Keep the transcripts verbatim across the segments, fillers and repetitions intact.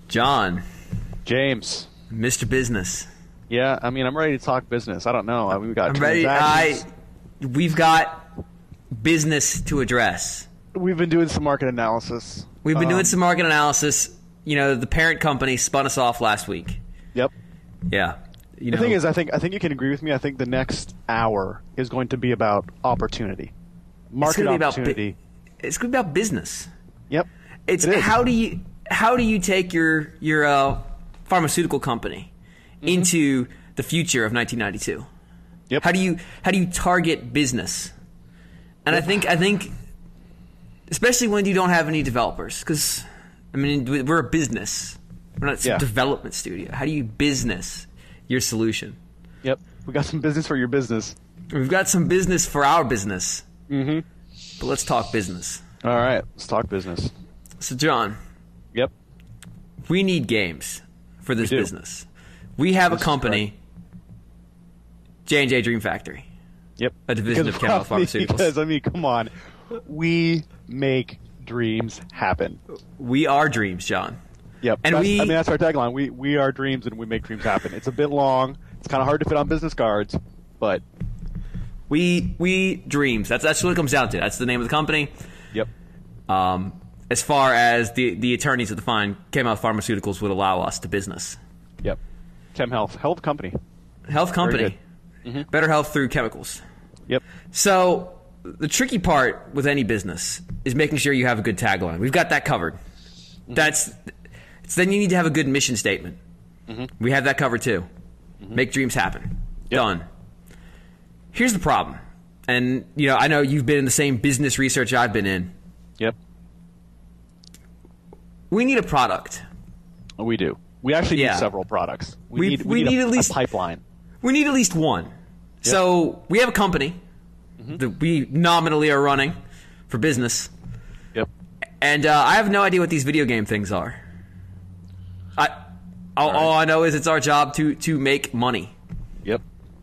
John, James, Mister Business. Yeah, I mean, I'm ready to talk business. I don't know. I mean, we've got I'm ready. I, we've got business to address. We've been doing some market analysis. We've been um, doing some market analysis. You know, the parent company spun us off last week. Yep. Yeah. You the know, thing is, I think I think you can agree with me. I think the next hour is going to be about opportunity, market it's opportunity. About, it's going to be about business. Yep. It's it how do you how do you take your your uh, pharmaceutical company mm-hmm. into the future of nineteen ninety-two? Yep. How do you how do you target business? And yep. I think I think especially when you don't have any developers, because I mean we're a business, we're not a yeah. development studio. How do you business your solution? Yep. We got some business for your business. We've got some business for our business. Mm-hmm. But let's talk business. All right, let's talk business. So John. Yep. We need games for this we business. We have this a company, J and J Dream Factory. Yep. A division because, of Chemical Pharmaceuticals. Because, I mean, come on. We make dreams happen. We are dreams, John. Yep. And that's, we, I mean, that's our tagline. We we are dreams and we make dreams happen. It's a bit long. It's kind of hard to fit on business cards, but we we dreams. That's that's what it comes down to. That's the name of the company. Yep. Um, as far as the the attorneys at the fine ChemHealth Pharmaceuticals would allow us to business. Yep. ChemHealth, health company. Health company. Mm-hmm. Better health through chemicals. Yep. So the tricky part with any business is making sure you have a good tagline. We've got that covered. Mm-hmm. That's it's, then you need to have a good mission statement. Mm-hmm. We have that covered too. Mm-hmm. Make dreams happen. Yep. Done. Here's the problem. And you know, I know you've been in the same business research I've been in. Yep. We need a product. We do. We actually yeah. need several products. We, we need, we, we need, need a, at least a pipeline. We need at least one. Yep. So we have a company mm-hmm. that we nominally are running for business. Yep. And uh, I have no idea what these video game things are. I all, all, right. all I know is it's our job to to make money. Yep.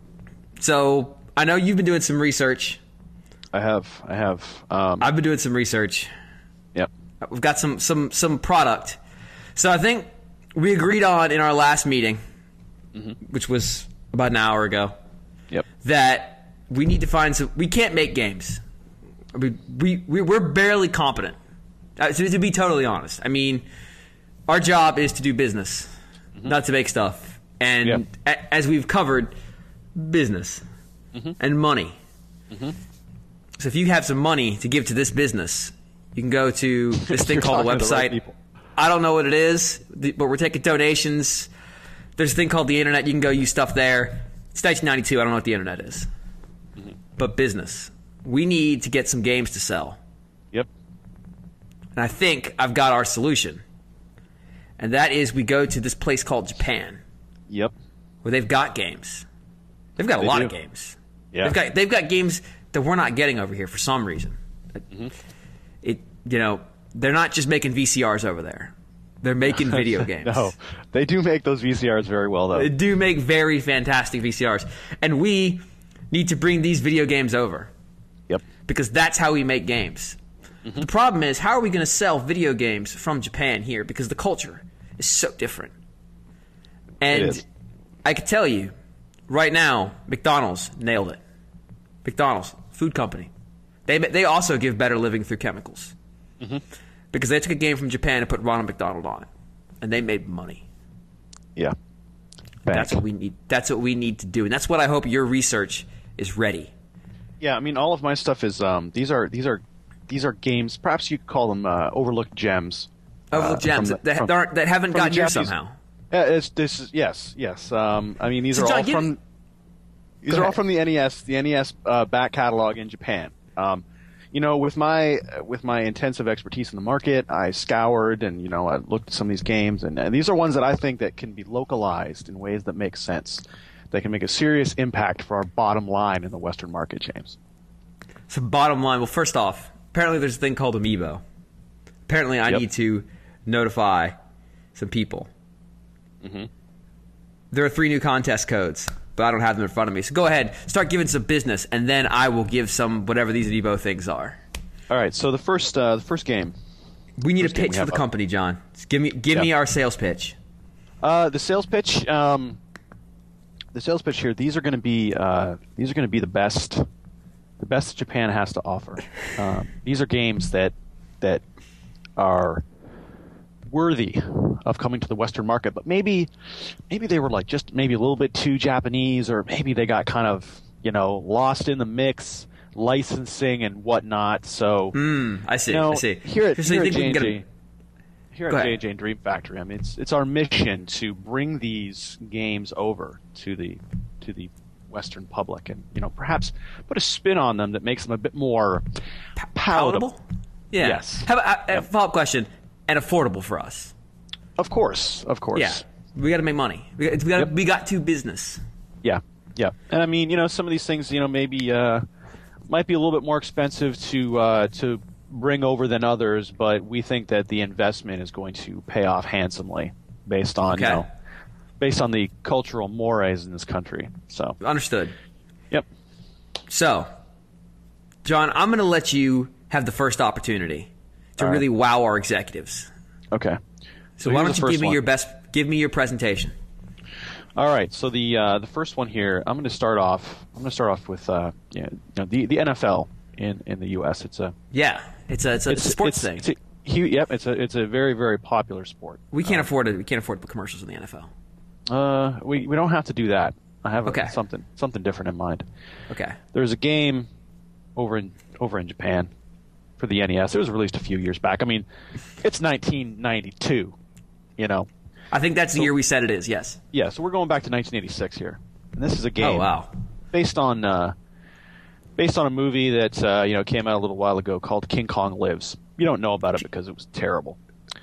So I know you've been doing some research. I have. I have. Um, I've been doing some research. Yep. We've got some some some product. So I think we agreed on in our last meeting, mm-hmm. which was about an hour ago. Yep. That we need to find some. We can't make games. We we, we we're barely competent. Uh, to, to be totally honest, I mean, our job is to do business, mm-hmm. not to make stuff. And yep. a, as we've covered, business mm-hmm. and money. Mm-hmm. So if you have some money to give to this business, you can go to this thing called a website. Right, I don't know what it is, but we're taking donations. There's a thing called the internet. You can go use stuff there. It's nineteen ninety-two. I don't know what the internet is. Mm-hmm. But business. We need to get some games to sell. Yep. And I think I've got our solution. And that is we go to this place called Japan. Yep. Where they've got games. They've got a they lot do. of games. Yeah. They've got they've got games that we're not getting over here for some reason. Mm-hmm. It you know, they're not just making V C Rs over there. They're making video games. No, they do make those V C Rs very well, though. They do make very fantastic V C Rs. And we need to bring these video games over. Yep. Because that's how we make games. Mm-hmm. The problem is, how are we going to sell video games from Japan here? Because the culture is so different. And I can tell you, right now, McDonald's nailed it. McDonald's, food company. They they also give better living through chemicals. Mm-hmm. Because they took a game from Japan and put Ronald McDonald on it, and they made money. Yeah, that's what we need. That's what we need to do, and that's what I hope your research is ready. Yeah, I mean, all of my stuff is um, these are these are these are games. Perhaps you could call them uh, overlooked gems. Overlooked uh, gems the, that, from, that, that haven't gotten here somehow. Yeah, it's this. Is, yes, yes. Um, I mean, these so are John, all from me, these are ahead. all from the N E S, the N E S uh, back catalog in Japan. Um, You know, with my with my intensive expertise in the market, I scoured and you know I looked at some of these games, and, and these are ones that I think that can be localized in ways that make sense. They can make a serious impact for our bottom line in the Western market, James. So bottom line, well, first off, apparently there's a thing called Amiibo. Apparently, I yep. need to notify some people. Mm-hmm. There are three new contest codes, but I don't have them in front of me. So go ahead, start giving some business, and then I will give some whatever these Amiibo things are. All right. So the first uh, the first game We need First a game pitch we for have the up. company, John. Give me give Yeah. me our sales pitch. Uh, the sales pitch. Um, the sales pitch here. These are going to be uh, these are going to be the best, the best that Japan has to offer. Um, these are games that that are worthy of coming to the Western market, but maybe maybe they were like just maybe a little bit too Japanese, or maybe they got kind of you know lost in the mix, licensing and whatnot. So Hmm. I see. you know, I see. here at, So you here at think we J can and get J, here Go at ahead. J and J and Dream Factory, I mean, it's it's our mission to bring these games over to the to the Western public, and you know perhaps put a spin on them that makes them a bit more a palatable. palatable? Yeah. Yes. How about, uh, Yep. follow-up question, and affordable for us. Of course, of course. Yeah. We got to make money. We got, we got, Yep. we got to business. Yeah, yeah. And I mean, you know, some of these things, you know, maybe uh, might be a little bit more expensive to uh, to bring over than others, but we think that the investment is going to pay off handsomely based on you Okay. know based on the cultural mores in this country. So, Understood. yep. So, John, I'm going to let you have the first opportunity to All right. really wow our executives. Okay. So, So why here's don't the you first give me one. your best? Give me your presentation. All right. So the uh, the first one here, I'm going to start off. I'm going to start off with uh, you know, you know, the the N F L in, in the U S. It's a Yeah, it's a it's a sports it's, thing. It's a, hu- yep. It's a it's a very very popular sport. we can't afford it. We can't afford to put commercials in the N F L. Uh, we we don't have to do that. I have a, Okay. something something different in mind. Okay. There's a game over in over in Japan for the N E S. It was released a few years back. I mean, it's nineteen ninety-two. You know. I think that's the year we said it is. Yes. Yeah. So we're going back to nineteen eighty-six here, and this is a game. Oh wow. based on uh, based on a movie that uh, you know came out a little while ago called King Kong Lives. You don't know about it because it was terrible.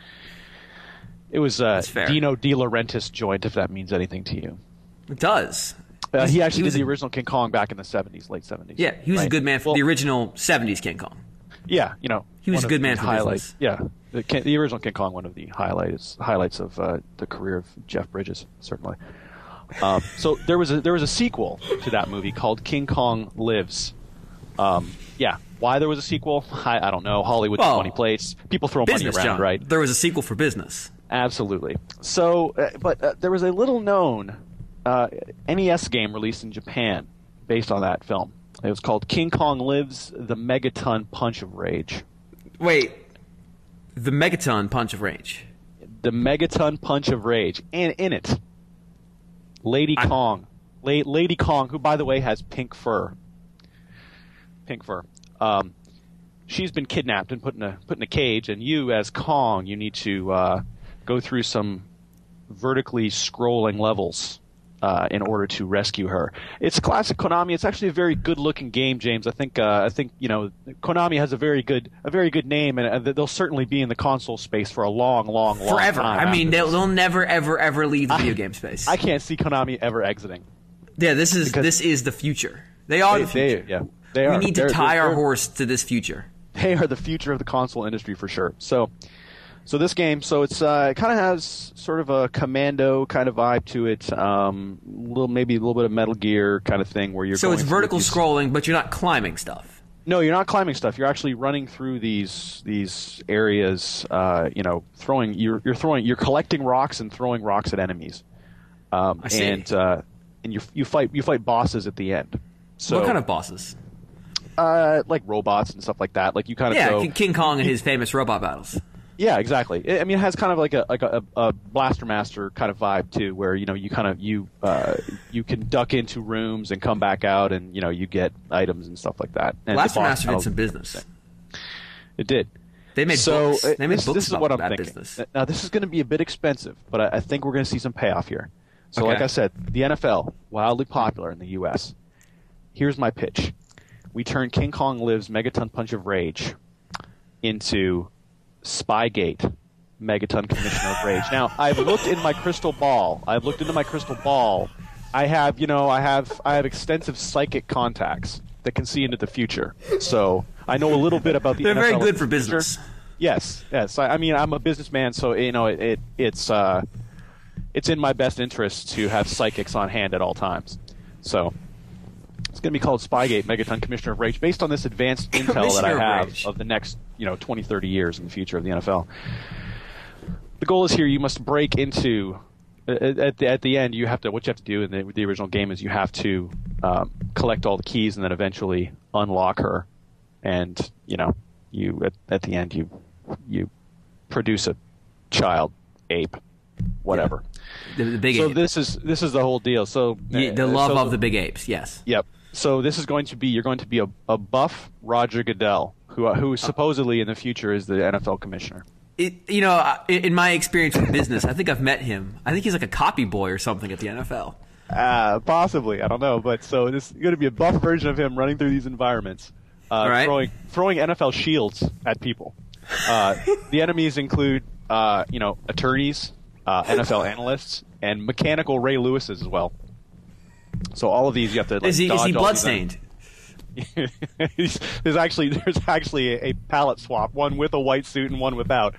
It was uh, That's fair. Dino De Laurentiis joint, if that means anything to you. It does. Uh, he actually he was did the a- original King Kong back in the seventies, late seventies. Yeah, he was a right? good man for Well, the original seventies King Kong. Yeah, you know, He was one a of good the man for highlights. business. Yeah, the, King- the original King Kong, one of the highlights highlights of uh, the career of Jeff Bridges, certainly. Um, so there was a there was a sequel to that movie called King Kong Lives. Um, yeah, why there was a sequel, I, I don't know. Hollywood's Well, a funny place. People throw Business, money around, John. right? There was a sequel for business. Absolutely. So, uh, but uh, there was a little known uh, N E S game released in Japan based on that film. It was called King Kong Lives: The Megaton Punch of Rage. Wait, the Megaton Punch of Rage. The Megaton Punch of Rage, and in it, Lady I- Kong, La- Lady Kong, who by the way has pink fur. Pink fur. Um, she's been kidnapped and put in a put in a cage, and you, as Kong, you need to uh, go through some vertically scrolling levels uh, in order to rescue her. It's classic Konami. It's actually a very good-looking game, James. I think uh, I think you know Konami has a very good a very good name, and uh, they'll certainly be in the console space for a long, long, long Forever. time. I mean, after they'll, this. they'll never, ever, ever leave the video game space. I can't see Konami ever exiting. yeah, this is because- this is the future. They are They, the future. they, yeah, they we are. need to They're- tie they're- our they're- horse to this future. They are the future of the console industry for sure. So, so this game, so it's uh, it kind of has sort of a Commando kind of vibe to it. Um, little maybe a little bit of Metal Gear kind of thing where you're. So going it's through vertical these- scrolling, but you're not climbing stuff. No, you're not climbing stuff. You're actually running through these these areas. Uh, you know, throwing you're you're throwing you're collecting rocks and throwing rocks at enemies. Um, I see. And uh, and you you fight you fight bosses at the end. So what kind of bosses? uh, like robots and stuff like that. Like you kind of Yeah, go. K- King Kong and his famous robot battles. Yeah, exactly. I I mean, it has kind of like a like a, a Blaster Master kind of vibe too, where you know you kind of you uh, you can duck into rooms and come back out, and you know you get items and stuff like that. And Blaster the boss Master did battles- some business. It did. They made so books. uh, They made this, books this is about what I'm that thinking. business. Now this is going to be a bit expensive, but I, I think we're going to see some payoff here. So, Okay. like I said, the N F L wildly popular in the U S. Here's my pitch: we turn King Kong Lives Megaton Punch of Rage into Spygate Megaton Commissioner of Rage. Now, I've looked in my crystal ball. I've looked into my crystal ball. I have, you know, I have, I have extensive psychic contacts that can see into the future. So I know a little bit about the They're N F L very in good the for future. business. Yes, yes. I, I mean, I'm a businessman, so you know, it, it it's uh, it's in my best interest to have psychics on hand at all times. So, It's going to be called Spygate, Megaton Commissioner of Rage, based on this advanced intel that I have Rage. of the next, you know, twenty, thirty years in the future of the N F L. The goal is here you must break into at the, at the end you have to what you have to do in the, the original game is you have to um, collect all the keys and then eventually unlock her, and you know you at, at the end you you produce a child ape, whatever. The, the big so ape. this is this is the whole deal. So Yeah, the uh, love so, of the big apes, yes. Yep. So this is going to be you're going to be a, a buff Roger Goodell, who uh, who supposedly in the future is the N F L commissioner. It, you know, uh, in in my experience with business, I think I've met him. I think he's like a copy boy or something at the N F L. Uh, possibly, I don't know, but so this is going to be a buff version of him running through these environments, uh, right. throwing throwing N F L shields at people. Uh, the enemies include uh, you know attorneys, uh, N F L analysts, and mechanical Ray Lewises as well. So all of these you have to. Like, is he is he dodge all these bloodstained? there's actually there's actually a, a palette swap, one with a white suit and one without.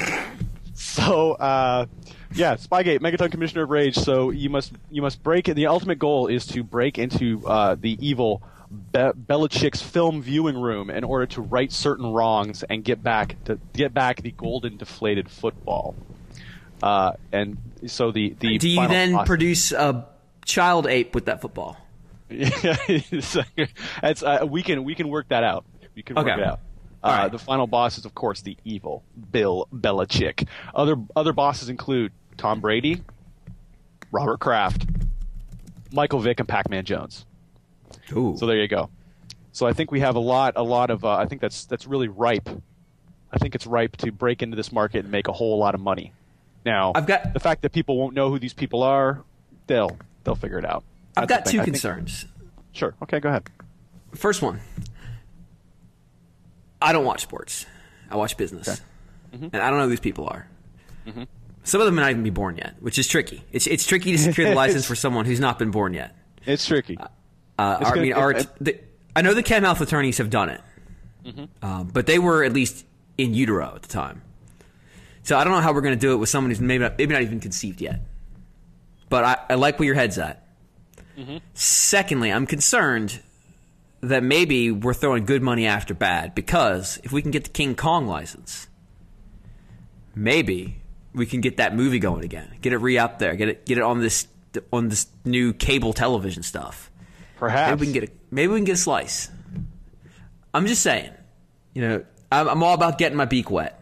So uh, yeah, Spygate, Megaton Commissioner of Rage. So you must you must break. The ultimate goal is to break into uh, the evil Be- Belichick's film viewing room in order to right certain wrongs and get back to get back the golden deflated football. Uh, and so the the Do you final then boss- produce a child ape with that football? Yeah, it's, it's, uh, we can we can work that out. We can work Okay. it out. Uh, All right. The final boss is, of course, the evil Bill Belichick. Other other bosses include Tom Brady, Robert Kraft, Michael Vick, and Pac-Man Jones. Ooh. So there you go. So I think we have a lot a lot of. Uh, I think that's that's really ripe. I think it's ripe to break into this market and make a whole lot of money. Now, I've got- the fact that people won't know who these people are, they'll they'll figure it out. I've That's got the two thing. I think- concerns. Sure. Okay, go ahead. First one, I don't watch sports. I watch business. Okay. Mm-hmm. And I don't know who these people are. Mm-hmm. Some of them may not even be born yet, which is tricky. It's it's tricky to secure the license for someone who's not been born yet. It's tricky. Uh, It's our, I gonna- mean, our, it- the, I know the Chem-Mouth attorneys have done it, Mm-hmm. uh, but they were at least in utero at the time. So I don't know how we're going to do it with someone who's maybe not, maybe not even conceived yet. But I, I like where your head's at. Mm-hmm. Secondly, I'm concerned that maybe we're throwing good money after bad, because if we can get the King Kong license, maybe we can get that movie going again, get it re-up there, get it get it on this on this new cable television stuff. Perhaps. Maybe we can get a, maybe we can get a slice. I'm just saying, you know, I'm, I'm all about getting my beak wet.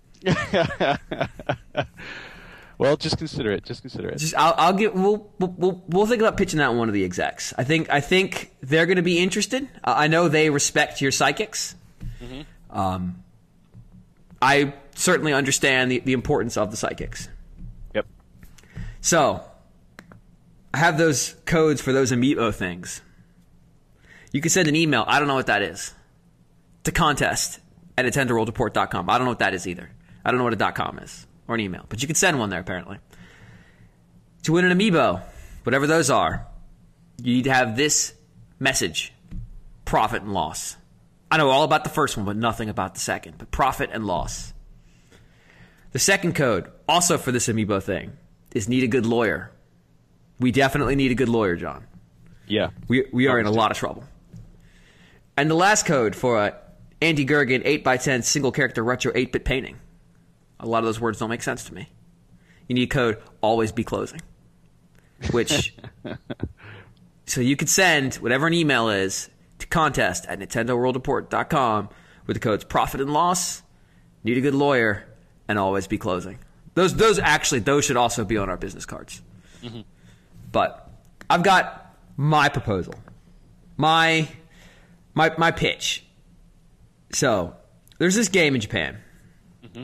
Well, just consider it. Just consider it. Just I'll, I'll get we'll, we'll we'll think about pitching that one to the execs. I think I think they're going to be interested. Uh, I know they respect your psychics. Mm-hmm. Um, I certainly understand the, the importance of the psychics. Yep. So I have those codes for those amiibo things. You can send an email. I don't know what that is. To contest at Nintendo World Report dot com. I don't know what that is either. I don't know what a .com is or an email, but you can send one there apparently. To win an amiibo, whatever those are, you need to have this message: profit and loss. I know all about the first one, but nothing about the second. But profit and loss. The second code, also for this amiibo thing, is need a good lawyer. We definitely need a good lawyer, John. Yeah. We we are in a lot of trouble. And the last code for a Andy Gergen eight by ten single character retro eight-bit painting. A lot of those words don't make sense to me. You need code always be closing. Which so you could send whatever an email is to contest at Nintendo World Report dot com with the codes profit and loss, need a good lawyer, and always be closing. Those those actually those should also be on our business cards. Mm-hmm. But I've got my proposal. My my my pitch. So, there's this game in Japan mm-hmm.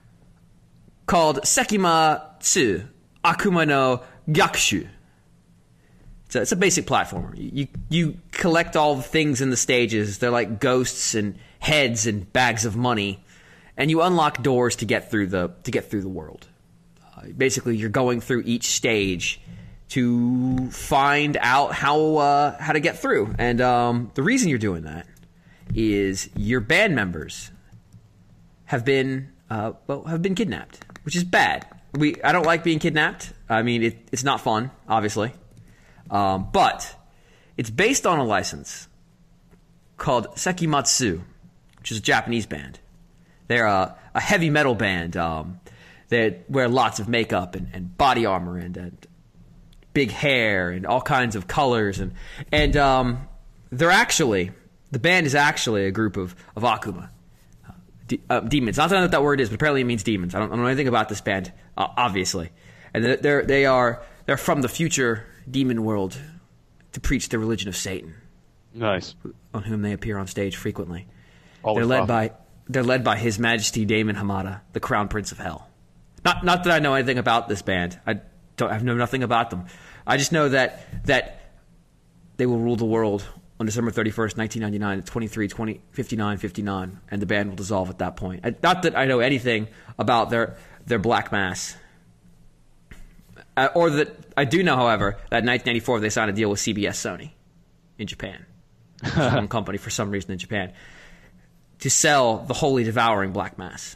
called Sekima Tsu Akuma no Gyakushu. It's a, it's a basic platformer. You you collect all the things in the stages. They're like ghosts and heads and bags of money, and you unlock doors to get through the to get through the world. Uh, basically, you're going through each stage to find out how uh, how to get through. And um, the reason you're doing that is your band members have been uh, well have been kidnapped, which is bad. We I don't like being kidnapped. I mean, it, it's not fun, obviously. Um, but It's based on a license called Sekimatsu, which is a Japanese band. They're a, a heavy metal band. Um, they wear lots of makeup and, and body armor and, and big hair and all kinds of colors. And, and um, they're actually, the band is actually a group of, of Akuma. De- uh, demons. Not that I know what that word is, but apparently it means demons. I don't, I don't know anything about this band, uh, obviously. And they're, they're, they are, they're from the future demon world to preach the religion of Satan. Nice. On whom they appear on stage frequently. Always they're led awesome. by they're led by His Majesty Damon Hamada, the Crown Prince of Hell. Not not that I know anything about this band. I don't I know nothing about them. I just know that that they will rule the world on December thirty-first, nineteen ninety-nine at twenty-three twenty fifty-nine fifty-nine, and the band will dissolve at that point. I, not that I know anything about their their Black Mass. Uh, or that I do know, however, that in nineteen ninety-four they signed a deal with C B S Sony in Japan. One company for some reason in Japan to sell the Holy Devouring Black Mass.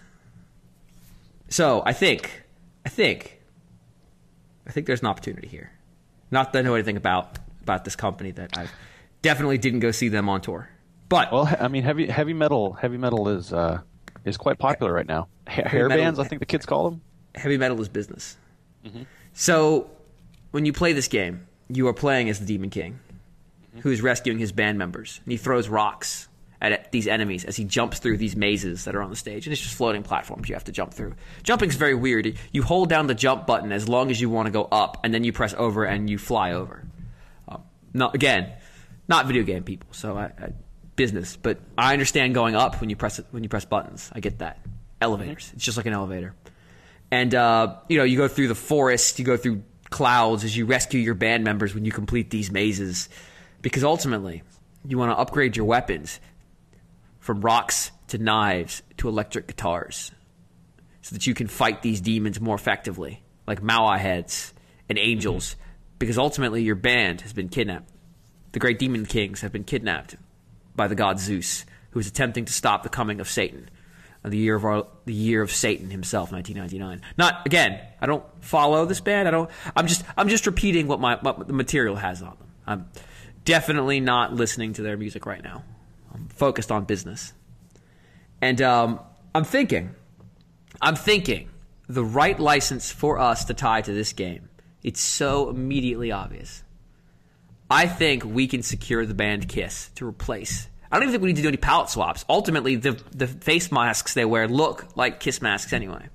So I think, I think, I think there's an opportunity here. Not that I know anything about about this company. That I definitely didn't go see them on tour. But well, I mean, heavy heavy metal heavy metal is uh, is quite popular right now. Ha- hair metal, bands, I think the kids call them. Heavy metal is business. Mm-hmm. So when you play this game, you are playing as the Demon King, who is rescuing his band members, and he throws rocks at these enemies as he jumps through these mazes that are on the stage, and it's just floating platforms you have to jump through. Jumping is very weird. You hold down the jump button as long as you want to go up, and then you press over and you fly over. Um, no, again, not video game people, so I, I, business. But I understand going up when you press it, when you press buttons. I get that. Elevators. It's just like an elevator. And uh, you know, you go through the forest, you go through clouds as you rescue your band members when you complete these mazes. Because ultimately, you want to upgrade your weapons from rocks to knives to electric guitars so that you can fight these demons more effectively, like Maui heads and angels. Mm-hmm. Because ultimately, your band has been kidnapped. The great demon kings have been kidnapped by the god Zeus, who is attempting to stop the coming of Satan. The year of our, the year of Satan himself, nineteen ninety-nine. Not again. I don't follow this band. I don't. I'm just. I'm just repeating what my what the material has on them. I'm definitely not listening to their music right now. I'm focused on business, and um, I'm thinking. I'm thinking the right license for us to tie to this game. It's so immediately obvious. I think we can secure the band Kiss to replace. I don't even think we need to do any palette swaps. Ultimately, the the face masks they wear look like Kiss masks anyway.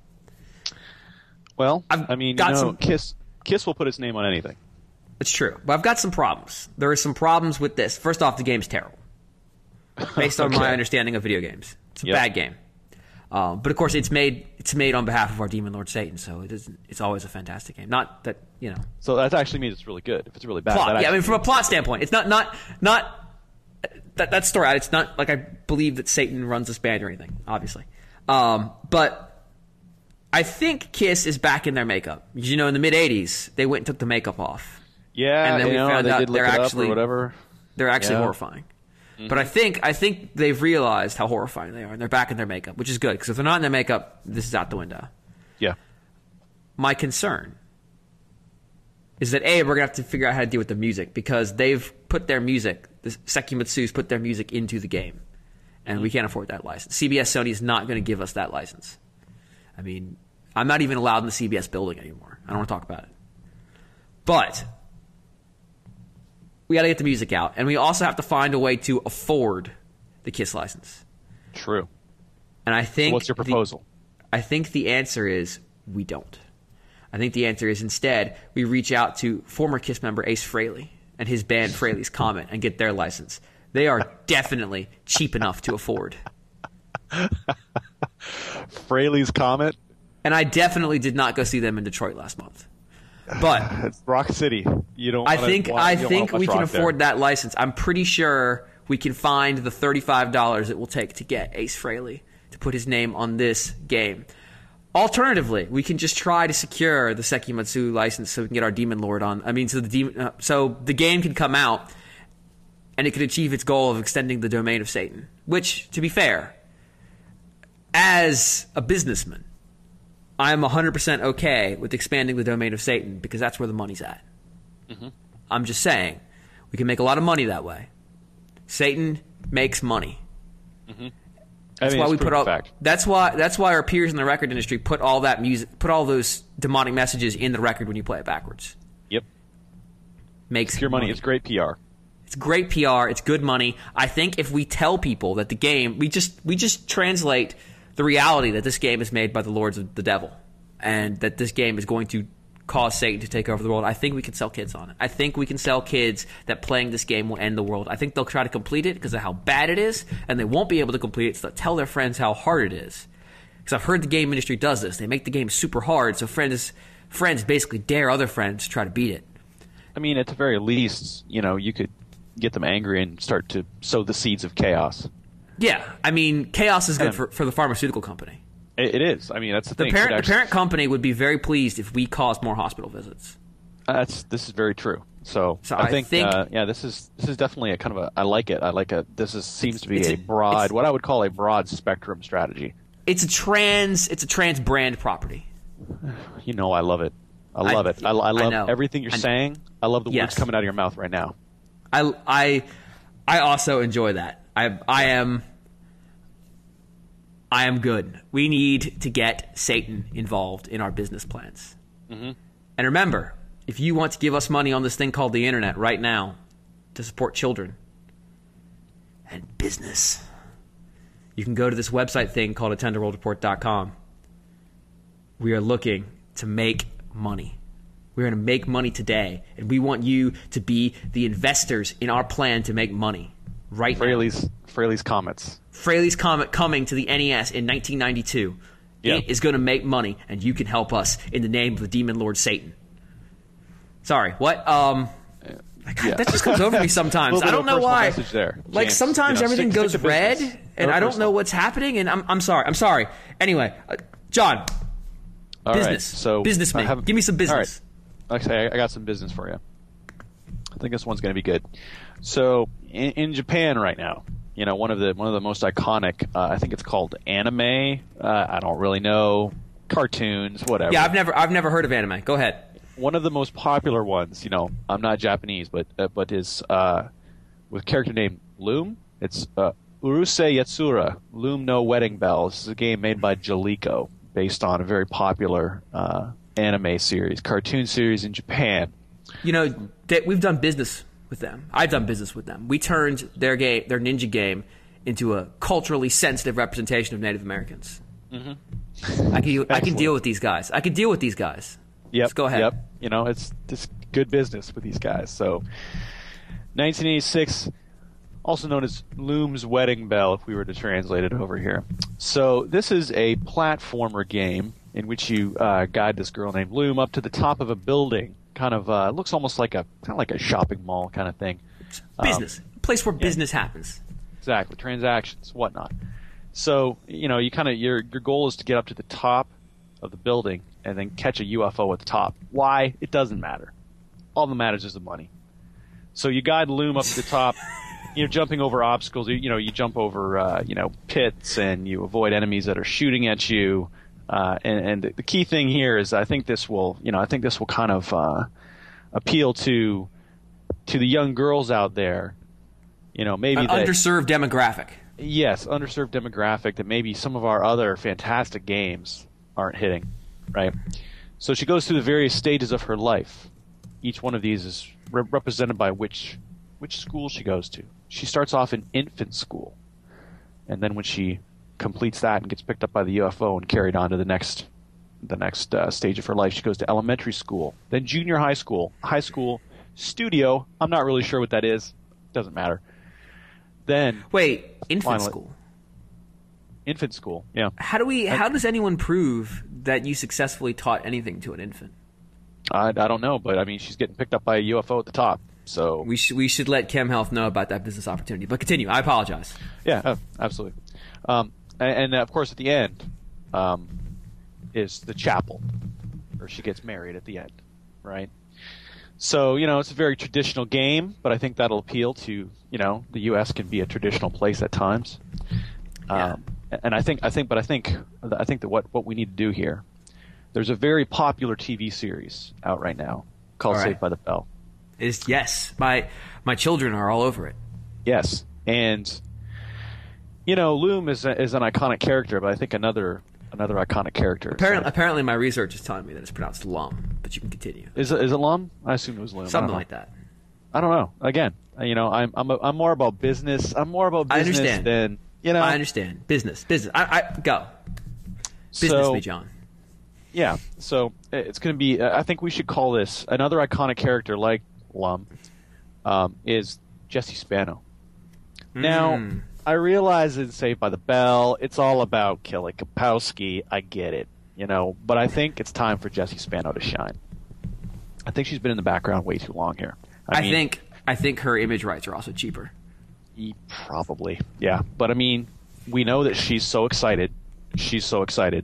Well, I've I mean, got you know, some, Kiss Kiss will put its name on anything. It's true, but I've got some problems. There are some problems with this. First off, the game's terrible, based on okay. my understanding of video games. It's a yep. bad game. Um, but of course, it's made it's made on behalf of our demon lord Satan, so it isn't. It's always a fantastic game. Not that you know. So that actually means it's really good. If it's really bad, Plot. that Yeah, I mean, from a means plot standpoint, it's not not not. That, that story, it's not like I believe that Satan runs this band or anything, obviously. Um, but I think Kiss is back in their makeup. You know, in the mid-eighties, they went and took the makeup off. Yeah, and then we know, found they out did look they're it actually up or whatever. They're actually yeah. horrifying. Mm-hmm. But I think I think they've realized how horrifying they are, and they're back in their makeup, which is good, because if they're not in their makeup, this is out the window. Yeah. My concern is that, A, we're going to have to figure out how to deal with the music, because they've put their music, the Sekimatsu's put their music into the game, and mm-hmm. we can't afford that license. C B S Sony is not going to give us that license. I mean, I'm not even allowed in the C B S building anymore. I don't want to talk about it. But we got to get the music out, and we also have to find a way to afford the Kiss license. True. And I think... So what's your proposal? The, I think the answer is we don't. I think the answer is instead we reach out to former Kiss member Ace Frehley and his band Frehley's Comet and get their license. They are definitely cheap enough to afford. Frehley's Comet? And I definitely did not go see them in Detroit last month. But it's Rock City. You don't I wanna, think want, I you don't think we can afford there. that license. I'm pretty sure we can find the thirty-five dollars it will take to get Ace Frehley to put his name on this game. Alternatively, we can just try to secure the Sekimatsu license so we can get our Demon Lord on. I mean, so the demon, uh, so the game can come out and it can achieve its goal of extending the domain of Satan. Which, to be fair, as a businessman, I'm one hundred percent okay with expanding the domain of Satan because that's where the money's at. Mm-hmm. I'm just saying, We can make a lot of money that way. Satan makes money. Mm-hmm. That's I mean, why we put all. Fact. That's why. That's why our peers in the record industry put all that music, put all those demonic messages in the record when you play it backwards. Yep. Makes it's your money. money. It's great P R. It's great P R. It's good money. I think if we tell people that the game, we just we just translate the reality that this game is made by the lords of the devil, and that this game is going to cause Satan to take over the world. I think we can sell kids on it. I think we can sell kids that playing this game will end the world. I think they'll try to complete it because of how bad it is, and they won't be able to complete it, so they'll tell their friends how hard it is. Because I've heard the game industry does this. They make the game super hard, so friends friends basically dare other friends to try to beat it. I mean, at the very least, you know, you could get them angry and start to sow the seeds of chaos. Yeah, I mean, chaos is good for, for the pharmaceutical company. It, it is. I mean, that's the, the thing. Parent, actually, the parent company would be very pleased if we caused more hospital visits. Uh, that's this is very true. So, so I, I think, think uh, yeah, this is this is definitely a kind of a. I like it. I like a. This is seems to be a a, broad, what I would call a broad spectrum strategy. It's a trans. It's a trans brand property. You know, I love it. I love I, it. I, I love I everything you're I, saying. I love the yes. words coming out of your mouth right now. I I I also enjoy that. I I am. I am good. We need to get Satan involved in our business plans. Mm-hmm. And remember, if you want to give us money on this thing called the internet right now to support children and business, you can go to this website thing called attend a world report dot com. We are looking to make money. We're going to make money today, and we want you to be the investors in our plan to make money right Fraley's, now. Fraley's Comets. Fraley's Comet coming to the N E S in nineteen ninety-two. Yep. It is going to make money, and you can help us in the name of the demon lord Satan. Sorry, what? Um, God, yeah. that just comes over me sometimes. I don't know why. There, like James. sometimes you know, everything stick, goes stick red, business. and no I don't personal. know what's happening. And I'm I'm sorry. I'm sorry. Anyway, uh, John, All business. Right, so businessman. have, Give me some business. All right. Like I say, I got some business for you. I think this one's going to be good. So in, in Japan right now, you know, one of the one of the most iconic, uh, I think it's called anime. Uh, I don't really know, cartoons, whatever. Yeah, I've never I've never heard of anime. Go ahead. One of the most popular ones, you know, I'm not Japanese, but uh, but is uh, with a character named Loom. It's uh, Urusei Yatsura, Loom no Wedding Bell. This is a game made by Jaleco, based on a very popular uh, anime series, cartoon series in Japan. You know, they, we've done business with them. I've done business with them. We turned their game, their ninja game, into a culturally sensitive representation of Native Americans. Mm-hmm. I can I can deal with these guys. I can deal with these guys. Yep. Let's go ahead. Yep. You know, it's just good business with these guys. So, nineteen eighty-six, also known as Loom's Wedding Bell, if we were to translate it over here. So, this is a platformer game in which you uh, guide this girl named Loom up to the top of a building. Kind of uh, looks almost like a kind of like a shopping mall kind of thing. Business, um, a place where yeah. business happens. Exactly, transactions, whatnot. So, you know, you kind of your your goal is to get up to the top of the building and then catch a U F O at the top. Why? It doesn't matter. All that matters is the money. So you guide Loom up to the top. You're jumping over obstacles. You, you know, you jump over, uh, you know, pits, and you avoid enemies that are shooting at you. Uh, and, and the key thing here is, I think this will, you know, I think this will kind of uh, appeal to to the young girls out there. You know, maybe An that, underserved demographic. Yes, underserved demographic that maybe some of our other fantastic games aren't hitting, right? So she goes through the various stages of her life. Each one of these is re- represented by which which school she goes to. She starts off in infant school, and then when she completes that and gets picked up by the U F O and carried on to the next the next uh, stage of her life, she goes to elementary school, then junior high school, high school, studio. I'm not really sure what that is. Doesn't matter. Then wait, infant finally, school. Infant school, yeah. How do we? How does anyone prove that you successfully taught anything to an infant? I, I don't know, but I mean, she's getting picked up by a U F O at the top, so we should we should let Chem Health know about that business opportunity. But continue. I apologize. Yeah, uh, absolutely. Um, and, and of course, at the end um, is the chapel, where she gets married at the end, right? So, you know, it's a very traditional game, but I think that'll appeal to, you know, the U S can be a traditional place at times. Yeah. Um, and I think, I think, but I think, I think that what, what we need to do here, there's a very popular T V series out right now called All right. Saved by the Bell. Is yes, my my children are all over it. Yes, and you know, Loom is a, is an iconic character, but I think another another iconic character. Apparently, apparently, my research is telling me that it's pronounced Lum, but you can continue. Is it, is it Lum? I assume it was Loom. Something like that. I don't know. Again, you know, I'm I'm a, I'm more about business. I'm more about business I understand. than you know. I understand business, business. I, I go business, so, me, John. Yeah, so it's going to be. I think we should call this another iconic character like Lum. Um, is Jesse Spano. Mm. Now, I realize in Saved by the Bell, it's all about Kelly Kapowski. I get it, you know, but I think it's time for Jesse Spano to shine. I think she's been in the background way too long here. I, I mean, think I think her image rights are also cheaper. Probably, yeah. But I mean, we know that she's so excited. She's so excited.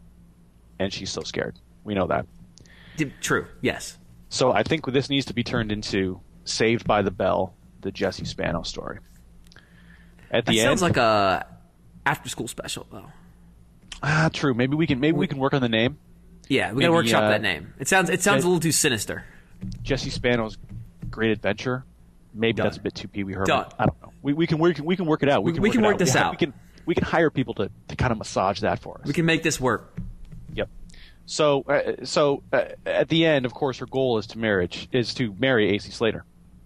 And she's so scared. We know that. True, yes. So I think this needs to be turned into Saved by the Bell, the Jesse Spano story. At the that end, sounds like a after-school special, though. Ah, true. Maybe we can maybe we can work on the name. Yeah, we maybe, gotta workshop uh, that name. It sounds it sounds Je- a little too sinister. Jesse Spano's Great Adventure. Maybe Done. that's a bit too Pee Wee Herman. Done. I don't know. We we can we can we can work it out. We We- can we work can it work out. this we ha- out. We can we can hire people to, to kind of massage that for us. We can make this work. Yep. So, uh, so uh, at the end, of course, her goal is to marriage is to marry A C Slater.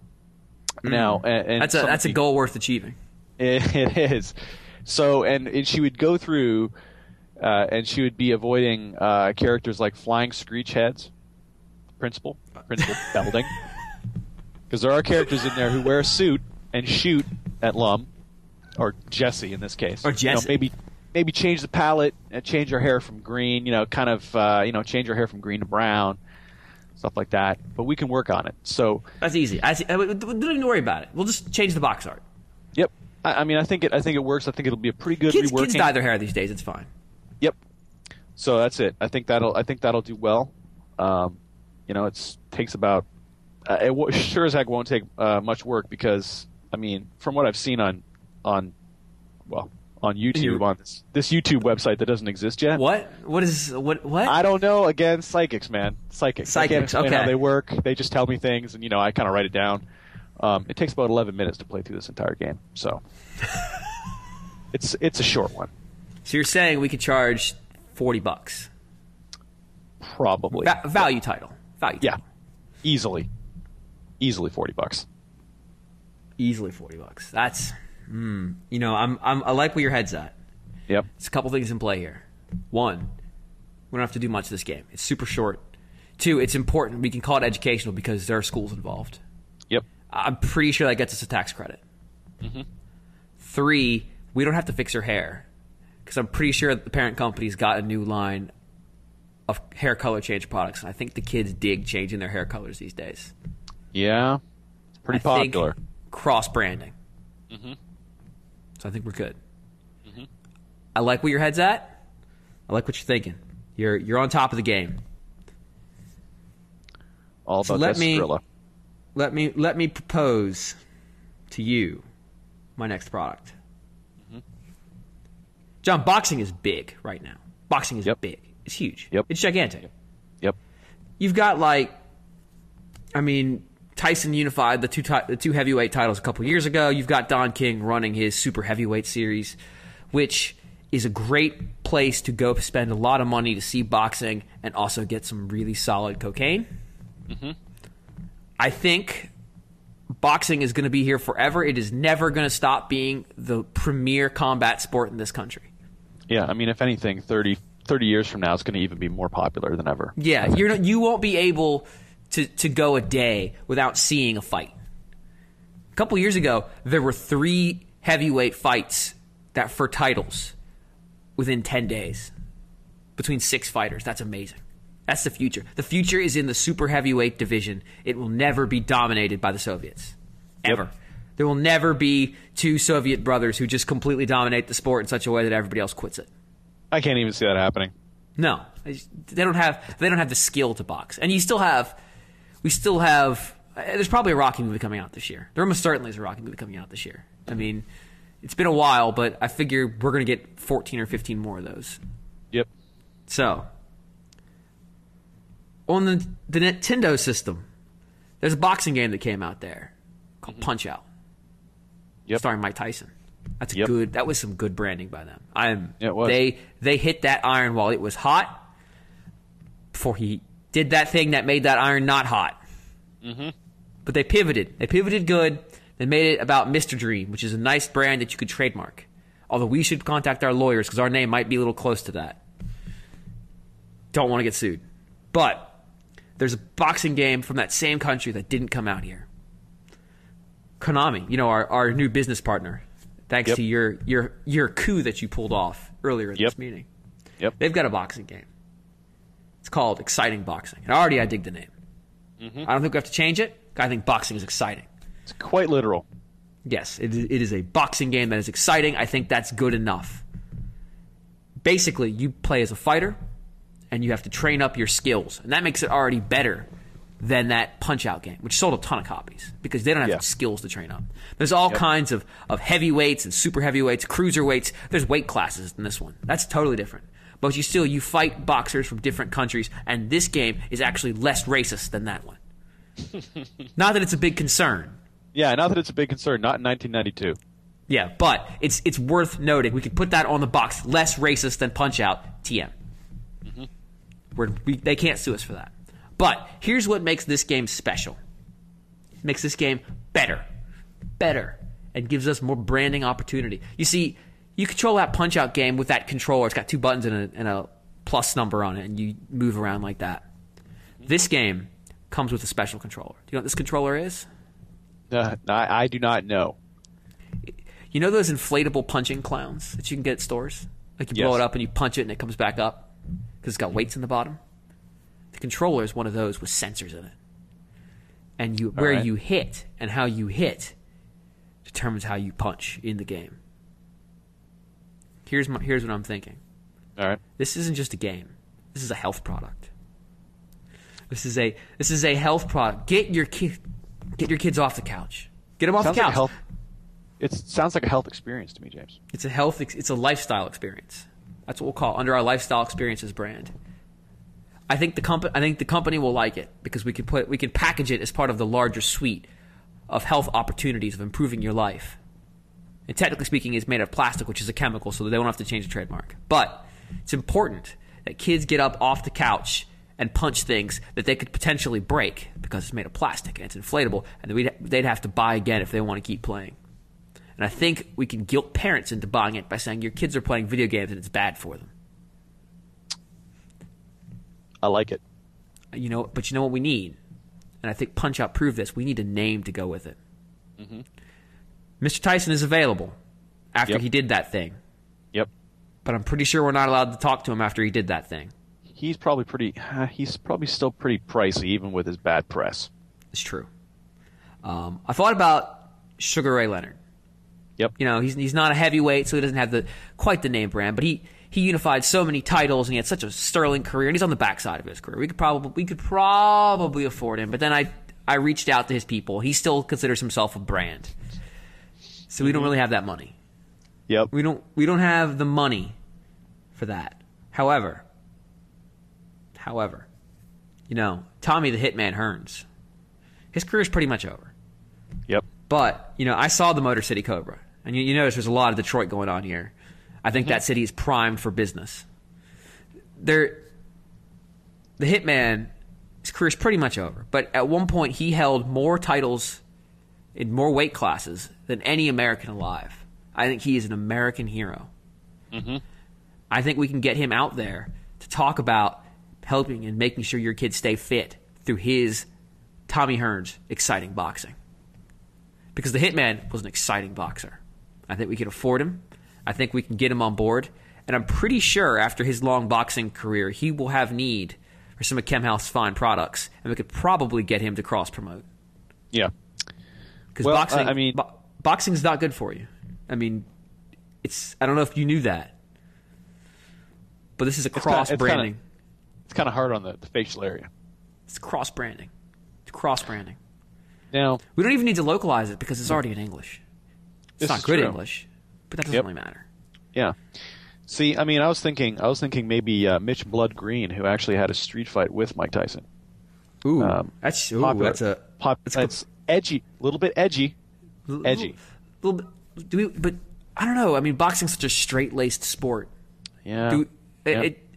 Mm. Now, and, and that's a that's a people- goal worth achieving. It, it is. So, and, and she would go through, uh, and she would be avoiding uh, characters like Flying Screech Heads, Principal, Principal Belding, because there are characters in there who wear a suit and shoot at Lum, or Jesse in this case, or Jesse. You know, maybe. Maybe change the palette and change her hair from green, you know, kind of, uh, you know, change her hair from green to brown, stuff like that. But we can work on it. So that's easy. I see. Don't even worry about it. We'll just change the box art. Yep. I, I mean, I think it. I think it works. I think it'll be a pretty good Kids, reworking. kids dye their hair these days. It's fine. Yep. So that's it. I think that'll. I think that'll do well. Um, you know, it takes about. Uh, it w- sure as heck won't take uh, much work because I mean, from what I've seen on, on, well. on YouTube, on this, this YouTube website that doesn't exist yet. What? What is what? What? I don't know. Again, psychics, man, psychics. Psychics. I can't explain okay. how they work. They just tell me things, and you know, I kind of write it down. Um, it takes about eleven minutes to play through this entire game, so it's it's a short one. So you're saying we could charge forty bucks? Probably Va- value title. Value. Yeah, title. easily, easily forty bucks. Easily forty bucks. That's. Mm, you know, I'm, I'm, I like where your head's at. Yep. There's a couple things in play here. One, we don't have to do much of this game. It's super short. Two, it's important. We can call it educational because there are schools involved. Yep. I'm pretty sure that gets us a tax credit. Mm-hmm. Three, we don't have to fix her hair because I'm pretty sure that the parent company's got a new line of hair color change products, and I think the kids dig changing their hair colors these days. Yeah, it's pretty I popular. Think cross branding. Mm-hmm. So I think we're good. Mm-hmm. I like where your head's at. I like what you're thinking. You're you're on top of the game. All So about let that me Skrilla. let me let me propose to you my next product. Mm-hmm. John, boxing is big right now. Boxing is Yep. big. It's huge. Yep. It's gigantic. Yep. You've got like, I mean, Tyson unified the two ti- the two heavyweight titles a couple years ago. You've got Don King running his super heavyweight series, which is a great place to go spend a lot of money to see boxing and also get some really solid cocaine. Mm-hmm. I think boxing is going to be here forever. It is never going to stop being the premier combat sport in this country. Yeah, I mean, if anything, thirty, thirty years from now, it's going to even be more popular than ever. Yeah, you're not, you won't be able to, to go a day without seeing a fight. A couple years ago, there were three heavyweight fights that for titles within ten days between six fighters. That's amazing. That's the future. The future is in the super heavyweight division. It will never be dominated by the Soviets. Ever. Yep. There will never be two Soviet brothers who just completely dominate the sport in such a way that everybody else quits it. I can't even see that happening. No. They don't have they don't have the skill to box. And you still have we still have there's probably a Rocky movie coming out this year. There almost certainly is a Rocky movie coming out this year. I mean, it's been a while, but I figure we're going to get fourteen or fifteen more of those. Yep. So, on the, the Nintendo system, There's a boxing game that came out there called mm-hmm. Punch Out. Yep. Starring Mike Tyson. That's a yep. good. That was some good branding by them. I'm. Yeah, it was. They they hit that iron while it was hot. Before he did that thing that made that iron not hot. Mm-hmm. But they pivoted. They pivoted good. They made it about Mister Dream, which is a nice brand that you could trademark. Although we should contact our lawyers because our name might be a little close to that. Don't want to get sued. But there's a boxing game from that same country that didn't come out here. Konami, you know, our, our new business partner, thanks yep. to your, your your coup that you pulled off earlier in yep. this meeting. Yep. They've got a boxing game. It's called Exciting Boxing. And already I dig the name. Mm-hmm. I don't think we have to change it. I think boxing is exciting. It's quite literal. Yes, it, it is a boxing game that is exciting. I think that's good enough. Basically, you play as a fighter, and you have to train up your skills. And that makes it already better than that Punch-Out game, which sold a ton of copies because they don't have yeah. the skills to train up. There's all yep. kinds of, of heavyweights and super heavyweights, cruiserweights. There's weight classes in this one. That's totally different. But you still, you fight boxers from different countries, and this game is actually less racist than that one. Not that it's a big concern. Yeah, not that it's a big concern. Not in nineteen ninety-two. Yeah, but it's it's worth noting. We could put that on the box. Less racist than Punch-Out. T M. Mm-hmm. We're, we, they can't sue us for that. But here's what makes this game special. It makes this game better. Better. And gives us more branding opportunity. You see, you control that Punch-Out game with that controller. It's got two buttons and a, and a plus number on it, and you move around like that. This game comes with a special controller. Do you know what this controller is? Uh, I, I do not know. You know those inflatable punching clowns that you can get at stores? Like you yes. blow it up and you punch it and it comes back up because it's got weights in the bottom? The controller is one of those with sensors in it. And you, where right. you hit and how you hit determines how you punch in the game. Here's my, here's what I'm thinking. All right. This isn't just a game. This is a health product. This is a this is a health product. Get your kid, get your kids off the couch. Get them off sounds the couch. Like a health, it sounds like a health experience to me, James. It's a health. It's a lifestyle experience. That's what we'll call it, under our lifestyle experiences brand. I think the company. I think the company will like it because we could put we could package it as part of the larger suite of health opportunities of improving your life. And technically speaking, it's made of plastic, which is a chemical, so they won't have to change the trademark. But it's important that kids get up off the couch and punch things that they could potentially break because it's made of plastic and it's inflatable, and we'd, they'd have to buy again if they want to keep playing. And I think we can guilt parents into buying it by saying your kids are playing video games and it's bad for them. I like it. You know, but you know what we need? And I think Punch-Out proved this. We need a name to go with it. Mm-hmm. Mister Tyson is available after yep. he did that thing. Yep. But I'm pretty sure we're not allowed to talk to him after he did that thing. He's probably pretty. Uh, he's probably still pretty pricey, even with his bad press. It's true. Um, I thought about Sugar Ray Leonard. Yep. You know, he's he's not a heavyweight, so he doesn't have the quite the name brand, but he, he unified so many titles and he had such a sterling career, and he's on the backside of his career. We could probably we could probably afford him, but then I I reached out to his people. He still considers himself a brand, so we mm-hmm. don't really have that money. Yep. We don't we don't have the money for that. However. However, you know, Tommy the Hitman Hearns, his career's pretty much over. Yep. But, you know, I saw the Motor City Cobra, and you, you notice there's a lot of Detroit going on here. I think mm-hmm. that city is primed for business. There, the Hitman, his career's pretty much over. But at one point, he held more titles in more weight classes than any American alive. I think he is an American hero. Mm-hmm. I think we can get him out there to talk about helping and making sure your kids stay fit through his Tommy Hearns exciting boxing. Because the Hitman was an exciting boxer. I think we can afford him. I think we can get him on board. And I'm pretty sure after his long boxing career, he will have need for some of Chem House's fine products. And we could probably get him to cross-promote. Yeah. Because well, boxing, uh, I mean, bo- boxing's not good for you. I mean, it's. I don't know if you knew that. But this is a cross-branding. It's kind of hard on the, the facial area. It's cross-branding. It's cross-branding. Now, we don't even need to localize it because it's already in English. It's not good true. English, but that doesn't yep. really matter. Yeah. See, I mean, I was thinking, I was thinking maybe uh, Mitch Blood Green, who actually had a street fight with Mike Tyson. Ooh, um, that's ooh, that's a pop. It's, it's edgy, a little bit edgy, L- edgy. Little, little bit. Do we? But I don't know. I mean, boxing's such a straight-laced sport. Yeah. Do we, it, yeah. it,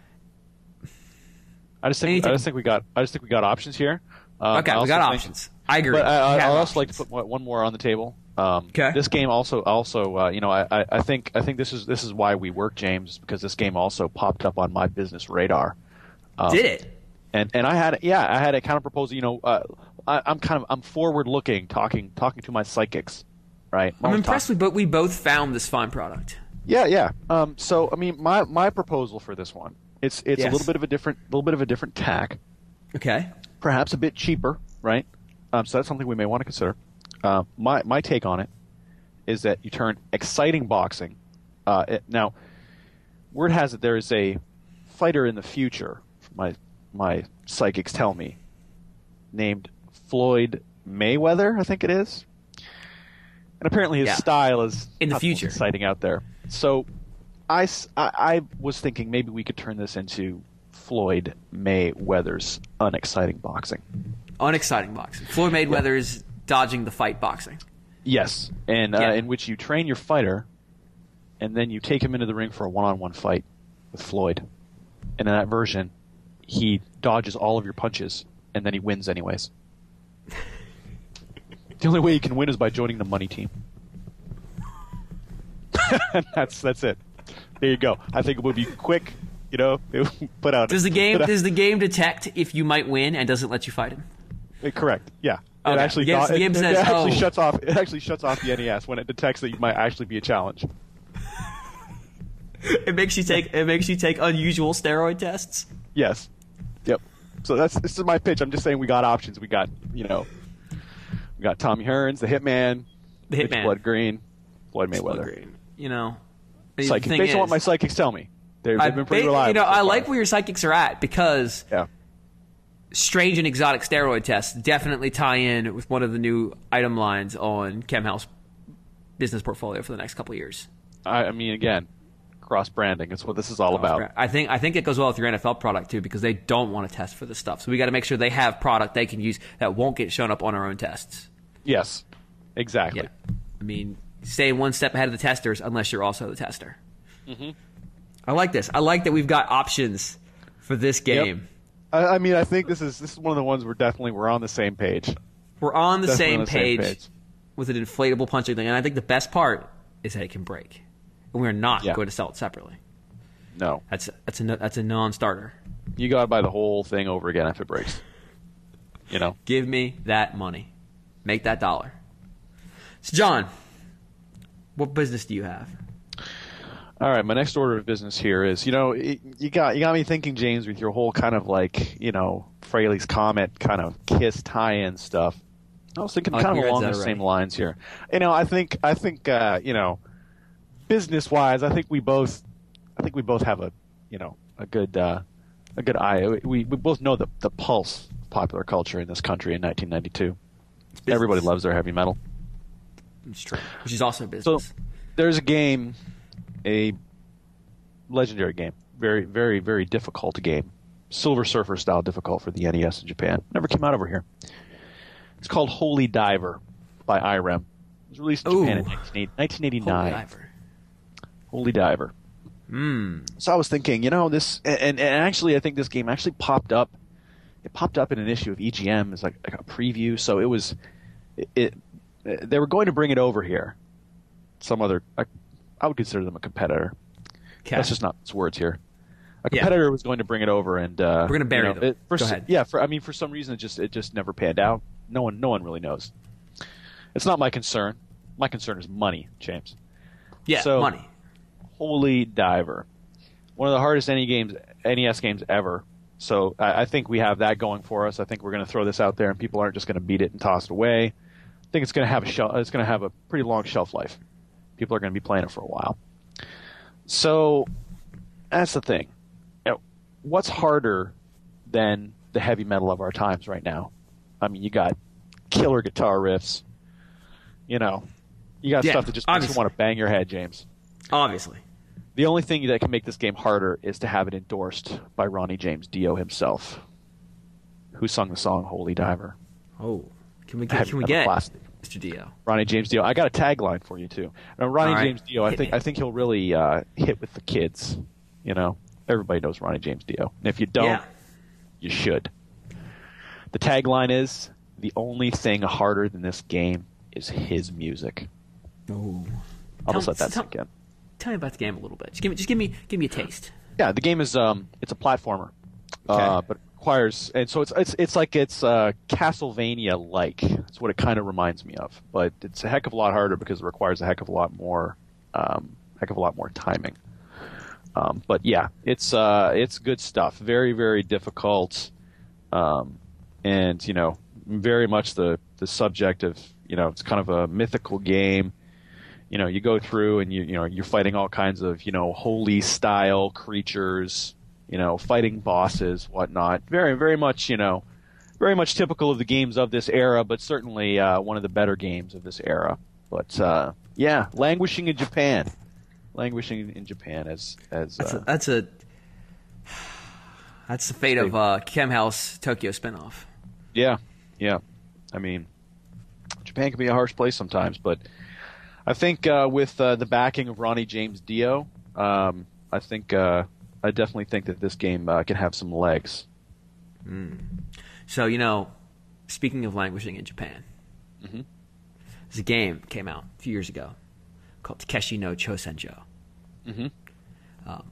I just think anything. I just think we got I just think we got options here. Um, okay, I we got also think- options. I agree. But I, We I, have I'd also like to options. put one one more on the table. Um, 'Kay. This game also, also, uh, you know, I, I, I think, I think this is this is why we work, James, because this game also popped up on my business radar. Um, Did it? And and I had, yeah, I had a counter proposal. You know, uh, I, I'm kind of I'm forward looking, talking talking to my psychics, right? I'm Always impressed. talking- We, but we both found this fine product. Yeah, yeah. Um, so I mean, my my proposal for this one, it's it's Yes. a little bit of a different, little bit of a different tack. Okay. Perhaps a bit cheaper, right? Um, so that's something we may want to consider. Uh, my my take on it is that you turn exciting boxing. Uh, it, now, word has it there is a fighter in the future. My my psychics tell me, named Floyd Mayweather, I think it is, and apparently his Yeah. style is In the not future. exciting out there. So, I, s- I- I was thinking maybe we could turn this into Floyd Mayweather's unexciting boxing. Unexciting boxing. Floyd Mayweather's dodging the fight boxing. Yes, and uh, Yeah. in which you train your fighter, and then you take him into the ring for a one-on-one fight with Floyd. And in that version, he dodges all of your punches, and then he wins anyways. The only way he can win is by joining the money team. that's that's it. There you go. I think it would be quick. You know, put out. Does the game put out- does the game detect if you might win and doesn't let you fight him? Uh, Correct. Yeah. It Okay. actually, The game- do- the game it, says, it actually oh. shuts off. It actually shuts off the N E S when it detects that you might actually be a challenge. It makes you take it makes you take unusual steroid tests. Yes. Yep. So that's this is my pitch. I'm just saying we got options. We got you know, we got Tommy Hearns, the Hitman, The Mitch Hitman. Blood Green, Floyd Blood Mayweather. green. You know, the Psychics. thing Based on what is- my psychics tell me, they've, I, they've been pretty ba- reliable. You know, so I far. like where your psychics are at because Yeah. strange and exotic steroid tests definitely tie in with one of the new item lines on ChemHouse business portfolio for the next couple of years. I, I mean, again, cross branding. It's what this is all about. I think I think it goes well with your N F L product too because they don't want to test for this stuff. So we got to make sure they have product they can use that won't get shown up on our own tests. Yes. Exactly. Yeah, I mean, stay one step ahead of the testers unless you're also the tester. Mm-hmm. I like this. I like that we've got options for this game. I, I mean, I think this is this is one of the ones we're definitely we're on the same page. We're on the, Definitely same, on the same page page. with an inflatable punching thing, and I think the best part is that it can break, and we're not Yeah. going to sell it separately. No, That's that's a no- that's a non-starter. you got to buy the whole thing over again if it breaks. You know. Give me that money, make that dollar. So, John, what business do you have? All right, my next order of business here is, you know, it, you got you got me thinking, James, with your whole kind of like, you know, Fraley's Comet kind of Kiss tie-in stuff. I was thinking I like kind of where your along head's the at same already. lines here. You know, I think I think uh, you know, business-wise, I think we both, I think we both have a, you know, a good uh, a good eye. We we both know the the pulse of popular culture in this country in nineteen ninety-two. Everybody loves their heavy metal. It's true. Which is also a So business. there's a game, a legendary game, very, very, very difficult game, Silver Surfer style difficult for the N E S in Japan. Never came out over here. It's called Holy Diver by I R E M. It was released in Ooh. Japan in nineteen eighty-nine. Holy diver. Holy Diver. Mm. So I was thinking, you know, this, and, and actually, I think this game actually popped up. It popped up in an issue of E G M as like, like a preview. So it was, it, it. They were going to bring it over here. Some other, I, I would consider them a competitor. Okay. That's just not its words here. A Yeah. competitor was going to bring it over, and uh, We're gonna bury you know, them. It, for Go s- ahead. Yeah, for I mean, for some reason, it just it just never panned out. No one, no one really knows. It's not my concern. My concern is money, James. Yeah, So- money. Holy Diver, one of the hardest N E games, N E S games ever. So I, I think we have that going for us. I think we're going to throw this out there, and people aren't just going to beat it and toss it away. I think it's going to have a shelf. It's going to have a pretty long shelf life. People are going to be playing it for a while. So that's the thing. You know, what's harder than the heavy metal of our times right now? I mean, you got killer guitar riffs. You know, you got Yeah, stuff that just makes you obviously. want to bang your head, James. Obviously. The only thing that can make this game harder is to have it endorsed by Ronnie James Dio himself, who sung the song Holy Diver. Oh. Can we get? Can we get Mister Dio? Ronnie James Dio. I got a tagline for you too. Now, Ronnie right. James Dio. I hit think me. I think he'll really uh, hit with the kids. You know, everybody knows Ronnie James Dio, and if you don't, yeah. you should. The tagline is, "The only thing harder than this game is his music." Oh, I'll just let that sink in. Tell me about the game a little bit. Just give me, just give me, give me a taste. Yeah, the game is um, it's a platformer, okay. uh, but requires, and so it's it's it's like it's uh, Castlevania-like. That's what it kind of reminds me of, but it's a heck of a lot harder because it requires a heck of a lot more, um, heck of a lot more timing. Um, but yeah, it's uh, it's good stuff. Very very difficult, um, and you know, very much the the subject of, you know, it's kind of a mythical game. You know, you go through and you you know you're fighting all kinds of, you know, holy style creatures, you know, fighting bosses, whatnot. Very very much, you know, very much typical of the games of this era, but certainly uh, one of the better games of this era. But uh, yeah, languishing in Japan, languishing in Japan as as that's uh, a, that's a that's the fate of uh, Chem House Tokyo spinoff. Yeah, yeah. I mean, Japan can be a harsh place sometimes, but I think uh, with uh, the backing of Ronnie James Dio, um, I think uh, I definitely think that this game uh, can have some legs. Mm. So, you know, speaking of languishing in Japan, mm-hmm. there's a game that came out a few years ago called Takeshi no Chosenjo. Mm-hmm. Um,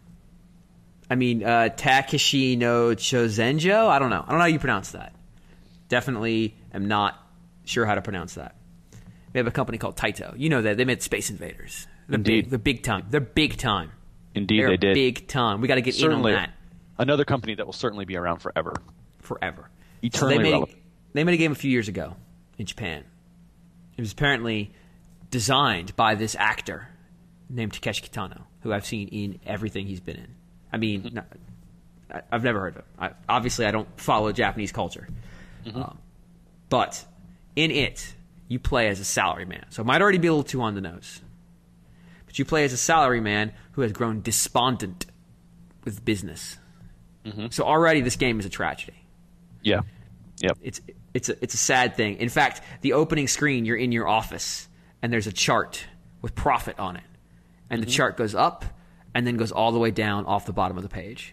I mean, uh, Takeshi no Chosenjo? I don't know. I don't know how you pronounce that. Definitely am not sure how to pronounce that. We have a company called Taito. You know that. They made Space Invaders. They're Indeed. big. They're big time. They're big time. Indeed, They're they did. big time. We got to get certainly, in on that. Another company that will certainly be around forever. Forever. Eternally so they made, relevant. They made a game a few years ago in Japan. It was apparently designed by this actor named Takeshi Kitano, who I've seen in everything he's been in. I mean, mm-hmm. not, I, I've never heard of him. I, obviously, I don't follow Japanese culture. Mm-hmm. Um, but in it, you play as a salaryman. So it might already be a little too on the nose. But you play as a salaryman who has grown despondent with business. Mm-hmm. So already this game is a tragedy. Yeah. Yep. It's it's a it's a sad thing. In fact, the opening screen, you're in your office and there's a chart with profit on it. And mm-hmm. the chart goes up and then goes all the way down off the bottom of the page.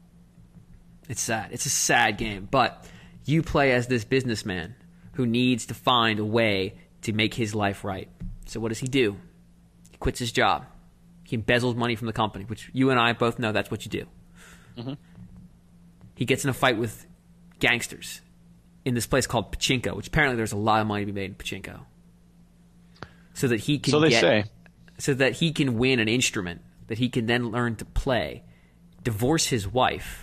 It's sad. It's a sad game, but you play as this businessman who needs to find a way to make his life right. So what does he do? He quits his job. He embezzles money from the company, which you and I both know that's what you do. Mm-hmm. He gets in a fight with gangsters in this place called Pachinko, which apparently there's a lot of money to be made in Pachinko. So that he can so they get, say. So that he can win an instrument that he can then learn to play, divorce his wife,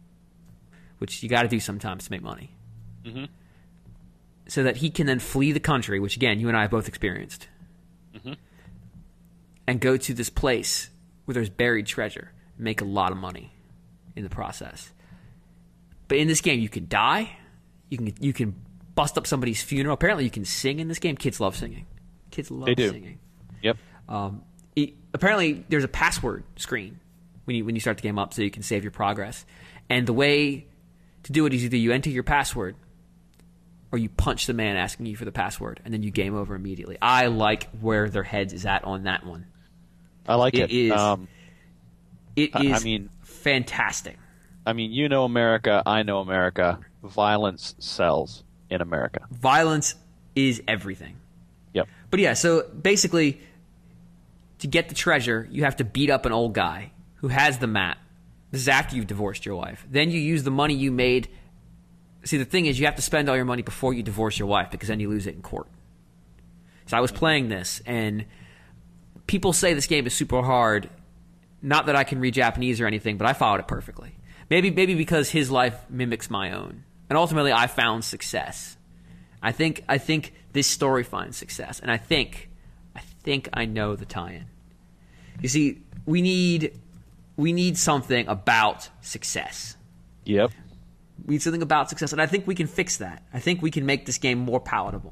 which you got to do sometimes to make money. Mm-hmm. So that he can then flee the country, which again, you and I have both experienced, mm-hmm. and go to this place where there's buried treasure, and make a lot of money in the process. But in this game, you can die, you can you can bust up somebody's funeral. Apparently, you can sing in this game. Kids love singing. Kids love they do. singing. Yep. Um, it, apparently, there's a password screen when you when you start the game up, so you can save your progress. And the way to do it is either you enter your password, or you punch the man asking you for the password, and then you game over immediately. I like where their heads is at on that one. I like it. It is, um, it is I mean, fantastic. I mean, you know America, I know America. Violence sells in America. Violence is everything. Yep. But yeah, so basically, to get the treasure, you have to beat up an old guy who has the map. This is after you've divorced your wife. Then you use the money you made. See, the thing is, you have to spend all your money before you divorce your wife, because then you lose it in court. So I was playing this, and people say this game is super hard. Not that I can read Japanese or anything, but I followed it perfectly. Maybe maybe because his life mimics my own. And ultimately, I found success. I think I think this story finds success. And I think, I think I know the tie-in. You see, we need, we need something about success. Yep. We need something about success, and I think we can fix that. I think we can make this game more palatable.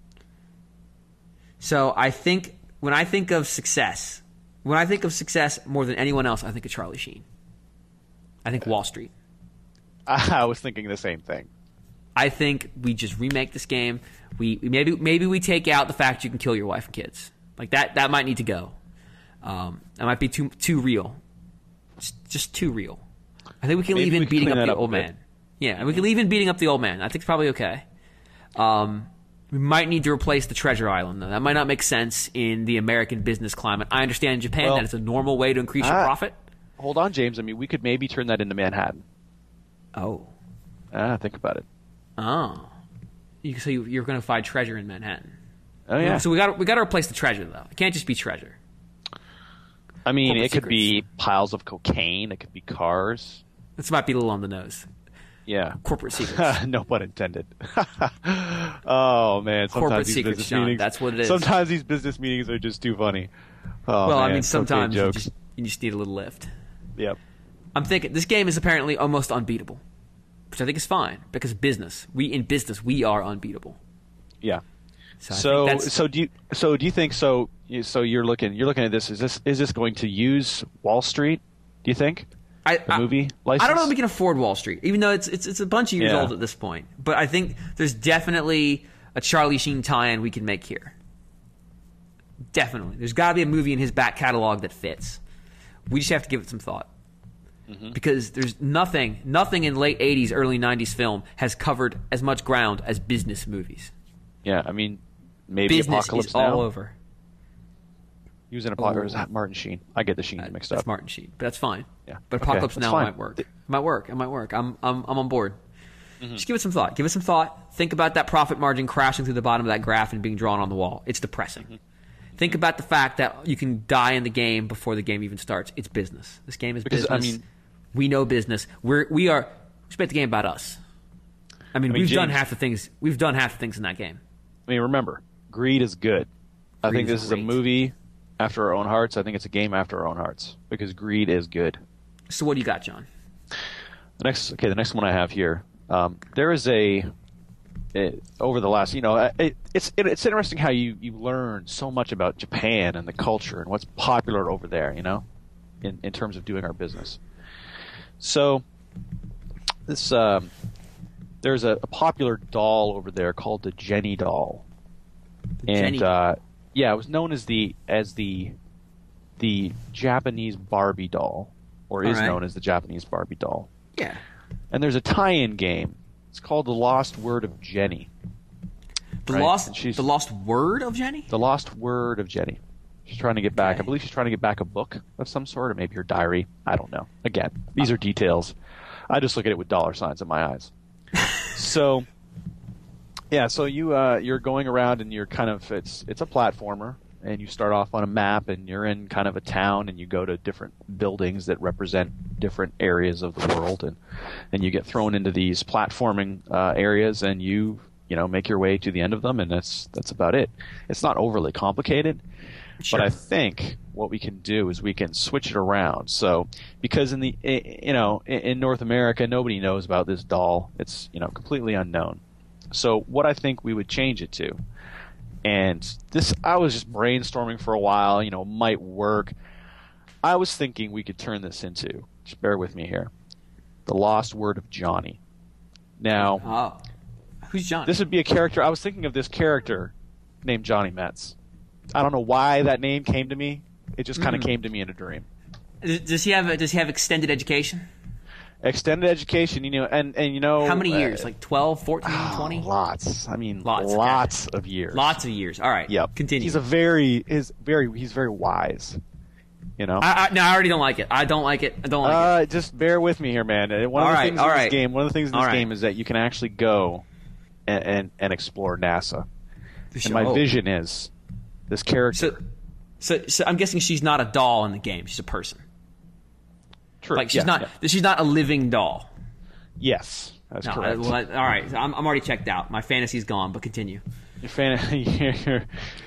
So I think when I think of success, when I think of success more than anyone else, I think of Charlie Sheen. I think Wall Street. I was thinking the same thing. I think we just remake this game. We maybe maybe we take out the fact you can kill your wife and kids. Like that that might need to go. Um, that might be too too real. Just, just too real. I think we can maybe leave in we can beating up clean the that up old a bit. man. Yeah, and we can leave in beating up the old man. I think it's probably okay. Um, we might need to replace the treasure island, though. That might not make sense in the American business climate. I understand in Japan Well, that it's a normal way to increase your I- profit. Hold on, James. I mean, we could maybe turn that into Manhattan. Oh. Ah, think about it. Oh. You, so you, you're going to find treasure in Manhattan. Oh yeah. So we got we got to replace the treasure, though. It can't just be treasure. I mean, corporate it could secrets. be piles of cocaine. It could be cars. This might be a little on the nose. Yeah. Corporate secrets. No pun intended. Oh man, sometimes Corporate these secrets, business John. meetings. That's what it is. Sometimes these business meetings are just too funny. Oh, well, I man, mean, sometimes cocaine you jokes. just, you just need a little lift. Yep. I'm thinking this game is apparently almost unbeatable, which I think is fine because business. We in business we are unbeatable. Yeah. So, I So, think that's, so do you? So do you think? So, you- so you're looking. You're looking at this. Is this? Is this going to use Wall Street? Do you think? I, The I- movie I license? don't know if we can afford Wall Street, even though it's it's it's a bunch of years Yeah. old at this point. But I think there's definitely a Charlie Sheen tie-in we can make here. Definitely, there's got to be a movie in his back catalog that fits. We just have to give it some thought. Mm-hmm. Because there's nothing, nothing in late eighties, early nineties film has covered as much ground as business movies. Yeah. I mean, maybe Business Apocalypse is Now. all over. He was in Apocalypse. Or Oh. is that Martin Sheen? I get the Sheens mixed That's up. Martin Sheen, but that's fine. Yeah. But Okay, Apocalypse that's Now fine. might work. Th- It might work. It might work. I'm I'm I'm on board. Mm-hmm. Just give it some thought. Give it some thought. Think about that profit margin crashing through the bottom of that graph and being drawn on the wall. It's depressing. Mm-hmm. Think about the fact that you can die in the game before the game even starts. It's business. This game is Because, I business. mean- we know business. We're we are. We spent the game about us. I mean, I mean, we've done James- half the things. We've done half the things in that game. I mean, remember, greed is good. I Greed think is this is a great. movie after our own hearts. I think it's a game after our own hearts because greed is good. So what do you got, John? The next, okay, the next one I have here. Um, there is a it, over the last, you know, it, it's it, it's interesting how you you learn so much about Japan and the culture and what's popular over there. You know, in in terms of doing our business. So this um, there's a, a popular doll over there called the Jenny doll, and Jenny uh, yeah, it was known as the as the the Japanese Barbie doll, or is All right. known as the Japanese Barbie doll. Yeah. And there's a tie-in game. It's called The Lost Word of Jenny. The Right, lost. and she's- The lost word of Jenny. The Lost Word of Jenny. She's trying to get back. Okay. I believe she's trying to get back a book of some sort, or maybe her diary. I don't know. Again, these are details. I just look at it with dollar signs in my eyes. So, yeah. So you uh, you're going around and you're kind of it's it's a platformer, and you start off on a map, and you're in kind of a town, and you go to different buildings that represent different areas of the world, and and you get thrown into these platforming uh, areas, and you you know make your way to the end of them, and that's that's about it. It's not overly complicated. Sure. But I think what we can do is we can switch it around. So, because in the i- you know in in North America, nobody knows about this doll. It's you know completely unknown. So, what I think we would change it to, and this I was just brainstorming for a while. You know, might work. I was thinking we could turn this into. Just bear with me here. The Lost Word of Johnny. Now, Oh. Who's Johnny? this would be a character. I was thinking of this character named Johnny Metz. I don't know why that name came to me. It just kind of Mm. came to me in a dream. Does does he have? Does he have extended education? Extended education, you know, and, and you know. How many uh, years? Like twelve, fourteen, twenty? Lots. I mean, Lots, okay. lots of years. Lots of years. All right. Yep. Continue. He's a very is very he's very wise. You know. I, I, no, I already don't like it. I don't like it. I don't like it. uh, just bear with me here, man. Uh, One of All the right, things all in right. this game, one of the things in All this right. game is that you can actually go and and, and explore NASA. For And my sure. vision is this character. So, so, so I'm guessing she's not a doll in the game. She's a person. True. Like she's yeah, not. yeah. She's not a living doll. Yes, that's No, I- correct. well, I- all right. So I'm, I'm already checked out. My fantasy's gone. But continue. Your fan, your,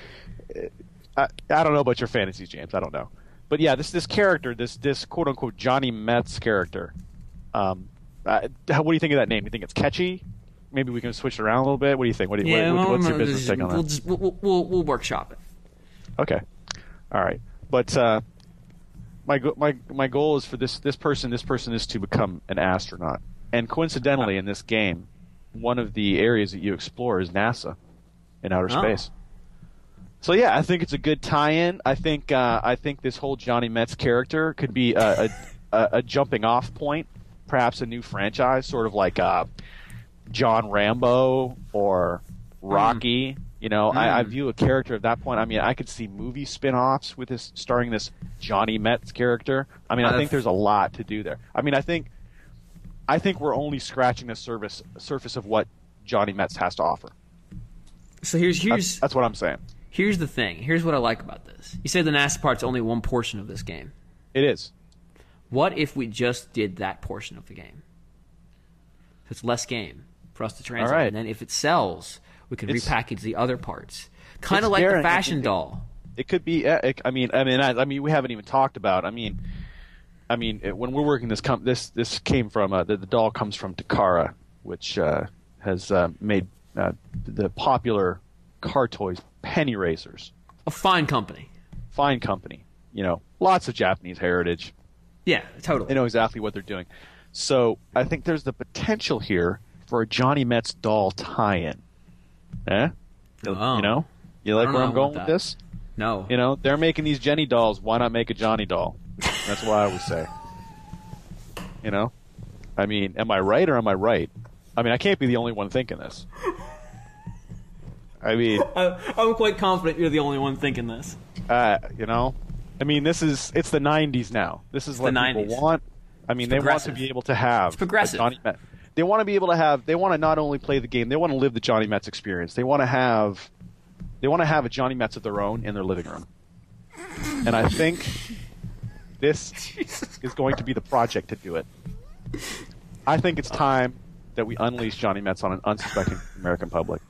I, I don't know about your fantasies, James. I don't know, but yeah, this this character, this this quote unquote Johnny Metz character. Um, uh, how- what do you think of that name? Do you think it's catchy? Maybe we can switch it around a little bit. What do you think? What do you, Yeah. what, well, what's your we'll business just- take on we'll, that? just, we'll, we'll, we'll workshop it. Okay, all right, but uh, my go- my my goal is for this this person this person is to become an astronaut, and coincidentally in this game, one of the areas that you explore is NASA in outer Oh. space. So yeah, I think it's a good tie-in. I think uh, I think this whole Johnny Metz character could be a, a, a, a jumping-off point, perhaps a new franchise, sort of like uh, John Rambo or Rocky. Mm. You know, mm. I, I view a character at that point. I mean, I could see movie spin-offs with this starring this Johnny Metz character. I mean, I think there's a lot to do there. I mean, I think I think we're only scratching the surface surface of what Johnny Metz has to offer. So here's here's that's, that's what I'm saying. Here's the thing. Here's what I like about this. You said the NASA part's only one portion of this game. It is. What if we just did that portion of the game? So it's less game for us to translate. Right. And then if it sells, we can it's, repackage the other parts. Kind of like the fashion it, doll. It could be. It, I mean, I mean, I, I mean, we haven't even talked about. I mean, I mean, it, when we're working this, com- this this came from uh, the, the doll comes from Takara, which uh, has uh, made uh, the popular car toys Penny Racers. A fine company. Fine company. You know, lots of Japanese heritage. Yeah, totally. They know exactly what they're doing. So I think there's the potential here for a Johnny Metz doll tie-in. Eh? Oh. You know? You like where I'm going with this? No. You know, they're making these Jenny dolls. Why not make a Johnny doll? That's what I would say. You know? I mean, am I right or am I right? I mean, I can't be the only one thinking this. I mean, I'm quite confident you're the only one thinking this. Uh, you know, I mean, this is it's the nineties now. This is it's what people want. I mean, they want to be able to have it's progressive. Johnny Metz. They want to be able to have. They want to not only play the game. They want to live the Johnny Metz experience. They want to have. They want to have a Johnny Metz of their own in their living room. And I think this is going to be the project to do it. I think it's time that we unleash Johnny Metz on an unsuspecting American public.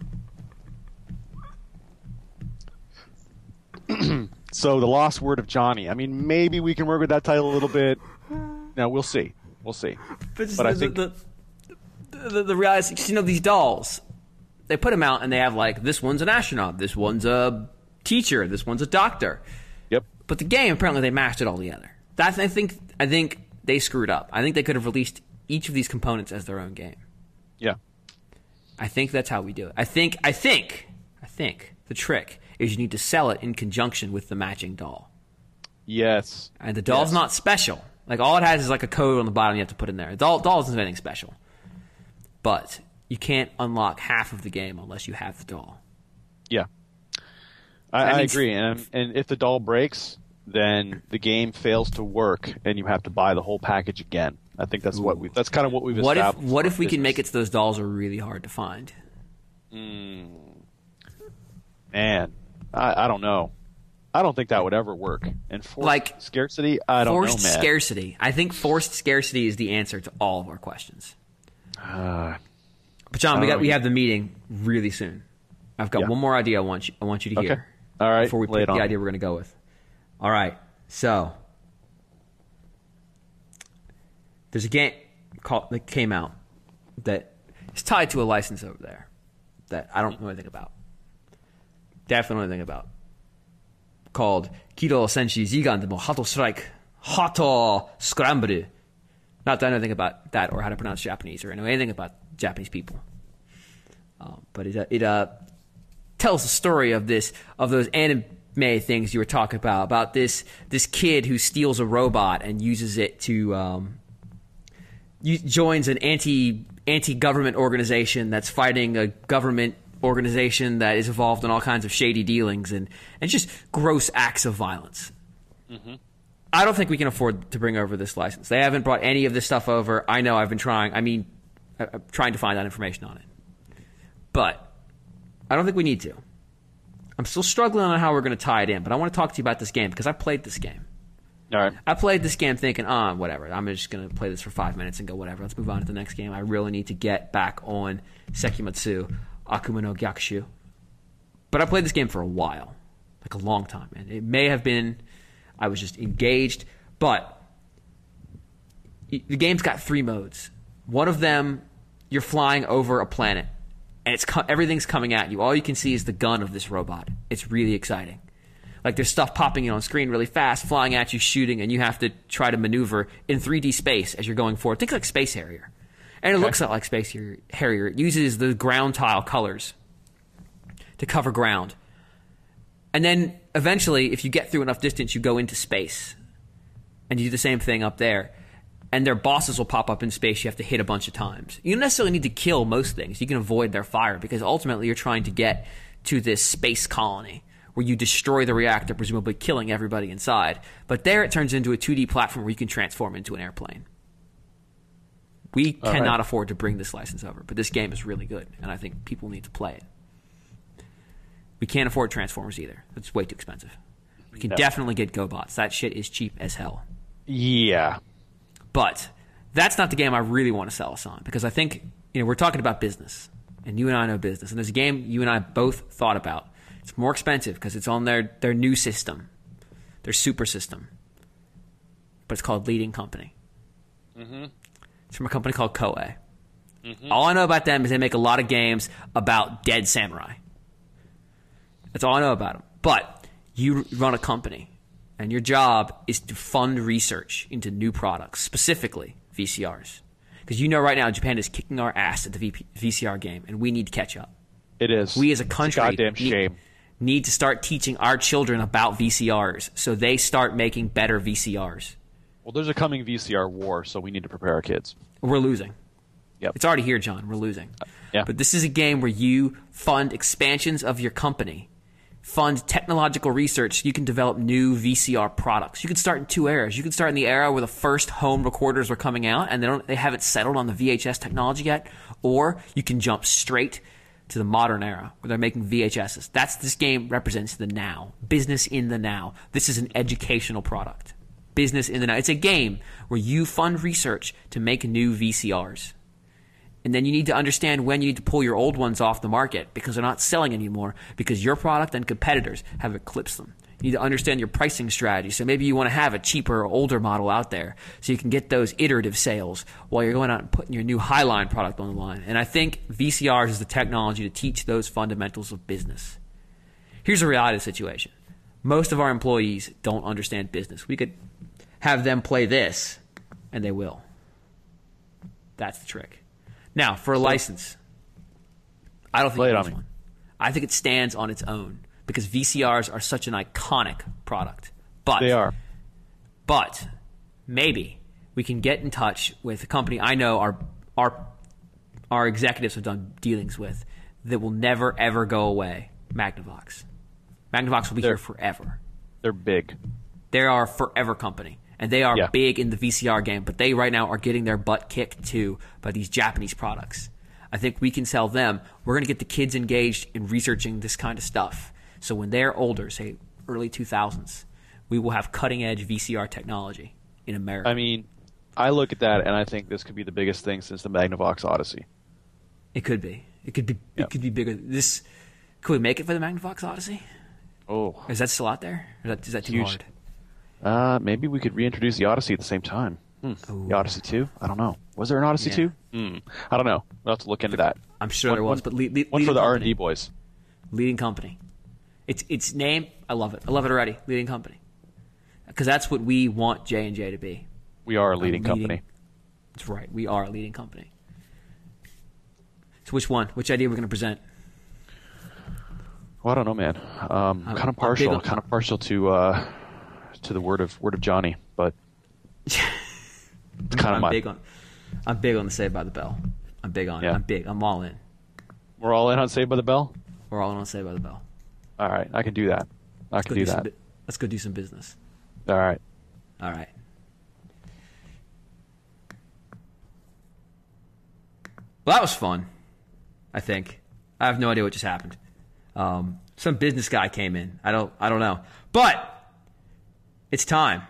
So the lost word of Johnny. I mean, maybe we can work with that title a little bit. Now we'll see. We'll see. But, but the, I think the the, the, the reality, you know, these dolls, they put them out and they have like this one's an astronaut, this one's a teacher, this one's a doctor. Yep. But the game apparently they mashed it all together. That's I think I think they screwed up. I think they could have released each of these components as their own game. Yeah. I think that's how we do it. I think I think I think the trick is you need to sell it in conjunction with the matching doll. Yes. And the doll's yes. not special. Like, all it has is like a code on the bottom you have to put in there. The doll, doll isn't anything special. But you can't unlock half of the game unless you have the doll. Yeah. I, I agree. And, and if the doll breaks, then the game fails to work and you have to buy the whole package again. I think that's Ooh. what we that's kind of what we've what established. If, what if we business. can make it so those dolls are really hard to find? Mm. Man. I, I don't know. I don't think that would ever work. And forced like scarcity, I don't forced know, man. scarcity. I think forced scarcity is the answer to all of our questions. Uh, but John, we got know. we have the meeting really soon. I've got yeah. one more idea I want you I want you to hear. Okay. All right. Before we pick the idea we're going to go with. All right. So there's a game called that came out that is tied to a license over there that I don't know anything about. Definitely know anything about. Called Kiro Senshi Zigan Demo Hato Strike Hato Scramble. Not that I know anything about that or how to pronounce Japanese or know anything about Japanese people. Um, but it, uh, it uh, tells the story of this of those anime things you were talking about about this this kid who steals a robot and uses it to um, you, joins an anti anti government organization that's fighting a government organization that is involved in all kinds of shady dealings and, and just gross acts of violence. Mm-hmm. I don't think we can afford to bring over this license. They haven't brought any of this stuff over. I know I've been trying. I mean, I'm trying to find out information on it. But I don't think we need to. I'm still struggling on how we're going to tie it in, but I want to talk to you about this game because I played this game. All right. I played this game thinking, ah, oh, whatever. I'm just going to play this for five minutes and go, whatever. Let's move on to the next game. I really need to get back on Sekimatsu Akuma no Gyakushu. But I played this game for a while. Like a long time. And it may have been I was just engaged. But the game's got three modes. One of them, you're flying over a planet. And it's everything's coming at you. All you can see is the gun of this robot. It's really exciting. Like there's stuff popping in on screen really fast, flying at you, shooting, and you have to try to maneuver in three D space as you're going forward. Think like Space Harrier. And it okay. looks a lot like Space Harrier. It uses the ground tile colors to cover ground. And then eventually, if you get through enough distance, you go into space. And you do the same thing up there. And their bosses will pop up in space you have to hit a bunch of times. You don't necessarily need to kill most things. You can avoid their fire because ultimately you're trying to get to this space colony where you destroy the reactor, presumably killing everybody inside. But there it turns into a two D platform where you can transform into an airplane. We All cannot right. afford to bring this license over, but this game is really good, and I think people need to play it. We can't afford Transformers either. It's way too expensive. We can no. definitely get GoBots. That shit is cheap as hell. Yeah. But that's not the game I really want to sell us on, because I think, you know, we're talking about business, and you and I know business, and there's a game you and I both thought about. It's more expensive because it's on their, their new system, their super system, but it's called Leading Company. Mm-hmm. It's from a company called Koei. Mm-hmm. All I know about them is they make a lot of games about dead samurai. That's all I know about them. But you run a company, and your job is to fund research into new products, specifically V C Rs. Because you know right now Japan is kicking our ass at the V C R game, and we need to catch up. It is. We as a country it's a goddamn shame. Need, need to start teaching our children about V C Rs so they start making better V C Rs. Well, there's a coming V C R war, so we need to prepare our kids. We're losing. Yep. It's already here, John. We're losing. Uh, yeah. But this is a game where you fund expansions of your company, fund technological research so you can develop new V C R products. You can start in two eras. You can start in the era where the first home recorders were coming out and they don't they haven't settled on the V H S technology yet, or you can jump straight to the modern era where they're making V H Ss. That's this game represents the now. Business in the now. This is an educational product. Business in the now. It's a game where you fund research to make new V C Rs. And then you need to understand when you need to pull your old ones off the market because they're not selling anymore because your product and competitors have eclipsed them. You need to understand your pricing strategy. So maybe you want to have a cheaper or older model out there so you can get those iterative sales while you're going out and putting your new Highline product on the line. And I think V C Rs is the technology to teach those fundamentals of business. Here's the reality of the situation. Most of our employees don't understand business. We could have them play this, and they will. That's the trick. Now, for a so, license, I don't think it needs one. I think it stands on its own because V C Rs are such an iconic product. But they are. But maybe we can get in touch with a company I know our our our executives have done dealings with that will never ever go away. Magnavox. Magnavox will be they're, here forever. They're big. They are a forever company. And they are yeah. big in the V C R game, but they right now are getting their butt kicked too by these Japanese products. I think we can sell them. We're going to get the kids engaged in researching this kind of stuff. So when they're older, say early two thousands, we will have cutting-edge V C R technology in America. I mean, I look at that and I think this could be the biggest thing since the Magnavox Odyssey. It could be. It could be. Yep. It could be bigger. This could we make it for the Magnavox Odyssey? Oh, is that still out there? Or is that, is that too Huge. hard? Uh, maybe we could reintroduce the Odyssey at the same time. Hmm. The Odyssey two? I don't know. Was there an Odyssey yeah. two? Hmm. I don't know. We'll have to look into that. I'm sure one, there was, one, but le- le- one for the R and D boys. Leading Company. It's its name. I love it. I love it already. Leading Company. Because that's what we want J and J to be. We are a leading, a leading company. That's right. We are a leading company. So which one? Which idea are we going to present? Well, I don't know, man. Um, I'm, kind of partial. On, kind of partial to. Uh, to the word of word of Johnny, but it's kind of I'm my... big on. I'm big on the Saved by the Bell. I'm big on. Yeah. it. I'm big. I'm all in. We're all in on Saved by the Bell. We're all in on Saved by the Bell. All right, I can do that. I let's can do, do that. Some, let's go do some business. All right. All right. Well, that was fun. I think. I have no idea what just happened. Um, some business guy came in. I don't. I don't know. But. It's time.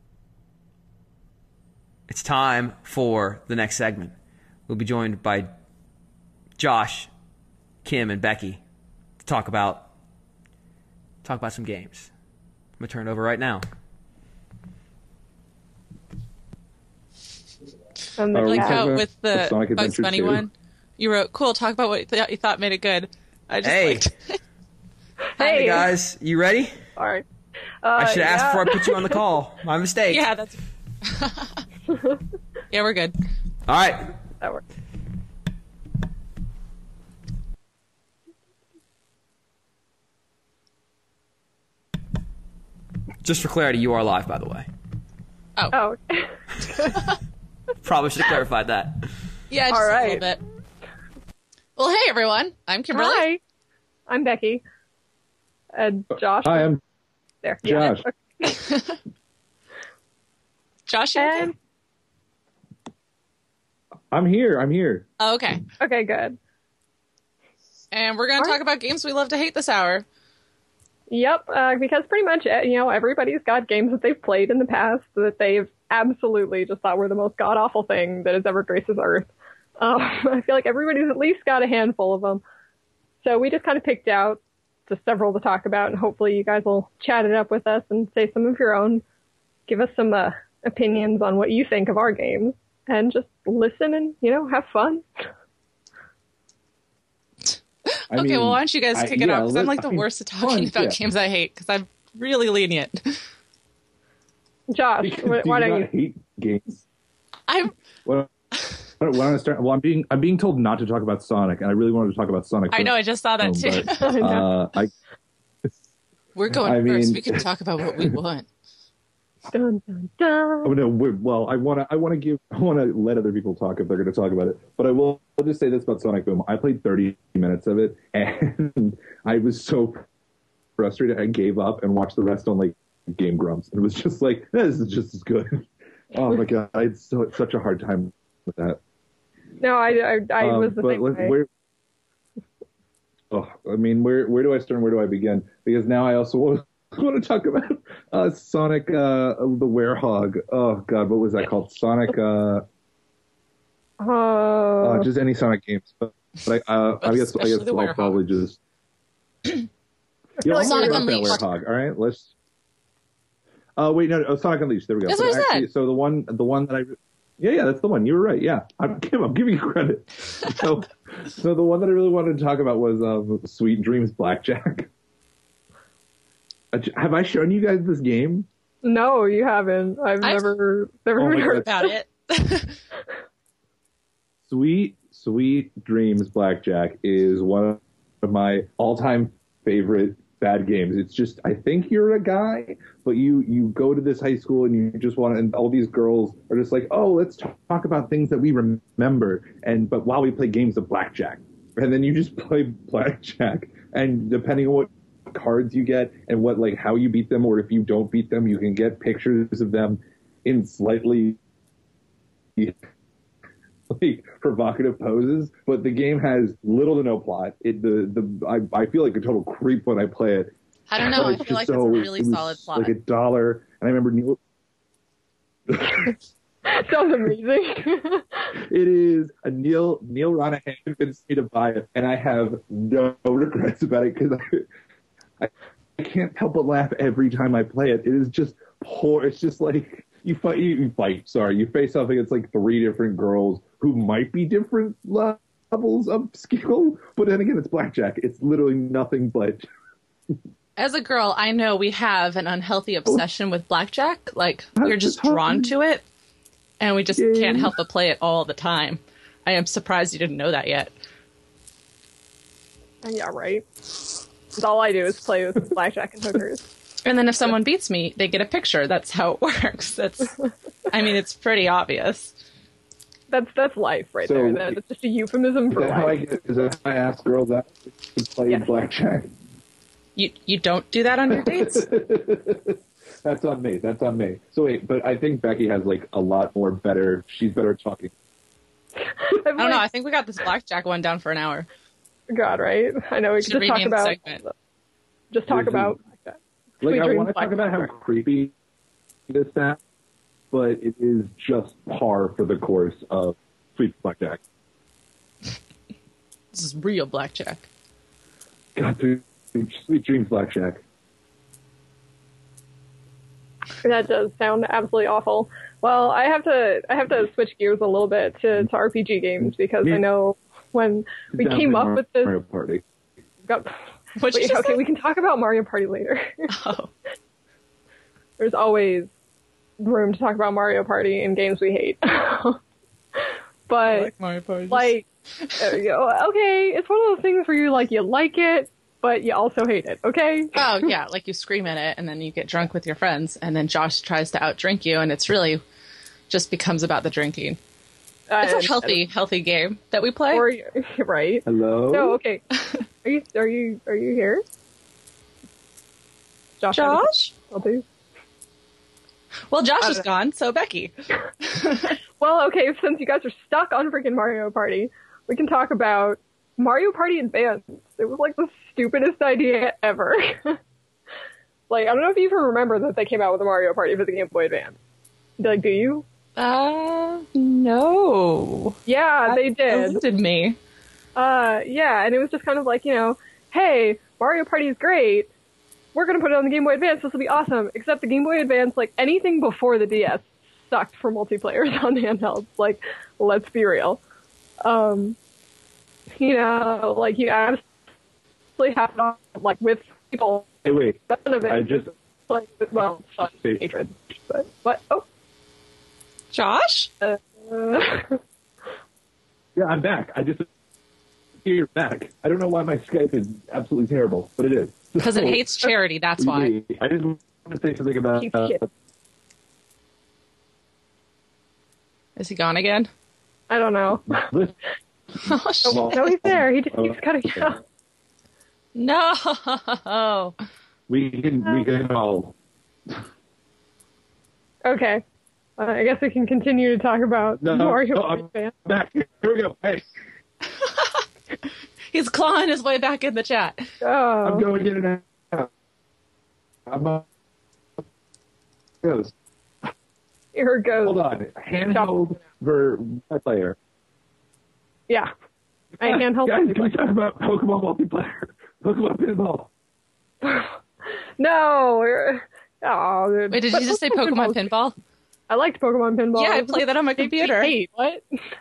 It's time for the next segment. We'll be joined by Josh, Kim, and Becky to talk about talk about some games. I'm gonna turn it over right now. Um, like how with the Bugs Bunny two. one, you wrote, "Cool, talk about what you, th- you thought made it good." I just hey, liked hey. hey guys, you ready? All right. Uh, I should yeah. ask before I put you on the call. My mistake. Yeah, that's. Yeah, we're good. All right. That works. Just for clarity, you are live, by the way. Oh. Oh. Probably should have clarified that. Yeah, just All right. a little bit. Well, hey, everyone. I'm Kimberly. Hi. I'm Becky. And Josh. Hi, I'm there. Josh. Yeah. Josh, you okay? And, I'm here. I'm here. Oh, okay. okay, good. And we're going to All talk about games we love to hate this hour. Yep, uh, because pretty much, uh, you know, everybody's got games that they've played in the past that they've absolutely just thought were the most god-awful thing that has ever graced this earth. Um, I feel like everybody's at least got a handful of them. So we just kind of picked out just several to talk about, and hopefully you guys will chat it up with us and say some of your own. Give us some uh, opinions on what you think of our games, and just listen and, you know, have fun. I okay, mean, well, why don't you guys I- kick it yeah, off? Because I'm let- like the I mean, worst at talking fun, about yeah. games I hate, because I'm really lenient. Josh, Because wh- do why you don't not you? hate games? I'm. Well, why don't I start? Well, I'm being I'm being told not to talk about Sonic, and I really wanted to talk about Sonic. I know, I just saw that um, too. but, uh, I We're going I first. mean- We can talk about what we want. Dun, dun, dun. oh no. we're- Well, I want to I want to give I want to let other people talk if they're going to talk about it. But I will I'll just say this about Sonic Boom. I played thirty minutes of it, and I was so frustrated. I gave up and watched the rest on like Game Grumps. It was just like, eh, this is just as good. Oh my god, I had so, such a hard time with that. No, I, I, I Um, was the but same let- way. where? Oh, I mean, where where do I start and where do I begin? Because now I also want, want to talk about uh, Sonic uh, the Werehog. Oh god, what was that called? Sonic. Uh, Oh. uh, just any Sonic games. But, but I, uh, I guess I Especially guess the I'll Werehog. probably just. Yeah, like I'll Sonic talk about that Unleashed. Werehog. All right, let's. Uh, wait, no, no, Sonic Unleashed. There we go. That's So what I actually, said. So the one, the one that I. Yeah, yeah, that's the one. You were right. Yeah, I'm, I'm giving you credit. So, so the one that I really wanted to talk about was um, Sweet Dreams Blackjack. Uh, Have I shown you guys this game? No, you haven't. I've I've- never, never Oh my even heard About it. Sweet, Sweet Dreams Blackjack is one of my all-time favorite bad games. It's just, I think you're a guy, but you, you go to this high school and you just want to, and all these girls are just like, oh, let's talk about things that we remember. And, but while we play games of blackjack, and then you just play blackjack, and depending on what cards you get and what, like, how you beat them, or if you don't beat them, you can get pictures of them in slightly like provocative poses, but the game has little to no plot. It the the I, I feel like a total creep when I play it. I don't know. But I it's feel like just that's a so- really it was solid plot. Like a dollar, and I remember Neil. Sounds amazing. It is a Neil Neil Ronahan convinced me to buy it, and I have no regrets about it because I, I I can't help but laugh every time I play it. It is just poor. It's just like you fight. You, you fight. Sorry, you face off against like three different girls who might be different levels of skill, but then again, it's blackjack. It's literally nothing but. As a girl, I know we have an unhealthy obsession with blackjack. Like, we're just drawn to it, and we just Yeah. can't help but play it all the time. I am surprised you didn't know that yet. Yeah, right. That's all I do is play with blackjack and hookers. And then if someone beats me, they get a picture. That's how it works. That's, I mean, it's pretty obvious. That's that's life right So- there. That's just a euphemism Is for that how I life. get? Is that how I ask girls out to play Yes. blackjack? You you don't do that on your dates? That's on me. That's on me. So wait, but I think Becky has like a lot more better. She's better at talking. I'm I don't know. I like, think we got this blackjack one down for an hour. God, right? I know we Should could just talk rename the about segment. just talk This is- about blackjack. Like Sweet I Dreams want to talk about how Blackjack. creepy this sounds, but it is just par for the course of Sweet Blackjack. This is real blackjack. God, dude, Sweet Dreams Blackjack. That does sound absolutely awful. Well, I have to I have to switch gears a little bit to, to R P G games because I know when we Down came for up Mar- with this. Mario Party. Got, What'd you wait, just okay, say? we can talk about Mario Party later. Oh. There's always room to talk about Mario Party in games we hate. But Mario Party. like, uh, you know, okay, it's one of those things where you like you like it, but you also hate it, okay? Oh, yeah, like you scream at it, and then you get drunk with your friends, and then Josh tries to outdrink you, and it's really just becomes about the drinking. It's a healthy, healthy game that we play. Or, right. Hello? No, okay. Are you, are you, are you here? Josh? Josh? I'll do. Well, Josh is gone, so Becky. Well, okay, since you guys are stuck on freaking Mario Party, we can talk about Mario Party Advance. It was like the stupidest idea ever. Like, I don't know if you even remember that they came out with a Mario Party for the Game Boy Advance. Like, do you? Uh, no. Yeah, That they did. eluded me. Uh, yeah, and it was just kind of like, you know, hey, Mario Party is great. We're gonna put it on the Game Boy Advance. This will be awesome. Except the Game Boy Advance, like anything before the D S, sucked for multiplayers on handhelds. Like, let's be real. Um, you know, like you absolutely have to, like with people. Hey, wait. None of it. I just like, well, not hatred, but what? Oh, Josh? uh, yeah, I'm back. I just hear you're back. I don't know why my Skype is absolutely terrible, but it is. Because it hates charity, that's why. I just want to say something about. Keep Uh, shit. Is he gone again? I don't know. listen, Oh, shit. No, he's there. He just Oh. keeps cutting out. No! we can we can all. Okay. Uh, I guess we can continue to talk about No, no, Mario no, Party I'm Advance. back. Here we go. Hey, He's clawing his way back in the chat. Oh. I'm going in and out. I'm uh, goes. Here it goes. Hold on. Handheld ver player. Yeah. I handheld Guys, can we multiplayer. talk about Pokemon multiplayer? Pokemon pinball. No. we're- Oh, dude. Wait, did But you just say Pokemon Pinball? I liked Pokemon Pinball. Yeah, I It was play that on my a big computer. hate. What?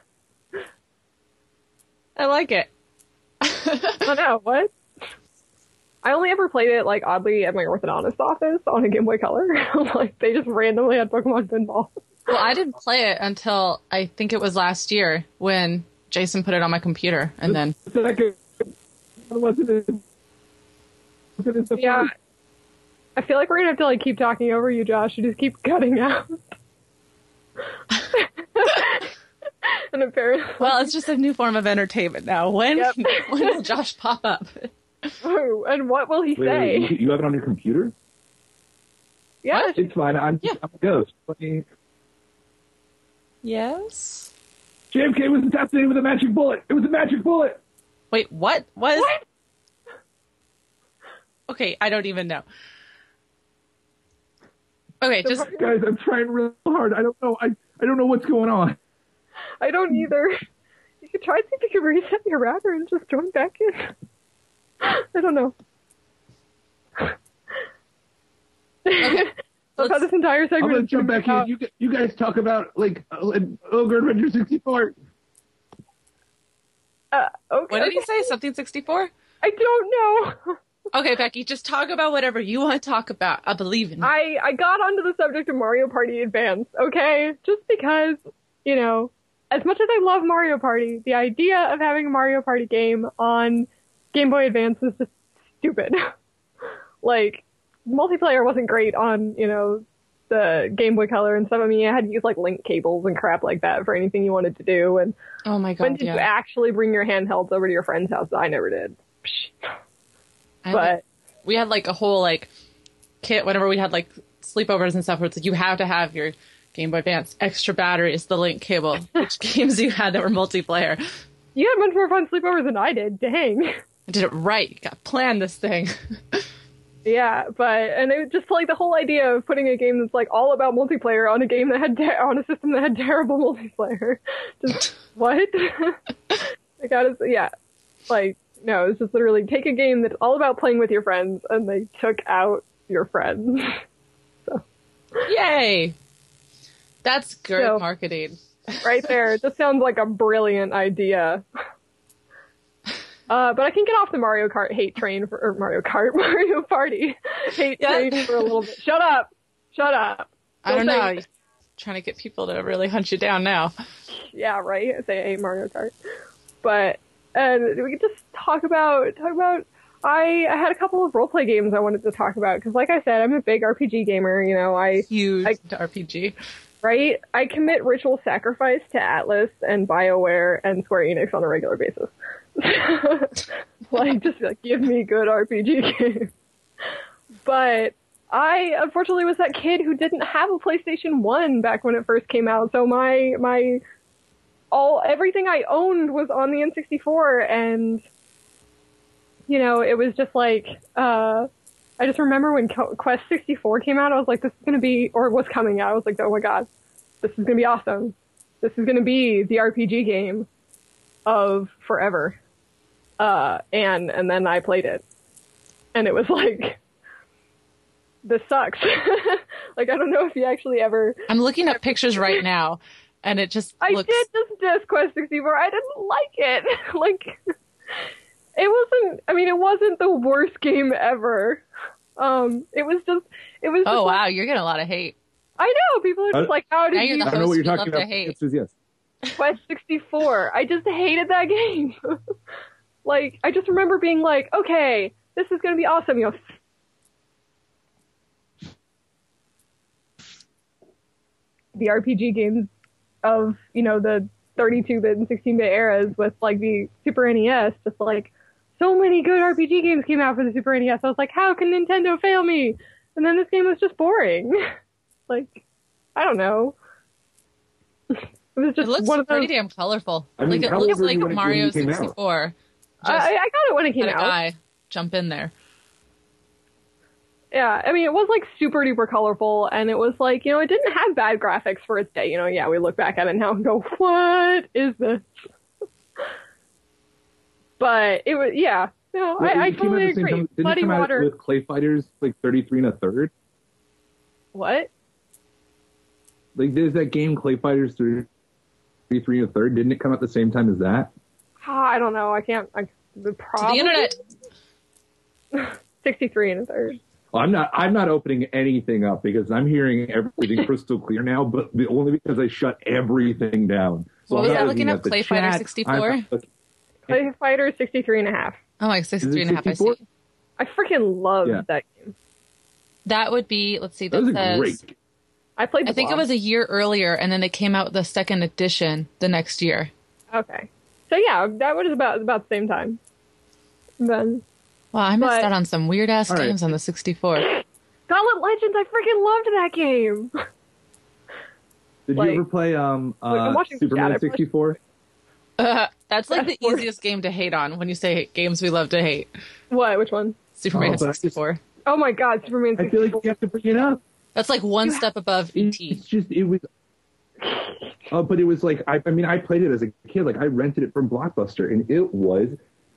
I like it. I know. What? I only ever played it, like, oddly at my orthodontist office on a Game Boy Color. Like, they just randomly had Pokemon Pinball. Well, I didn't play it until I think it was last year when Jason put it on my computer, and then Second. Wasn't it? Wasn't it the Yeah. first? I feel like we're gonna have to, like, keep talking over you, Josh. You just keep cutting out. And apparently... well, it's just a new form of entertainment now. When Yep. when will Josh pop up? Oh, and what will he Wait, say? wait, you, you have it on your computer? Yeah, It's fine. I'm, Yeah. I'm a ghost. J Yes. M K was assassinated with a magic bullet. It was a magic bullet. Wait, what was? What? Okay, I don't even know. Okay, The just part- Guys, I'm trying real hard. I don't know. I, I don't know what's going on. I don't either. You could try to see if you can reset your router and just join back in. I don't know. Okay, That's how let's- this entire I'm segment gonna is jump gonna back be about- in. You, gu- you guys talk about like uh, Ogre Adventure sixty-four. Uh, okay. what did he say? Something sixty-four? I don't know. Okay, Becky, just talk about whatever you want to talk about. I believe in you. I, I got onto the subject of Mario Party Advance, okay? Just because, you know, as much as I love Mario Party, the idea of having a Mario Party game on Game Boy Advance is just stupid. Like, multiplayer wasn't great on, you know, the Game Boy Color and stuff. I mean, you had to use, like, link cables and crap like that for anything you wanted to do. And Oh my god, when did yeah. you actually bring your handhelds over to your friend's house? I never did. Psh. I But had- we had like a whole like kit whenever we had like sleepovers and stuff where it's like you have to have your Game Boy Advance, extra batteries, the link cable, which games you had that were multiplayer. you had much more fun sleepovers than I did. Dang. I did it right. You got to plan this thing. Yeah, but and it just like the whole idea of putting a game that's like all about multiplayer on a game that had ter- on a system that had terrible multiplayer. Just what? I gotta say, yeah, like no, it's just literally take a game that's all about playing with your friends, and they took out your friends. Yay! That's great So- marketing. Right there, it just sounds like a brilliant idea. Uh, but I can get off the Mario Kart hate train for or Mario Kart Mario Party hate Yeah. train for a little bit. Shut up! Shut up! I don't say- know. You're trying to get people to really hunt you down now. Yeah, right. I say I hate Mario Kart, but and we could just talk about talk about I, I had a couple of roleplay games I wanted to talk about because, like I said, I'm a big R P G gamer. You know, I Huge I, to R P G. Right? I commit ritual sacrifice to Atlas and BioWare and Square Enix on a regular basis. Like, just like, give me good R P G games. But I, unfortunately, was that kid who didn't have a PlayStation one back when it first came out, so my, my, all, everything I owned was on the N sixty-four, and, you know, it was just like, uh, I just remember when Quest sixty-four came out, I was like, this is gonna be, or was coming out, I was like, oh my god, this is gonna be awesome. This is gonna be the R P G game of forever. Uh, and, and then I played it. And it was like, this sucks. Like, I don't know if you actually ever... I'm looking at pictures right now, and it just I looks... did just disc Quest sixty-four. I didn't like it. Like, it wasn't... I mean, it wasn't the worst game ever. Um, it was just... It was. Oh, just wow, like, you're getting a lot of hate. I know, people are just I- like, how did Now you're you... the I don't know what host you're we talking love about. to hate. The answer is yes. Quest sixty-four. I just hated that game. Like, I just remember being like, okay, this is gonna be awesome, you know... the R P G games of, you know, the thirty-two bit and sixteen bit eras with, like, the Super N E S, just, like, so many good R P G games came out for the Super N E S. I was like, how can Nintendo fail me? And then this game was just boring. Like, I don't know. It was just It looks one of those... pretty damn colorful. I mean, like, it how looks old were like you when it- when Mario it came out? sixty-four. Just I, I got it when it came let a out. guy jump in there. Yeah, I mean, it was, like, super duper colorful, and it was, like, you know, it didn't have bad graphics for its day. You know, yeah, we look back at it now and go, what is this? But it was, yeah. No, Wait, I, I it came out totally at the same agree. time- Didn't Muddy it come out Water. with Clay Fighters like thirty-three and a third? What? Like, there's that game Clay Fighters thirty-three and a third. Didn't it come out at the same time as that? Ah, I don't know. I can't. I, the To probably the internet. sixty-three and a third. Well, I'm not. I'm not opening anything up because I'm hearing everything crystal clear now. But the, only because I shut everything down. So What I'm was not that looking at up? the Clay Fighter chat. sixty-four? I'm not looking- Clay Fighter sixty-three and a half. Oh, like Is sixty-three it and a half, I see. sixty-four? I freaking loved Yeah. that game. That would be, let's see, That that was a says, great. I played the I think it blob. was a year earlier, and then they came out with the second edition the next year. Okay. So yeah, that was about about the same time. Then Wow, I missed But- out on some weird-ass All right. games on the sixty-four. Gauntlet Legends, I freaking loved that game. Did like- you ever play um Wait, I'm uh, watching Superman Scatter. sixty-four? Uh, that's like the That's for- easiest game to hate on when you say games we love to hate. What? Which one? Superman Oh, but I just- sixty-four. Oh my God, Superman I feel like sixty-four. you have to bring it up. That's like one step above E It- T. It's just it was. Oh, but it was like I, I mean I played it as a kid. Like I rented it from Blockbuster, and it was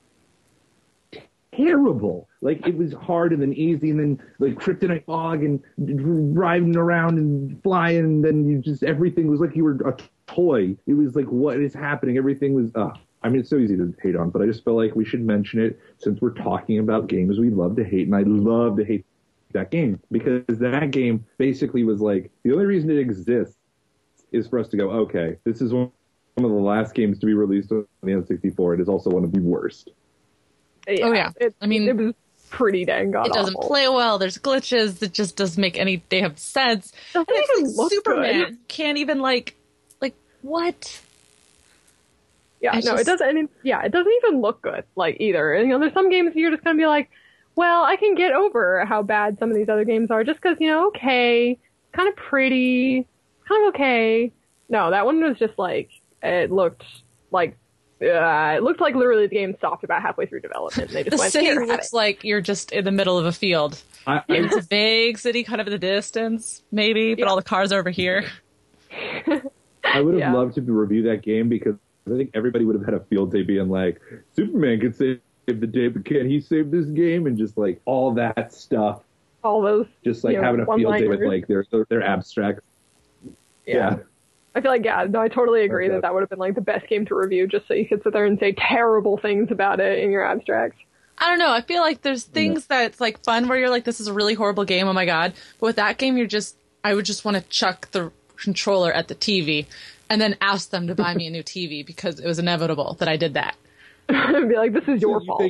terrible. Like it was hard and then easy, and then like kryptonite fog and driving around and flying, and then you just everything was like you were a toy. It was like what is happening? Everything was. Uh, I mean, it's so easy to hate on, but I just felt like we should mention it since we're talking about games we love to hate, and I love to hate that game because that game basically was like the only reason it exists is for us to go, okay, this is one of the last games to be released on the N sixty-four. It is also one of the worst. Oh, yeah. It, I mean, it was pretty dang god It doesn't awful. play well. There's glitches. It just doesn't make any damn sense. Doesn't And it's even like look Superman good. can't even like, like what? Yeah, I no, just- it doesn't. And it, yeah, it doesn't even look good. Like either. And, you know, there's some games you're just gonna be like, well, I can get over how bad some of these other games are just because you know, okay, kind of pretty, kind of okay. No, that one was just like it looked like. Uh, it looked like literally the game stopped about halfway through development. And they just The went, city "Here, have looks it." like you're just in the middle of a field. I, It's I, a big city, kind of in the distance, maybe, but Yeah. all the cars are over here. I would have Yeah. loved to review that game because I think everybody would have had a field day being like, Superman could save the day, but can he save this game? And just like all that stuff. All those. Just like You know, having a field day with one-liners. like their their, their abstracts. Yeah. I feel like, yeah, no, I totally agree Okay. that that would have been like the best game to review just so you could sit there and say terrible things about it in your abstracts. I don't know. I feel like there's things that's like fun where you're like, this is a really horrible game. Oh my God. But with that game, you're just, I would just want to chuck the controller at the T V and then ask them to buy me a new T V because it was inevitable that I did that. And be like, this is your So you fault. think-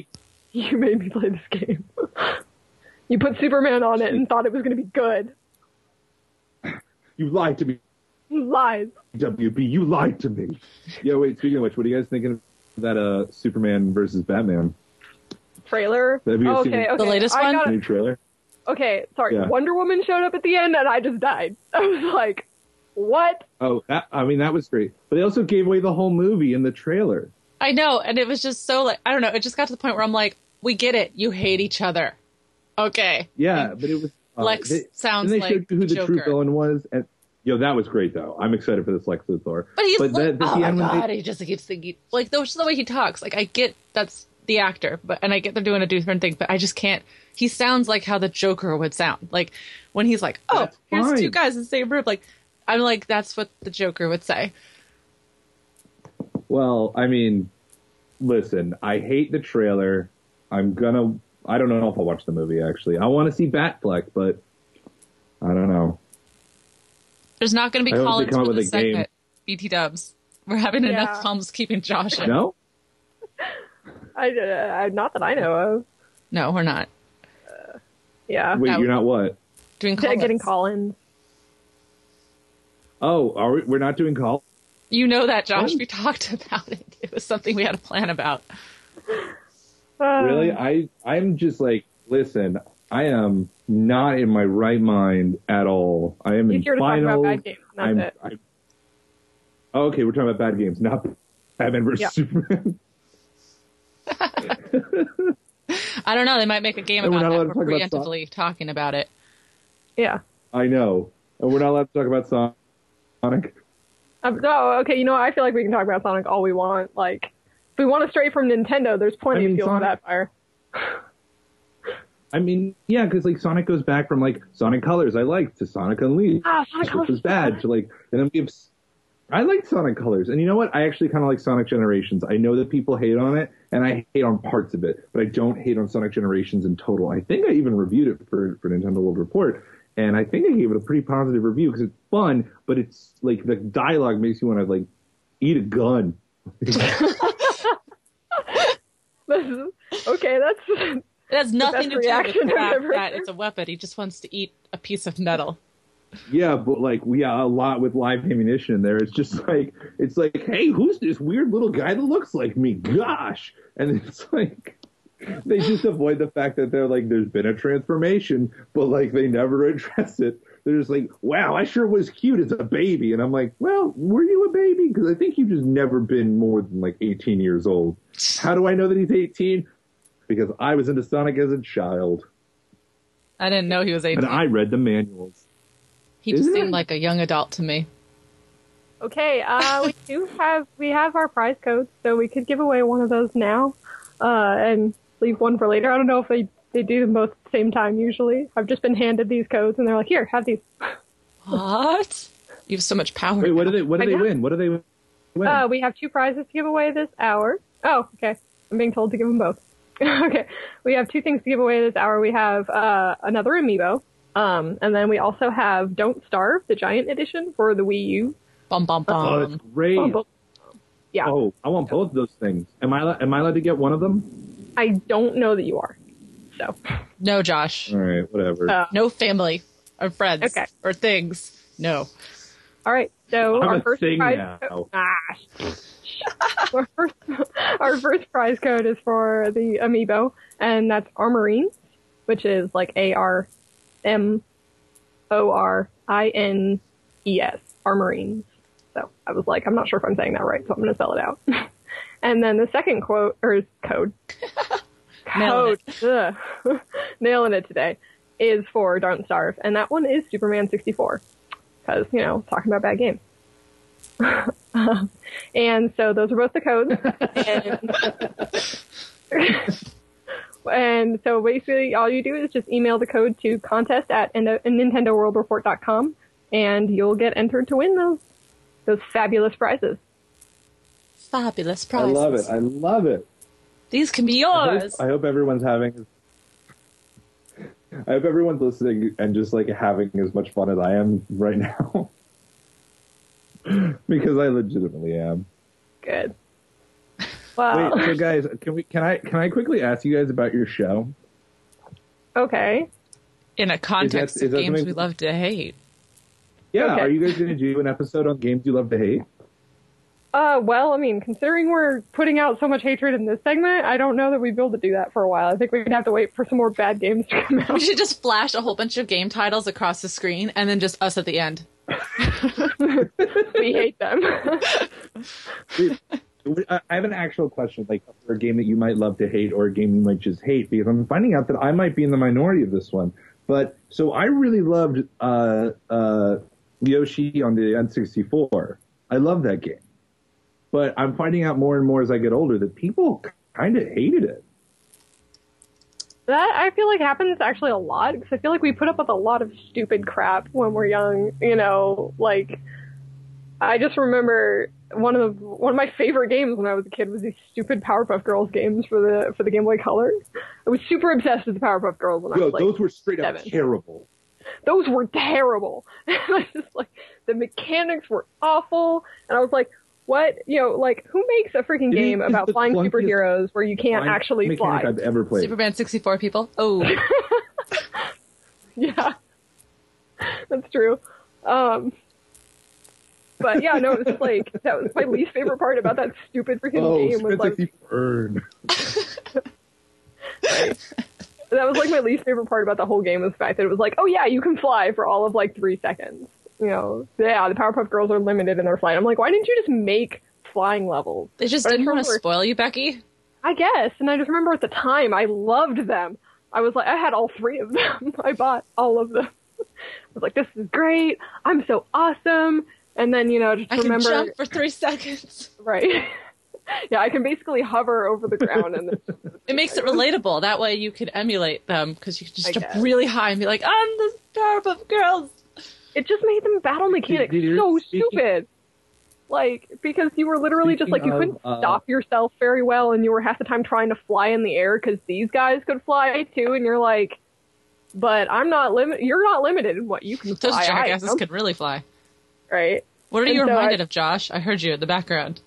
You made me play this game. You put Superman on it and thought it was going to be good. You lied to me, Lies. W B. You lied to me. Yeah, wait, speaking of which, what are you guys thinking of that uh, Superman versus Batman? Trailer? Have you Oh, seen okay, okay. The latest I one? gotta- New trailer? Okay, sorry. Yeah. Wonder Woman showed up at the end and I just died. I was like, what? Oh, that, I mean, that was great. But they also gave away the whole movie in the trailer. I know, and it was just so like I don't know. It just got to the point where I'm like, we get it. You hate each other. Okay. Yeah, but it was... Uh, Lex they, sounds and they like showed you who the Joker. true villain was. And, yo, that was great, though. I'm excited for this Lex Luthor. But he's but like, the, the, oh the my end when god, they, he just keeps thinking like that's the way he talks. Like I get that's the actor, but and I get they're doing a different thing, but I just can't. He sounds like how the Joker would sound. Like when he's like, "Oh, That's here's fine. two guys in the same room." Like I'm like, that's what the Joker would say. Well, I mean, listen, I hate the trailer. I'm gonna... I don't know if I'll watch the movie, actually. I want to see Batfleck, but I don't know. There's not going to be I hope they Collins come up for with this a game. segment. B T Dubs. We're having Yeah. enough problems keeping Josh in. No? I, uh, not that I know of. No, we're not Yeah. Wait, No. you're not what? doing Collins. Getting Collins. Oh, are we, we're not doing call? You know that, Josh. What? We talked about it. It was something we had a plan about. Uh, Really? I, I'm just like, listen, I am not in my right mind at all. I am He's in here to talk about finals. bad games. That's I'm, it. I'm, oh, okay, we're talking about bad games, not Batman versus Yeah. Superman. I don't know. They might make a game And we're about not allowed that. to We're talk about preemptively talking about it. Yeah. I know. And we're not allowed to talk about Sonic. Um, no, okay, you know what? I feel like we can talk about Sonic all we want. Like, if we want to stray from Nintendo, there's plenty I mean, of fuel for Sonic- that fire. I mean, yeah, because like Sonic goes back from like Sonic Colors I liked to Sonic Unleashed, Ah, Sonic which Colors was is bad, bad. to like, and then we have. I like Sonic Colors, and you know what? I actually kind of like Sonic Generations. I know that people hate on it, and I hate on parts of it, but I don't hate on Sonic Generations in total. I think I even reviewed it for for Nintendo World Report, and I think I gave it a pretty positive review because it's fun, but it's like the dialogue makes you want to like eat a gun. Okay, that's It has nothing best to do with reaction the I've fact ever that heard. it's a weapon. He just wants to eat a piece of metal. Yeah, but like we yeah, a lot with live ammunition in there. It's just like it's like, hey, who's this weird little guy that looks like me? Gosh, and it's like they just avoid the fact that they're like, there's been a transformation, but like they never address it. They're just like, wow, I sure was cute as a baby, and I'm like, well, were you a baby? Because I think you've just never been more than like eighteen years old. How do I know that he's eighteen? Because I was into Sonic as a child, I didn't know he was eighteen. and I read the manuals. He just Isn't seemed it? like a young adult to me. okay. Uh, we do have we have our prize codes, so we could give away one of those now, uh, and leave one for later. I don't know if they they do them both at the same time. Usually, I've just been handed these codes, and they're like, "Here, have these." What? You have so much power. Wait, what do they? What do I they know. win? What do they win? Uh, we have two prizes to give away this hour. Oh, okay. I'm being told to give them both. Okay. We have two things to give away this hour. We have uh, another amiibo, um, and then we also have Don't Starve, the Giant Edition for the Wii U. Bum bum Oh, bum. that's great. Um, but- yeah. Oh, I want both of those things. Am I am I allowed to get one of them? I don't know that you are. So, No, Josh. All right, whatever. uh, No family or friends Okay. or things. No. all right. So I'm our a first thing prize. now. Ah. our first, our first prize code is for the amiibo, and that's Armorines, which is like A R M O R I N E S, Armorines. So I was like, I'm not sure if I'm saying that right, so I'm going to spell it out. And then the second quote, or code, Nailing code, ugh, nailing it today, is for Don't Starve, and that one is Superman sixty-four, because, you know, talking about bad games. And so those are both the codes. And, and so basically all you do is just email the code to contest at nintendo world report dot com, and you'll get entered to win those those fabulous prizes. Fabulous I prizes. love it. I love it. These can be I hope, yours. I hope everyone's having. I hope everyone's listening and just like having as much fun as I am right now, because I legitimately am. Good. Wow. Wait, so guys, can we? Can I? Can I quickly ask you guys about your show? Okay. In a context Is that- is of that games something- we love to hate. Yeah. Okay. Are you guys going to do an episode on games you love to hate? Uh, well, I mean, considering we're putting out so much hatred in this segment, I don't know that we'd be able to do that for a while. I think we'd have to wait for some more bad games to come We out. should just flash a whole bunch of game titles across the screen and then just us at the end. We hate them. I have an actual question, like for a game that you might love to hate or a game you might just hate, because I'm finding out that I might be in the minority of this one. But so I really loved uh, uh, Yoshi on the N sixty-four. I love that game. But I'm finding out more and more as I get older that people kind of hated it. That, I feel like, happens actually a lot, because I feel like we put up with a lot of stupid crap when we're young, you know, like, I just remember one of the, one of my favorite games when I was a kid was these stupid Powerpuff Girls games for the, for the Game Boy Color. I was super obsessed with the Powerpuff Girls when I Yo, was like, those were straight up seven. terrible. Those were terrible. And I just like, the mechanics were awful, and I was like, what, you know, like, who makes a freaking It game is about the flying clunkiest superheroes where you can't Fine actually fly? mechanic I've ever played. Superman sixty-four people. Oh. Yeah, that's true. Um, but yeah, no, it was just like, that was my least favorite part about that stupid freaking Oh, game was like, burn. that was like my least favorite part about the whole game was the fact that it was like, oh yeah, you can fly for all of like three seconds. You know, yeah, the Powerpuff Girls are limited in their flight. I'm like, why didn't you just make flying levels? They just But I didn't want to remember- spoil you, Becky. I guess, and I just remember at the time, I loved them. I was like, I had all three of them. I bought all of them. I was like, this is great. I'm so awesome. And then, you know, just I can remember, jump for three seconds. right? Yeah, I can basically hover over the ground, and then It makes it relatable. That way you can emulate them because you can just I jump guess. really high and be like, I'm the Powerpuff Girls. it just made them battle mechanics Did- did you- so speaking- stupid. Like, because you were literally just like, you Speaking couldn't of, uh, stop yourself very well, and you were half the time trying to fly in the air because these guys could fly too, and you're like, but I'm not limit. You're not limited in what you can Those fly. I jackasses am, could really fly. right? What are And you so reminded I- of, Josh? I heard you in the background.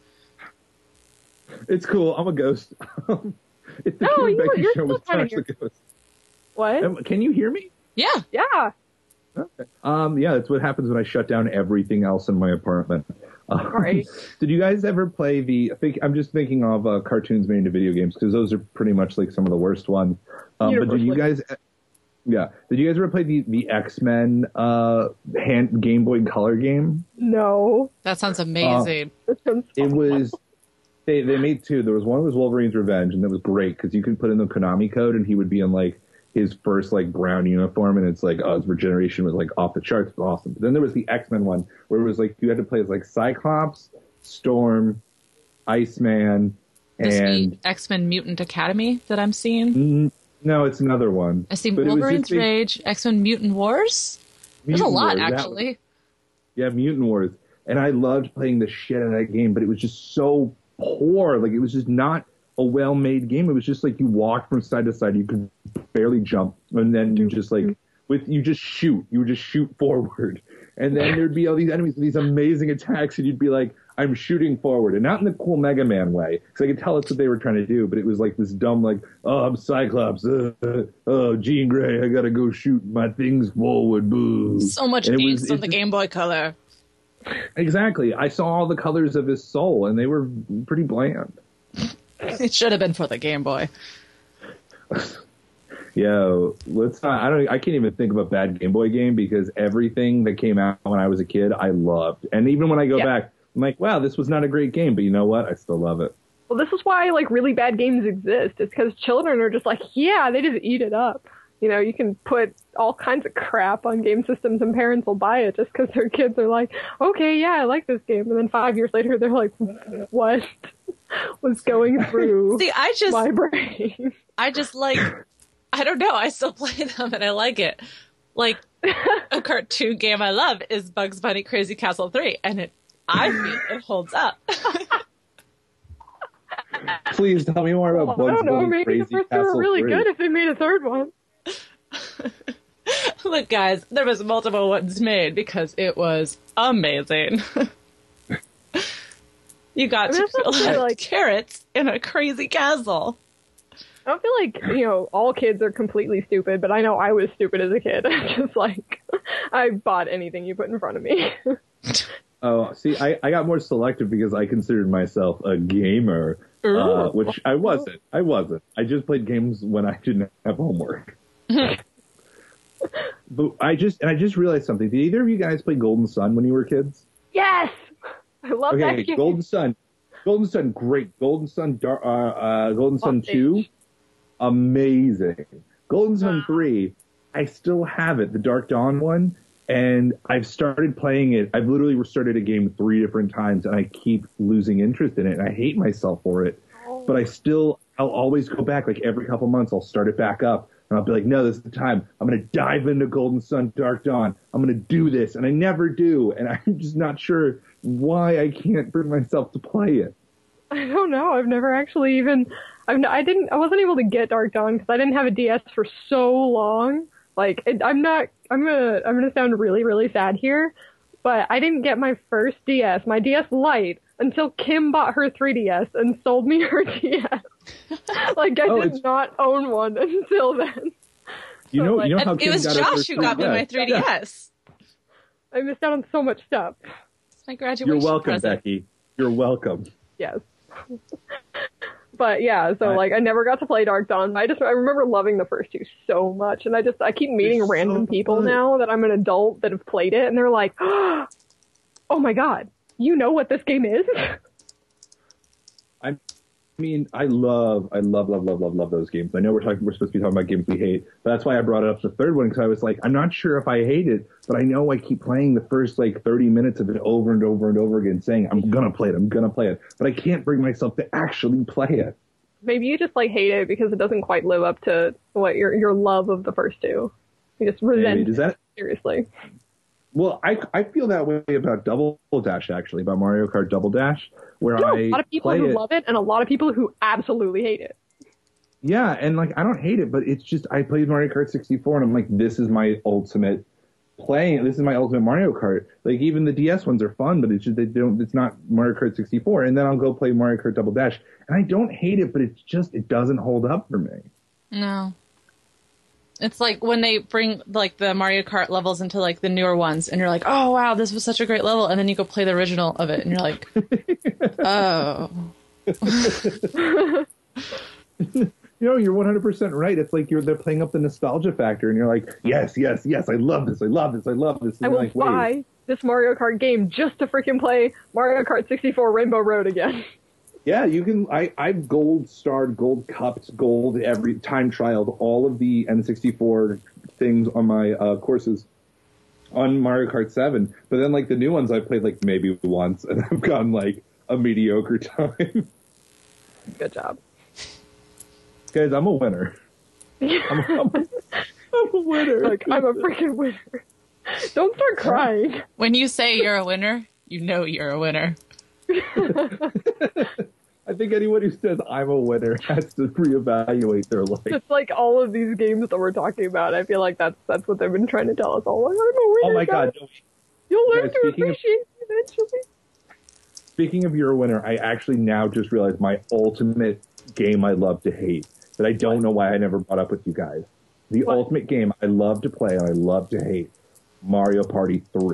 It's cool. I'm a ghost. It's the No, Kim you were- Becky you're show still with kinda Josh the Ghost. What? Um, Can you hear me? Yeah. Yeah. Okay. Um, yeah, that's what happens when I shut down everything else in my apartment. Um, Right. Did you guys ever play the? I think I'm just thinking of uh, cartoons made into video games because those are pretty much like some of the worst ones. Um, but did you guys? Yeah. Did you guys ever play the the X Men uh, hand Game Boy Color game? No. That sounds amazing. This sounds It fun. was. They they made two. There was one that was Wolverine's Revenge, and that was great because you could put in the Konami code, and he would be in like his first like brown uniform, and it's like oh, his regeneration was like off the charts. It was awesome. But then there was the X Men one where it was like you had to play as like Cyclops, Storm, Iceman, This and the X-Men Mutant Academy that I'm seeing. Mm, no, it's another one. I see But it was Wolverine's just the- Rage, X-Men Mutant Wars. There's a Mutant lot, Wars, that actually. one. Yeah, Mutant Wars. And I loved playing the shit out of that game, but it was just so poor. Like, it was just not a well-made game. It was just like you walked from side to side. You could barely jump. And then you just, like, with you just shoot. You would just shoot forward. And then there'd be all these enemies with these amazing attacks, and you'd be like, I'm shooting forward. And not in the cool Mega Man way, because I could tell that's what they were trying to do, but it was like this dumb, like, oh, I'm Cyclops. Uh, uh, oh, Jean Grey, I gotta go shoot my things forward. Boo. So much And it beats was- on it the just- Game Boy Color. Exactly. I saw all the colors of his soul, and they were pretty bland. It should have been for the Game Boy. Yo, let's not. I don't. I can't even think of a bad Game Boy game because everything that came out when I was a kid, I loved. And even when I go Yeah. back, I'm like, wow, this was not a great game, but you know what? I still love it. Well, this is why like really bad games exist. It's because children are just like, yeah, they just eat it up. You know, you can put all kinds of crap on game systems, and parents will buy it just because their kids are like, okay, yeah, I like this game, and then five years later they're like, what was going through See, I just, my brain? I just like, I don't know. I still play them and I like it. Like a cartoon game I love is Bugs Bunny Crazy Castle three, and it, I feel it holds up. Please tell me more about I Bugs don't know, Bunny maybe Crazy the first two Castle were really three. good if they made a third one. Look, guys, there was multiple ones made because it was amazing. You got I mean, to that's feel not like, like- carrots in a crazy castle. I don't feel like, you know, all kids are completely stupid, but I know I was stupid as a kid. Just like, I bought anything you put in front of me. Oh, see, I, I got more selective because I considered myself a gamer, uh, Ooh. which I wasn't. I wasn't. I just played games when I didn't have homework. But I just, and I just realized something. Did either of you guys play Golden Sun when you were kids? Yes! I love Okay, that game. Golden Sun. Golden Sun, great. Golden Sun, Dar- uh, uh, Golden Sun Lost two, Age. amazing. Golden Sun Wow. three, I still have it, the Dark Dawn one, and I've started playing it. I've literally restarted a game three different times, and I keep losing interest in it, and I hate myself for it. But I still, I'll always go back, like every couple months, I'll start it back up, and I'll be like, no, this is the time. I'm going to dive into Golden Sun, Dark Dawn. I'm going to do this, and I never do, and I'm just not sure why I can't bring myself to play it. I don't know. I've never actually even. I've, n- I didn't. I wasn't able to get Dark Dawn because I didn't have a D S for so long. Like, it, I'm not. I'm gonna. I'm gonna sound really, really sad here, but I didn't get my first D S, my D S Lite, until Kim bought her three D S and sold me her D S. Like, I Oh, did it's- not own one until then. You know, So, you know like, how It Kim was got her Josh first who got me my three D S? three D S. I missed out on so much stuff. It's my graduation You're welcome, present. Becky. You're welcome. Yes. But yeah, so I- like I never got to play Dark Dawn. I just I remember loving the first two so much, and I just I keep meeting It's so random people good. now that I'm an adult that have played it, and they're like, "Oh my god, you know what this game is?" I mean, I love, I love, love, love, love, love those games. I know we're talking, we're supposed to be talking about games we hate, but that's why I brought up the third one, because I was like, I'm not sure if I hate it, but I know I keep playing the first like thirty minutes of it over and over and over again, saying I'm gonna play it, I'm gonna play it, but I can't bring myself to actually play it. Maybe you just like hate it because it doesn't quite live up to what your your love of the first two. You just resent Maybe. Does it, that? seriously. Well, I I feel that way about Double Dash actually, about Mario Kart Double Dash, where There are I a lot of people play who it. love it, and a lot of people who absolutely hate it. Yeah, and like I don't hate it, but it's just I played Mario Kart sixty-four, and I'm like, this is my ultimate playing. This is my ultimate Mario Kart. Like even the D S ones are fun, but it's just they don't. It's not Mario Kart sixty-four. And then I'll go play Mario Kart Double Dash, and I don't hate it, but it's just it doesn't hold up for me. No. It's like when they bring like the Mario Kart levels into like the newer ones, and you're like, "Oh wow, this was such a great level," and then you go play the original of it, and you're like, "Oh." You know, you're one hundred percent right. It's like you're they're playing up the nostalgia factor, and you're like, yes, yes, yes, I love this, I love this, I love this. And I you're will like, wait. buy this Mario Kart game just to freaking play Mario Kart sixty-four Rainbow Road again. Yeah, you can. I, I've gold starred, gold cupped, gold every time trialed all of the N sixty-four things on my uh, courses on Mario Kart seven. But then, like the new ones, I played like maybe once, and I've gotten like a mediocre time. Good job. Guys, I'm a winner. I'm a, I'm a, I'm a winner. Like, I'm a freaking winner. Don't start crying. When you say you're a winner, you know you're a winner. I think anyone who says I'm a winner has to reevaluate their life. It's like all of these games that we're talking about. I feel like that's that's what they've been trying to tell us all. Like, I'm a winner, Oh my guys. god! No. You'll learn Guys, to speaking of- appreciate it eventually. Speaking of you're a winner, I actually now just realized my ultimate game I love to hate that I don't know why I never brought up with you guys. The What? ultimate game I love to play and I love to hate, Mario Party three.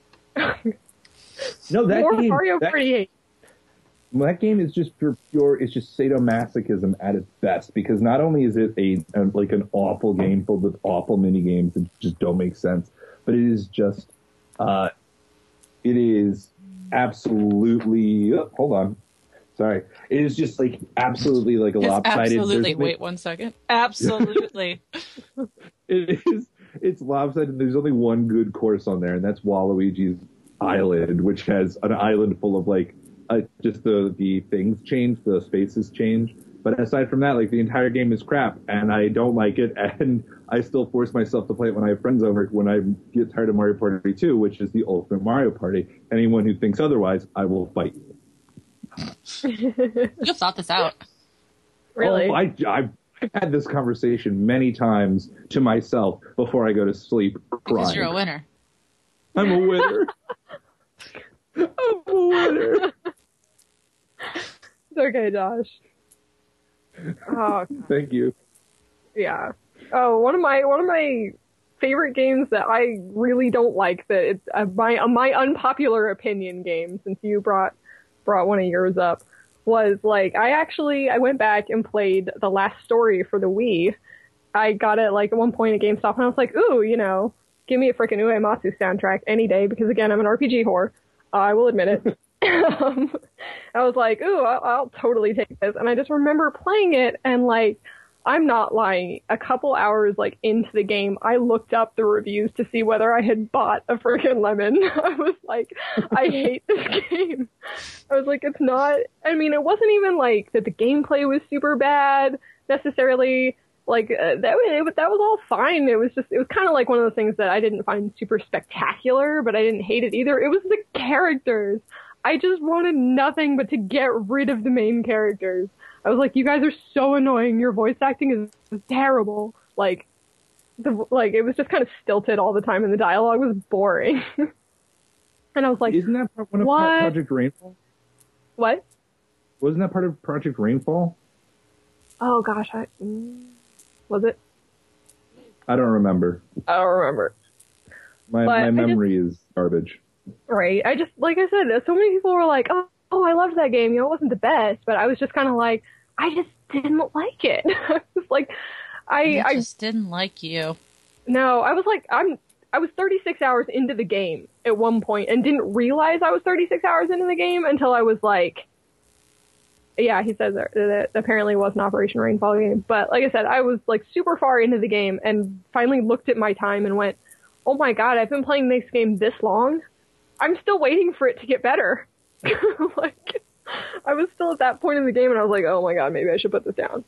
No, that More game, Mario that, Party eight. that game is just pure, pure. It's just sadomasochism at its best because not only is it a, a like an awful game filled with awful mini games that just don't make sense, but it is just, uh, it is absolutely. Oh, hold on, sorry. It is just like absolutely like a It's lopsided. absolutely. there's- Wait one second. Absolutely. It is. It's lopsided. There's only one good course on there, and that's Waluigi's Island, which has an island full of like uh, just the the things change, the spaces change. But aside from that, like the entire game is crap, and I don't like it. And I still force myself to play it when I have friends over. When I get tired of Mario Party two, which is the ultimate Mario Party. Anyone who thinks otherwise, I will fight you. You've thought this out. Really? Oh, I, I've had this conversation many times to myself before I go to sleep, Because crying. you're a winner. I'm a winner. I'm a winner. It's okay, Josh. Oh, Thank you. yeah. Oh, one of my one of my favorite games that I really don't like, that it's uh, my uh, my unpopular opinion game, since you brought brought one of yours up, was like I actually I went back and played The Last Story for the Wii. I got it like at one point at GameStop and I was like, ooh, you know, give me a freaking Uematsu soundtrack any day, because again, I'm an R P G whore. Uh, I will admit it. um, I was like, ooh, I'll, I'll totally take this. And I just remember playing it and like, I'm not lying. A couple hours like into the game, I looked up the reviews to see whether I had bought a freaking lemon. I was like, I hate this game. I was like, it's not, I mean, it wasn't even like that the gameplay was super bad necessarily. Like, uh, that, it, that was all fine. It was just, it was kind of like one of those things that I didn't find super spectacular, but I didn't hate it either. It was the characters. I just wanted nothing but to get rid of the main characters. I was like, you guys are so annoying. Your voice acting is, is terrible. Like, the, like, it was just kind of stilted all the time and the dialogue was boring. And I was like, isn't that one of what? Project Rainfall? What? Wasn't that part of Project Rainfall? Oh gosh, I, mm, was it? I don't remember. I don't remember. My But my I memory is garbage. Right. I just, like I said, so many people were like, oh, oh, I loved that game. You know, it wasn't the best, but I was just kind of like, I just didn't like it. I was like, I, I I just didn't like you. No, I was like, I'm, I was thirty-six hours into the game at one point and didn't realize I was thirty-six hours into the game until I was like, yeah, he says that it apparently was an Operation Rainfall game. But like I said, I was like super far into the game and finally looked at my time and went, oh my god, I've been playing this game this long. I'm still waiting for it to get better. Like, I was still at that point in the game and I was like, oh my god, maybe I should put this down.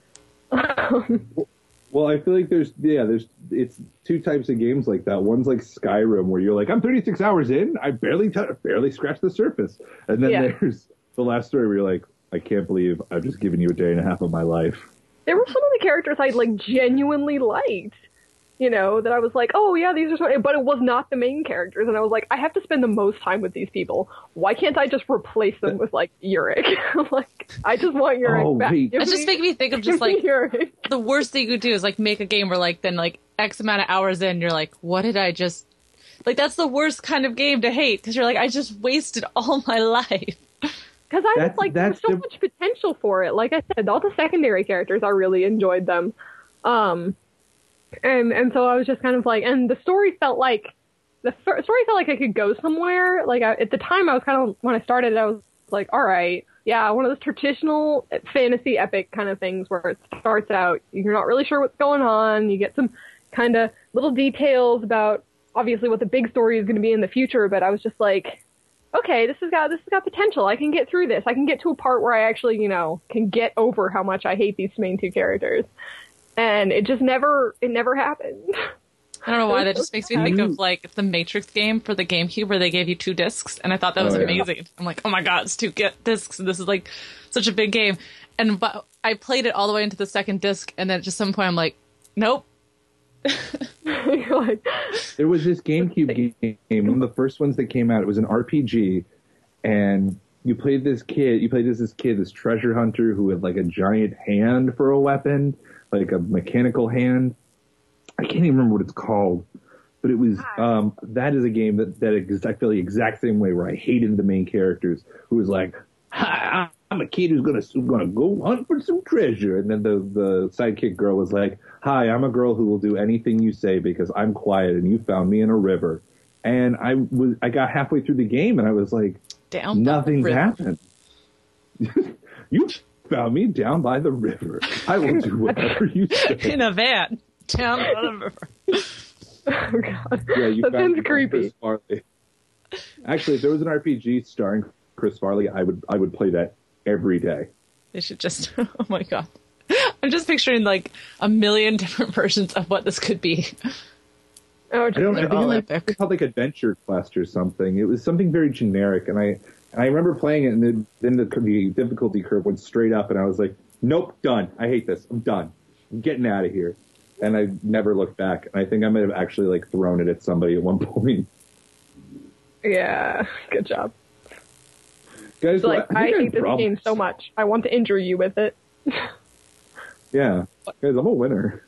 Well, I feel like there's, yeah, there's, it's two types of games like that. One's like Skyrim, where you're like, I'm thirty-six hours in, I barely, t- barely scratched the surface. And then Yeah. there's The Last Story, where you're like, I can't believe I've just given you a day and a half of my life. There were some of the characters I like genuinely liked. You know, that I was like, oh yeah, these are so, but it was not the main characters, and I was like, I have to spend the most time with these people. Why can't I just replace them with like Yurik? Like, I just want Yurik Oh, back. wait. Give That just me- make me think of give just me like Yurik. the worst thing you could do is like make a game where like then like X amount of hours in you're like, what did I just like? That's the worst kind of game to hate because you're like, I just wasted all my life. Because I was That's- like, there was that's so the- much potential for it. Like I said, all the secondary characters, I really enjoyed them. Um, and and so I was just kind of like, and the story felt like, the fir- story felt like I could go somewhere. Like I, at the time, I was kind of, when I started, I was like, all right, yeah, one of those traditional fantasy epic kind of things where it starts out, you're not really sure what's going on, you get some kind of little details about obviously what the big story is going to be in the future, but I was just like, okay, this has got this has got potential. I can get through this. I can get to a part where I actually, you know, can get over how much I hate these main two characters. And it just never, it never happened. I don't know why that just makes me think How of you- like the Matrix game for the GameCube where they gave you two discs, and I thought that was Oh, yeah. amazing. I'm like, oh my god, it's two get discs, and this is like such a big game. And but I played it all the way into the second disc, and then at just some point I'm like, nope. You're like, There was this GameCube game, one of the first ones that came out. It was an R P G, and you played this kid. You played as this kid, this treasure hunter who had like a giant hand for a weapon, like a mechanical hand. I can't even remember what it's called, but it was. Um, that is a game that that ex- I feel the exact same way, where I hated the main characters, who was like, "Hi, I'm a kid who's gonna who's gonna go hunt for some treasure," and then the the sidekick girl was like, "Hi, I'm a girl who will do anything you say because I'm quiet and you found me in a river." And I was I got halfway through the game and I was like, Down the nothing's river. happened. You found me down by the river. I will do whatever you say. In a van down the river. oh god, Yeah, you that found sounds me, creepy. Chris Farley. Actually, if there was an R P G starring Chris Farley, I would I would play that every day. They should just, oh my god. I'm just picturing like a million different versions of what this could be. Oh, I don't. I They're think all it was epic. called like Adventure Quest or something. It was something very generic, and I and I remember playing it, and then then the, the difficulty curve went straight up, and I was like, "Nope, done. I hate this. I'm done. I'm getting out of here." And I never looked back. And I think I might have actually like thrown it at somebody at one point. yeah, good job. Guys, So, like, I, think hate this problems. game so much. I want to injure you with it. Yeah. Guys, I'm a winner.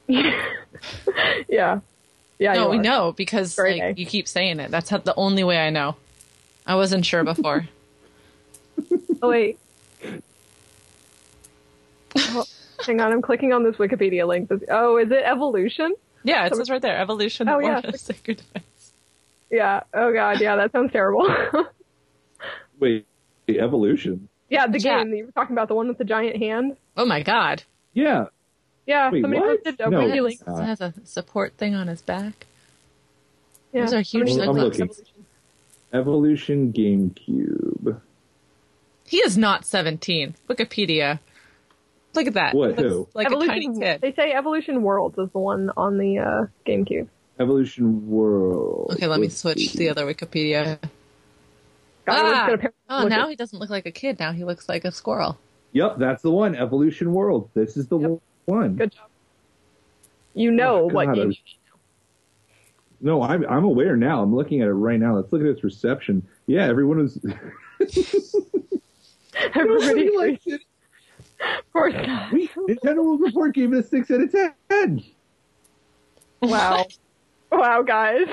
yeah. Yeah, No, you we are. know because Very like gay. you keep saying it. That's how, the only way I know. I wasn't sure before. Oh, wait. Oh, hang on, I'm clicking on this Wikipedia link. This- Oh, is it Evolution? Yeah, it says right there, evolution Oh, or yeah. sacred defense. Yeah. Oh, God. Yeah, that sounds terrible. Wait, the evolution? yeah, the Chat. game that you were talking about, the one with the giant hand. Oh my god. Yeah. Yeah, Wait, somebody what? posted a No. Wiki link. It has a support thing on his back. Yeah, Those are huge somebody I'm cyclops. looking. Evolution GameCube. He is not seventeen. Wikipedia. Look at that. What, He looks who? Like a tiny Evolution. kid. They say Evolution Worlds is the one on the uh, GameCube. Evolution World. Okay, let me Let's switch see. to the other Wikipedia. God, I was Ah! gonna pair- Oh, look now at- he doesn't look like a kid. Now he looks like a squirrel. Yep, that's the one. Evolution World. This is the Yep. one. Good job. You know Oh, what God, I game. was- No, I'm I'm aware now. I'm looking at it right now. Let's look at its reception. Yeah, everyone was. Everybody Nobody liked it. Of course not. We, Nintendo World Report gave it a six out of ten. Wow. Wow, guys.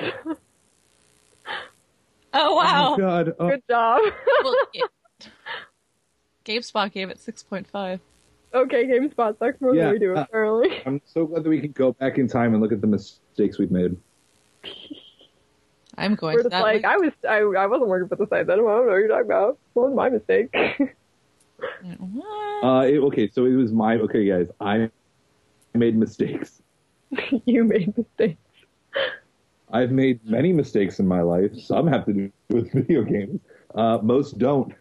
Oh, wow. Oh God. Oh, Good job. Well, yeah. GameSpot gave it six point five. Okay, GameSpot sucks more Yeah, than we do, uh, apparently. I'm so glad that we can go back in time and look at the mistakes we've made. I'm going We're to just that. like, Wik- I was, I, I wasn't working for the site then. I don't know what you're talking about. What was my mistake? What? Uh, it, okay, so it was my okay, guys. I made mistakes. You made mistakes. I've made many mistakes in my life. Some have to do with video games. Uh, most don't.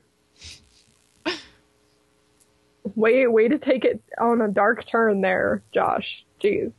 Way, way to take it on a dark turn there, Josh. Jeez.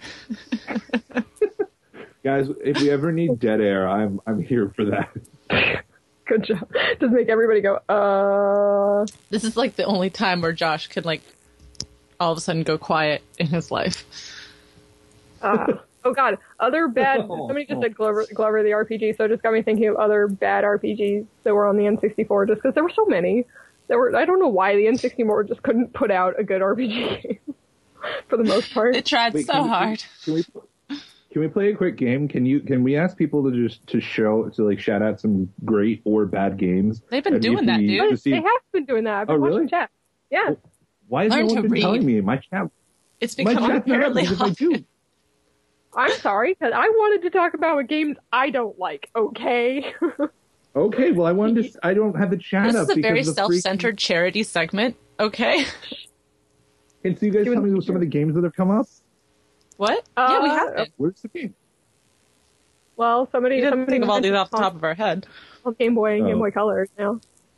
Guys, if we ever need dead air, I'm I'm here for that. Good job. Just make everybody go, uh... This is like the only time where Josh could like all of a sudden go quiet in his life. Uh, oh god, other bad. Somebody just said Glover, Glover the R P G, so it just got me thinking of other bad R P Gs that were on the N sixty-four. Just because there were so many, there were. I don't know why the N sixty-four just couldn't put out a good R P G game for the most part. It tried Wait, so can we- hard. Can we can we play a quick game? Can you can we ask people to just to show to like shout out some great or bad games? They've been And doing if that, we- dude. to see- They have been doing that. I've been Oh, watching really? chat. Yeah, Why has Learn no to one been read. telling me? My chat It's my becoming chat's not up apparently because if I do. I'm sorry because I wanted to talk about what games I don't like. Okay. Okay, well I wanted to. I don't have the chat This up is a because very of the self-centered charity segment. Okay. Freaking... Can so you guys Doing tell me the some of the games that have come up? What? yeah, we Uh, have it. Where's the game? well, somebody. We didn't somebody think of all these mentioned off the top of our head. on Game Boy and Oh. Game Boy Color now.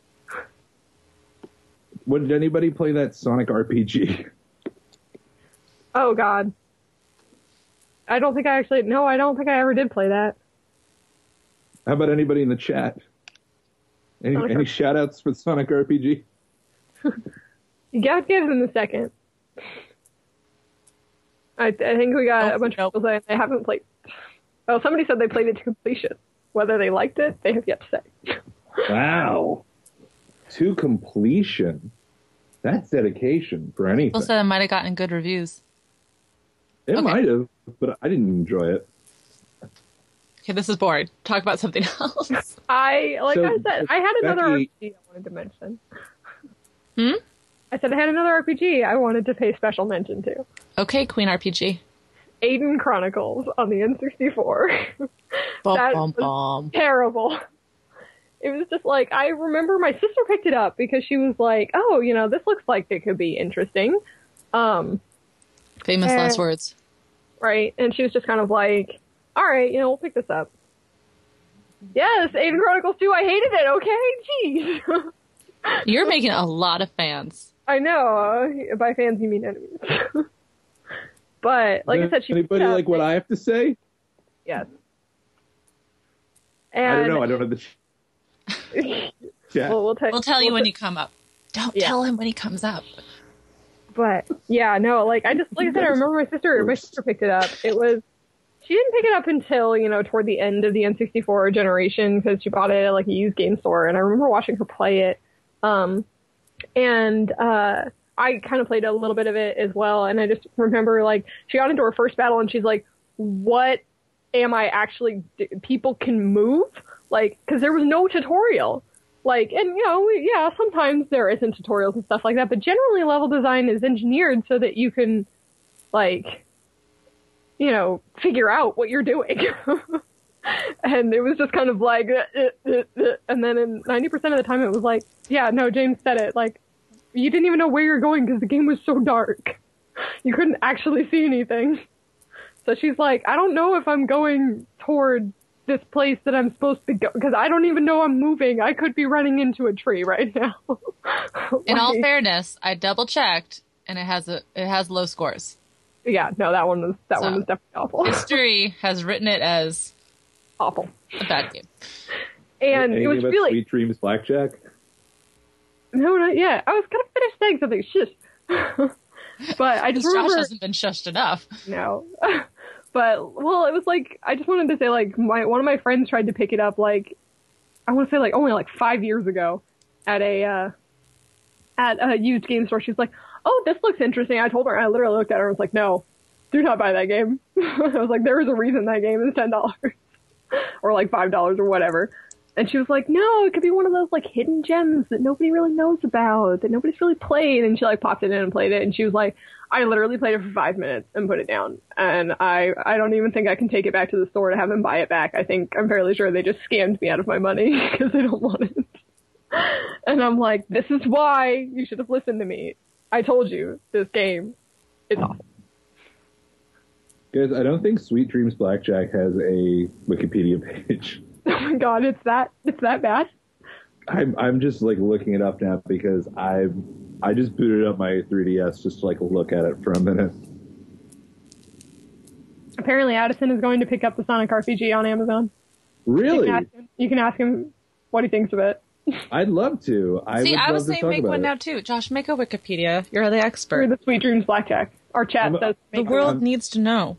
What, did anybody play that Sonic R P G? Oh god. I don't think I actually. No, I don't think I ever did play that. How about anybody in the chat? Any, Sonic any R- shout outs for Sonic R P G? You gotta give them a second. I, I think we got Oh, a bunch nope. of people saying they haven't played. Oh, somebody said they played it to completion. Whether they liked it, they have yet to say. Wow. To completion. That's dedication for anything. People said it might have gotten good reviews. It okay. might have, but I didn't enjoy it. Okay, this is boring. Talk about something else. I like So, I said, I had another Becky- R P G I wanted to mention. Hmm? I said I had another R P G I wanted to pay special mention to. Okay, Queen R P G. Aiden Chronicles on the N sixty-four. Bum, That bum, was bum. terrible. It was just like, I remember my sister picked it up because she was like, oh, you know, this looks like it could be interesting. Um, Famous Eh. last words. right? And she was just kind of like, all right, you know, we'll pick this up. Yes, Aiden Chronicles two, I hated it, okay? Jeez. You're making a lot of fans. I know. Uh, by fans, you mean enemies. But, like I said, she picked Anybody it up. like what I have to say? Yes. And I don't know. I don't have the ch- chat. Well, we'll, ta- We'll tell you we'll when ta- he come up. Don't Yeah. tell him when he comes up. But yeah, no, like I just like I said, I remember my sister my sister picked it up. It was she didn't pick it up until, you know, toward the end of the N sixty-four generation because she bought it at like a used game store, and I remember watching her play it Um, and uh, I kind of played a little bit of it as well, and I just remember, like, she got into her first battle, and she's like, what am I actually... Do? People can move? Like, because there was no tutorial. Like, and, you know, yeah, sometimes there isn't tutorials and stuff like that, but generally level design is engineered so that you can, like, you know, figure out what you're doing. And it was just kind of like, uh, uh, uh, uh, and then in ninety percent of the time it was like, yeah, no, James said it, like, you didn't even know where you're going because the game was so dark. You couldn't actually see anything. So she's like, I don't know if I'm going toward this place that I'm supposed to go, because I don't even know I'm moving. I could be running into a tree right now. Like, in all fairness, I double checked, and it has a it has low scores. Yeah, no, that one was that So, one was definitely awful. History has written it as Awful. a bad game. And Anything it was about really Sweet Dreams Blackjack? no, not yet. I was gonna finish saying something. Shush. But I just Josh remember hasn't been shushed enough. no. But well, it was like I just wanted to say like my one of my friends tried to pick it up like I want to say like only like five years ago at a uh, at a used game store. She's like, "Oh, this looks interesting." I told her. I literally looked at her and was like, "No, do not buy that game." I was like, "There is a reason that game is ten dollars or like five dollars or whatever." And she was like, "No, it could be one of those like hidden gems that nobody really knows about, that nobody's really played." And she like popped it in and played it. And she was like, "I literally played it for five minutes and put it down. And I, I don't even think I can take it back to the store to have them buy it back. I think I'm fairly sure they just scammed me out of my money because they don't want it." And I'm like, this is why you should have listened to me. I told you this game is awful. Guys, I don't think Sweet Dreams Blackjack has a Wikipedia page. Oh my god, it's that it's that bad? I'm I'm just like looking it up now because I I just booted up my three D S just to like look at it for a minute. Apparently Addison is going to pick up the Sonic R P G on Amazon. Really? You can ask him, you can ask him what he thinks of it. I'd love to. I See, would I love was to saying talk make about one it. now too. Josh, make a Wikipedia. You're the For expert. the Sweet Dreams Blackjack. Our chat I'm- says The make world one. needs to know.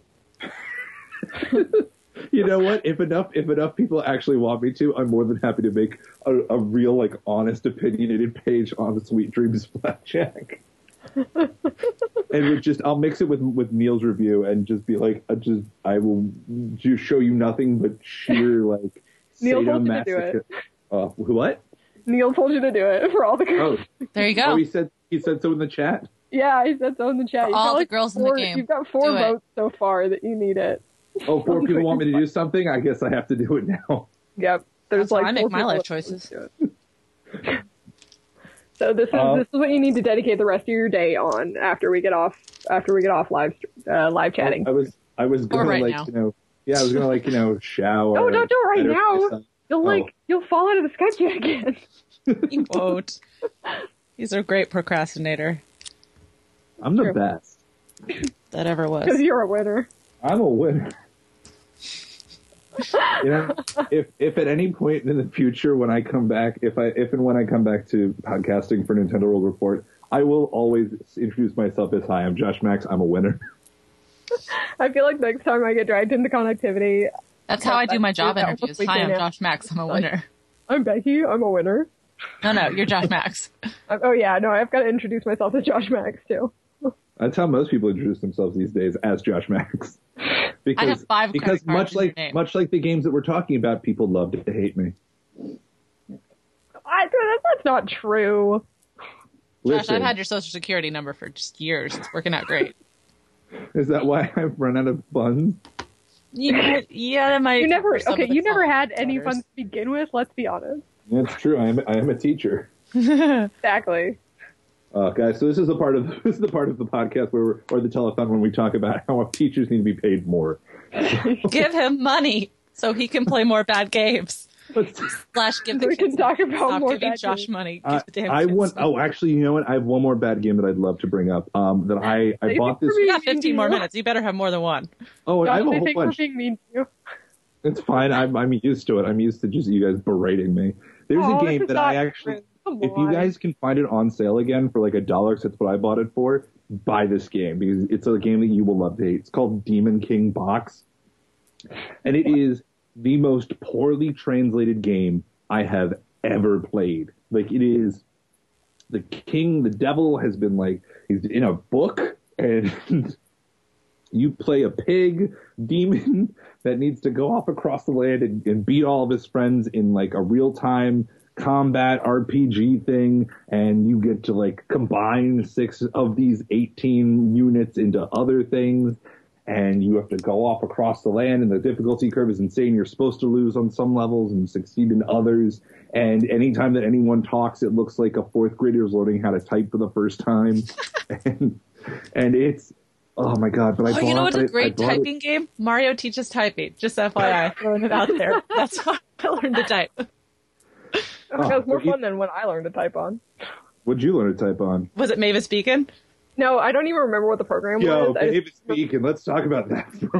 You know what? If enough if enough people actually want me to, I'm more than happy to make a, a real, like, honest, opinionated page on the Sweet Dreams Blackjack. And with just I'll mix it with with Neil's review and just be like, I just I will just show you nothing but sheer like Neil told you to do sadomasochist- Uh, what? Neil told you to do it for all the girls. Oh, There you go. oh, he said he said so in the chat. Yeah, he said so in the chat. For You've all got, the like, girls in the four, game. You've got four Do it. votes so far that you need it. Oh, four people want me to do something. I guess I have to do it now. Yep. There's That's how like I make four my people life that choices. want to do it. So this is Uh, this is what you need to dedicate the rest of your day on after we get off after we get off live uh, live chatting. I was I was gonna right like now. you know yeah I was gonna like you know shower. No, don't do it right better now. myself. You'll Oh. like you'll fall out of the Skype chat again. You won't. He's a great procrastinator I'm the True. best. that ever Because was. you're a winner. I'm a winner. You know, if if at any point in the future when I come back, if I if and when I come back to podcasting for Nintendo World Report, I will always introduce myself as, "Hi, I'm Josh Max. I'm a winner." I feel like next time I get dragged into connectivity, That's how I do my job That interviews. was Hi, I'm weekend. Josh Max. I'm a Like- winner. I'm Becky. I'm a winner. No, no, you're Josh Max. I'm, oh yeah, no, I've got to introduce myself as Josh Max too. That's how most people introduce themselves these days, as Josh Max. Because, I have five because credit cards much in your like name. much like the games that we're talking about, people love to hate me. I, that- that's not true. Josh, Listen, I've had your social security number for just years. It's working out great. is that why I've run out of funds? Yeah, yeah, that might. You never cover some okay. of the You never college had any letters. fun to begin with. Let's be honest. That's true. I am I am a teacher. Exactly. Uh, guys, so this is the part of this is the part of the podcast where we're, or the telethon when we talk about how teachers need to be paid more. Give him money so he can play more bad games. Let's, Slash, give the We can kids talk money. about Stop more giving bad Josh games. money. Give uh, the damn I kids want. money. Oh, actually, you know what? I have one more bad game that I'd love to bring up. Um, that I I Save bought it for this. me. You got fifteen more You. minutes. You better have more than one. Oh, I Josh, have a I whole think we're bunch. being mean to you. It's fine. I'm I'm used to it. I'm used to just you guys berating me. There's Oh, a this game is that not I actually. true. Come If you on. guys can find it on sale again for like a dollar, 'cause that's what I bought it for, buy this game because it's a game that you will love to hate. It's called Demon King Box, and it is the most poorly translated game I have ever played. Like, it is the king, the devil, has been like, he's in a book, and you play a pig demon that needs to go off across the land and, and beat all of his friends in like a real-time combat R P G thing, and you get to like combine six of these eighteen units into other things, and you have to go off across the land, and the difficulty curve is insane. You're supposed to lose on some levels and succeed in others, and anytime that anyone talks, it looks like a fourth grader is learning how to type for the first time. and, and it's, oh my god, but I oh, bought you know what's a it, great typing it. game? Mario Teaches Typing. Just F Y I, throwing it out there. That's how I learned to type. Oh, that was more fun than when I learned to type on. What'd you learn to type on? Was it Mavis Beacon? No, I don't even remember what the program Yo, was. Mavis Beacon, let's talk about that for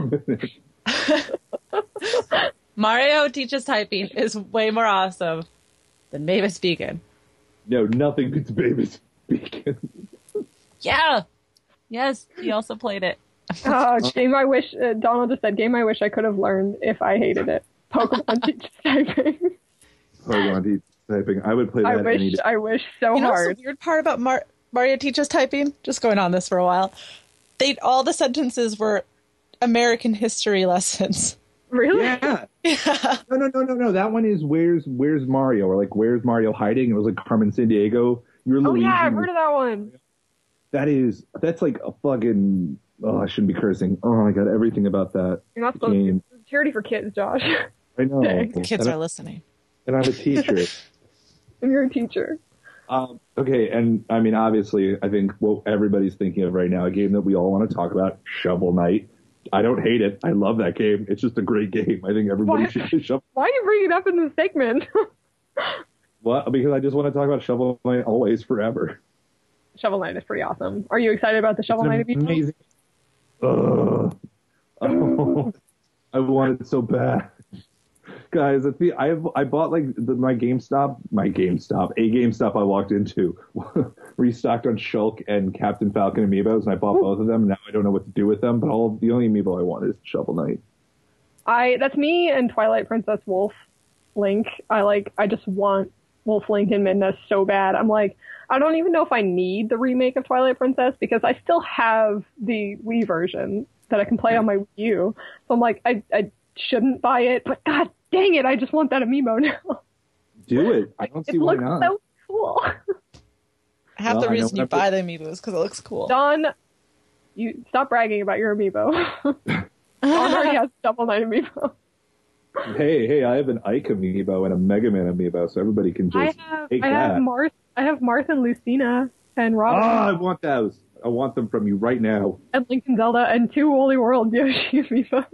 a minute. Mario Teaches Typing is way more awesome than Mavis Beacon. No, nothing beats Mavis Beacon. Yeah. Yes, he also played it. Uh, game I wish, uh, Donald just said, game I wish I could have learned if I hated it. Pokemon Teaches Typing. Pokemon Teaches Typing. I would play that I wish, any day. I wish so You know what's hard. the weird part about Mar- Mario Teaches Typing? Just going on this for a while. They all the sentences were American history lessons. Really? Yeah. Yeah. No, no, no, no, no. That one is where's where's Mario, or like where's Mario hiding? It was like Carmen Sandiego. You're Oh Luigi. yeah, I've heard of that one. That is that's like a fucking. Oh, I shouldn't be cursing. Oh my god, everything about that You're not supposed game. to. It's charity for kids, Josh. I know. Dang. The kids and, are listening. and I'm a teacher. And you're a teacher. Um, okay, and I mean, obviously, I think what everybody's thinking of right now, a game that we all want to talk about, Shovel Knight. I don't hate it. I love that game. It's just a great game. I think everybody Why? should Shovel. Why are you bringing it up in this segment? What? Because I just want to talk about Shovel Knight always, forever. Shovel Knight is pretty awesome. Are you excited about the Shovel It's Knight? Amazing. amazing. Ugh. Oh, I want it so bad. Guys, it's the, I have, I bought like the, my GameStop, my GameStop, a GameStop I walked into, restocked on Shulk and Captain Falcon amiibos, and I bought both of them. And now I don't know what to do with them, but all the only amiibo I want is Shovel Knight. I that's me and Twilight Princess Wolf Link. I like. I just want Wolf Link and Midna so bad. I'm like, I don't even know if I need the remake of Twilight Princess because I still have the Wii version that I can play on my Wii U. So I'm like, I I shouldn't buy it, but god dang it, I just want that amiibo now. Do it. I don't see it why looks not. so cool. Half Well, the I know reason you what buy the amiibos because it looks cool. Don, you stop bragging about your amiibo. Don already has Shovel Knight amiibo. Hey, hey, I have an Ike amiibo and a Mega Man amiibo, so everybody can I just have take I that. have Marth I have Marth and Lucina and Ah, Robin I want those. I want them from you right now. and Link and Zelda and two Woolly World Yoshi amiibos.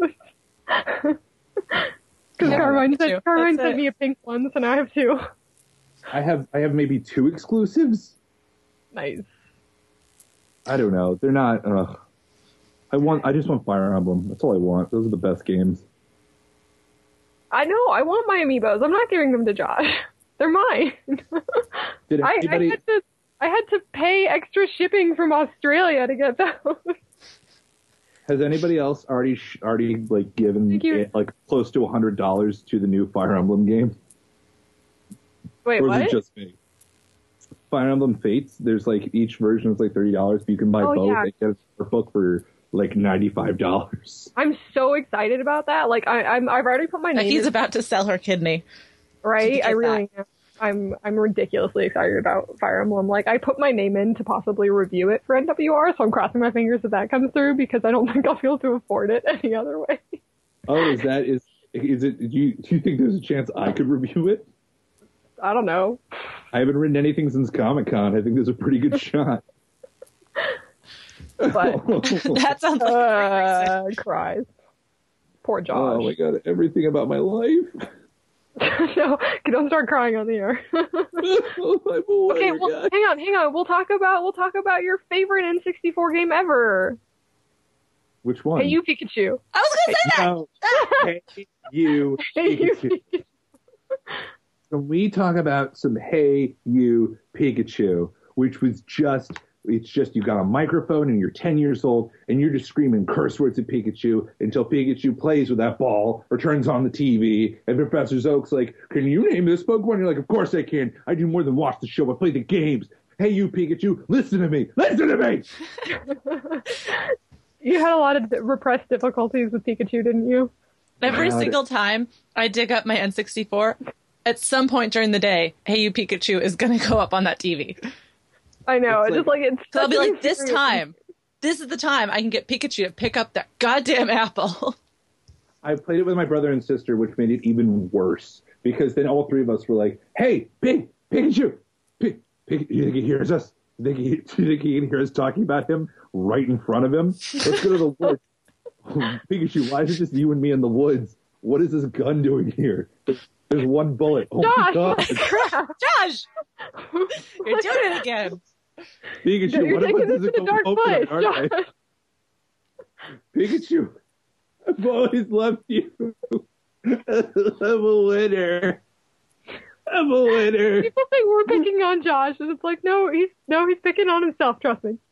Because Yeah, Carmine me too. sent, Carmine That's sent it. me a pink one, so now I have two. I have I have maybe two exclusives. Nice. I don't know. They're not. Uh, I want. I just want Fire Emblem. That's all I want. Those are the best games. I know, I want my amiibos. I'm not giving them to Josh. They're mine. Did I, I anybody? had to I had to pay extra shipping from Australia to get those. Has anybody else already sh- already like given Thank you. it, like close to a hundred dollars to the new Fire Emblem game? Wait, or is what? it just me? Fire Emblem Fates. There's like each version is like thirty dollars, but you can buy Oh, both yeah. and get a book for like ninety five dollars. I'm so excited about that. Like I, I'm, I've already put my name. He's in, about to sell her kidney. right. to I get really am. I'm, I'm ridiculously excited about Fire Emblem. Like I put my name in to possibly review it for N W R, so I'm crossing my fingers that that comes through because I don't think I'll be able to afford it any other way. Oh, is that is is it? Do you do you think there's a chance I could review it? I don't know. I haven't written anything since Comic Con. I think there's a pretty good shot. But That sounds like a great reason. uh, cries. Poor Josh. Oh my god, everything about my life. No, don't start crying on the air. Oh, I'm a Okay, wonder well, guy. hang on, hang on. We'll talk about we'll talk about your favorite N sixty-four game ever. Which one? Hey, you Pikachu. I was gonna say that. No. Hey, you. Hey, you Pikachu. Pikachu. Can we talk about some Hey You Pikachu, which was just, it's just you got a microphone and you're ten years old and you're just screaming curse words at Pikachu until Pikachu plays with that ball or turns on the T V and Professor Oak's like, can you name this Pokemon? You're like, of course I can. I do more than watch the show. I play the games. hey, you Pikachu, listen to me, listen to me. You had a lot of repressed difficulties with Pikachu, didn't you? Every single time I dig up my N sixty-four, at some point during the day, Hey You Pikachu is going to go up on that T V. I know. It's It's just like it's. So I'll be such a like, this serious- time, this is the time I can get Pikachu to pick up that goddamn apple. I played it with my brother and sister, which made it even worse because then all three of us were like, "Hey, Pig, Pikachu, Pig, Pig, you think he hears us? You think he, you think he can hear us talking about him right in front of him? Let's go to the woods." Pikachu, why is it just you and me in the woods? What is this gun doing here? There's one bullet. Oh Josh, my god, crap. Josh! You're doing it again. Pikachu, You're what taking if this this to the dark place, aren't I? Josh. Pikachu, I've always loved you. I'm a winner. I'm a winner. People think we're picking on Josh, and it's like, no, he's no, he's picking on himself. Trust me.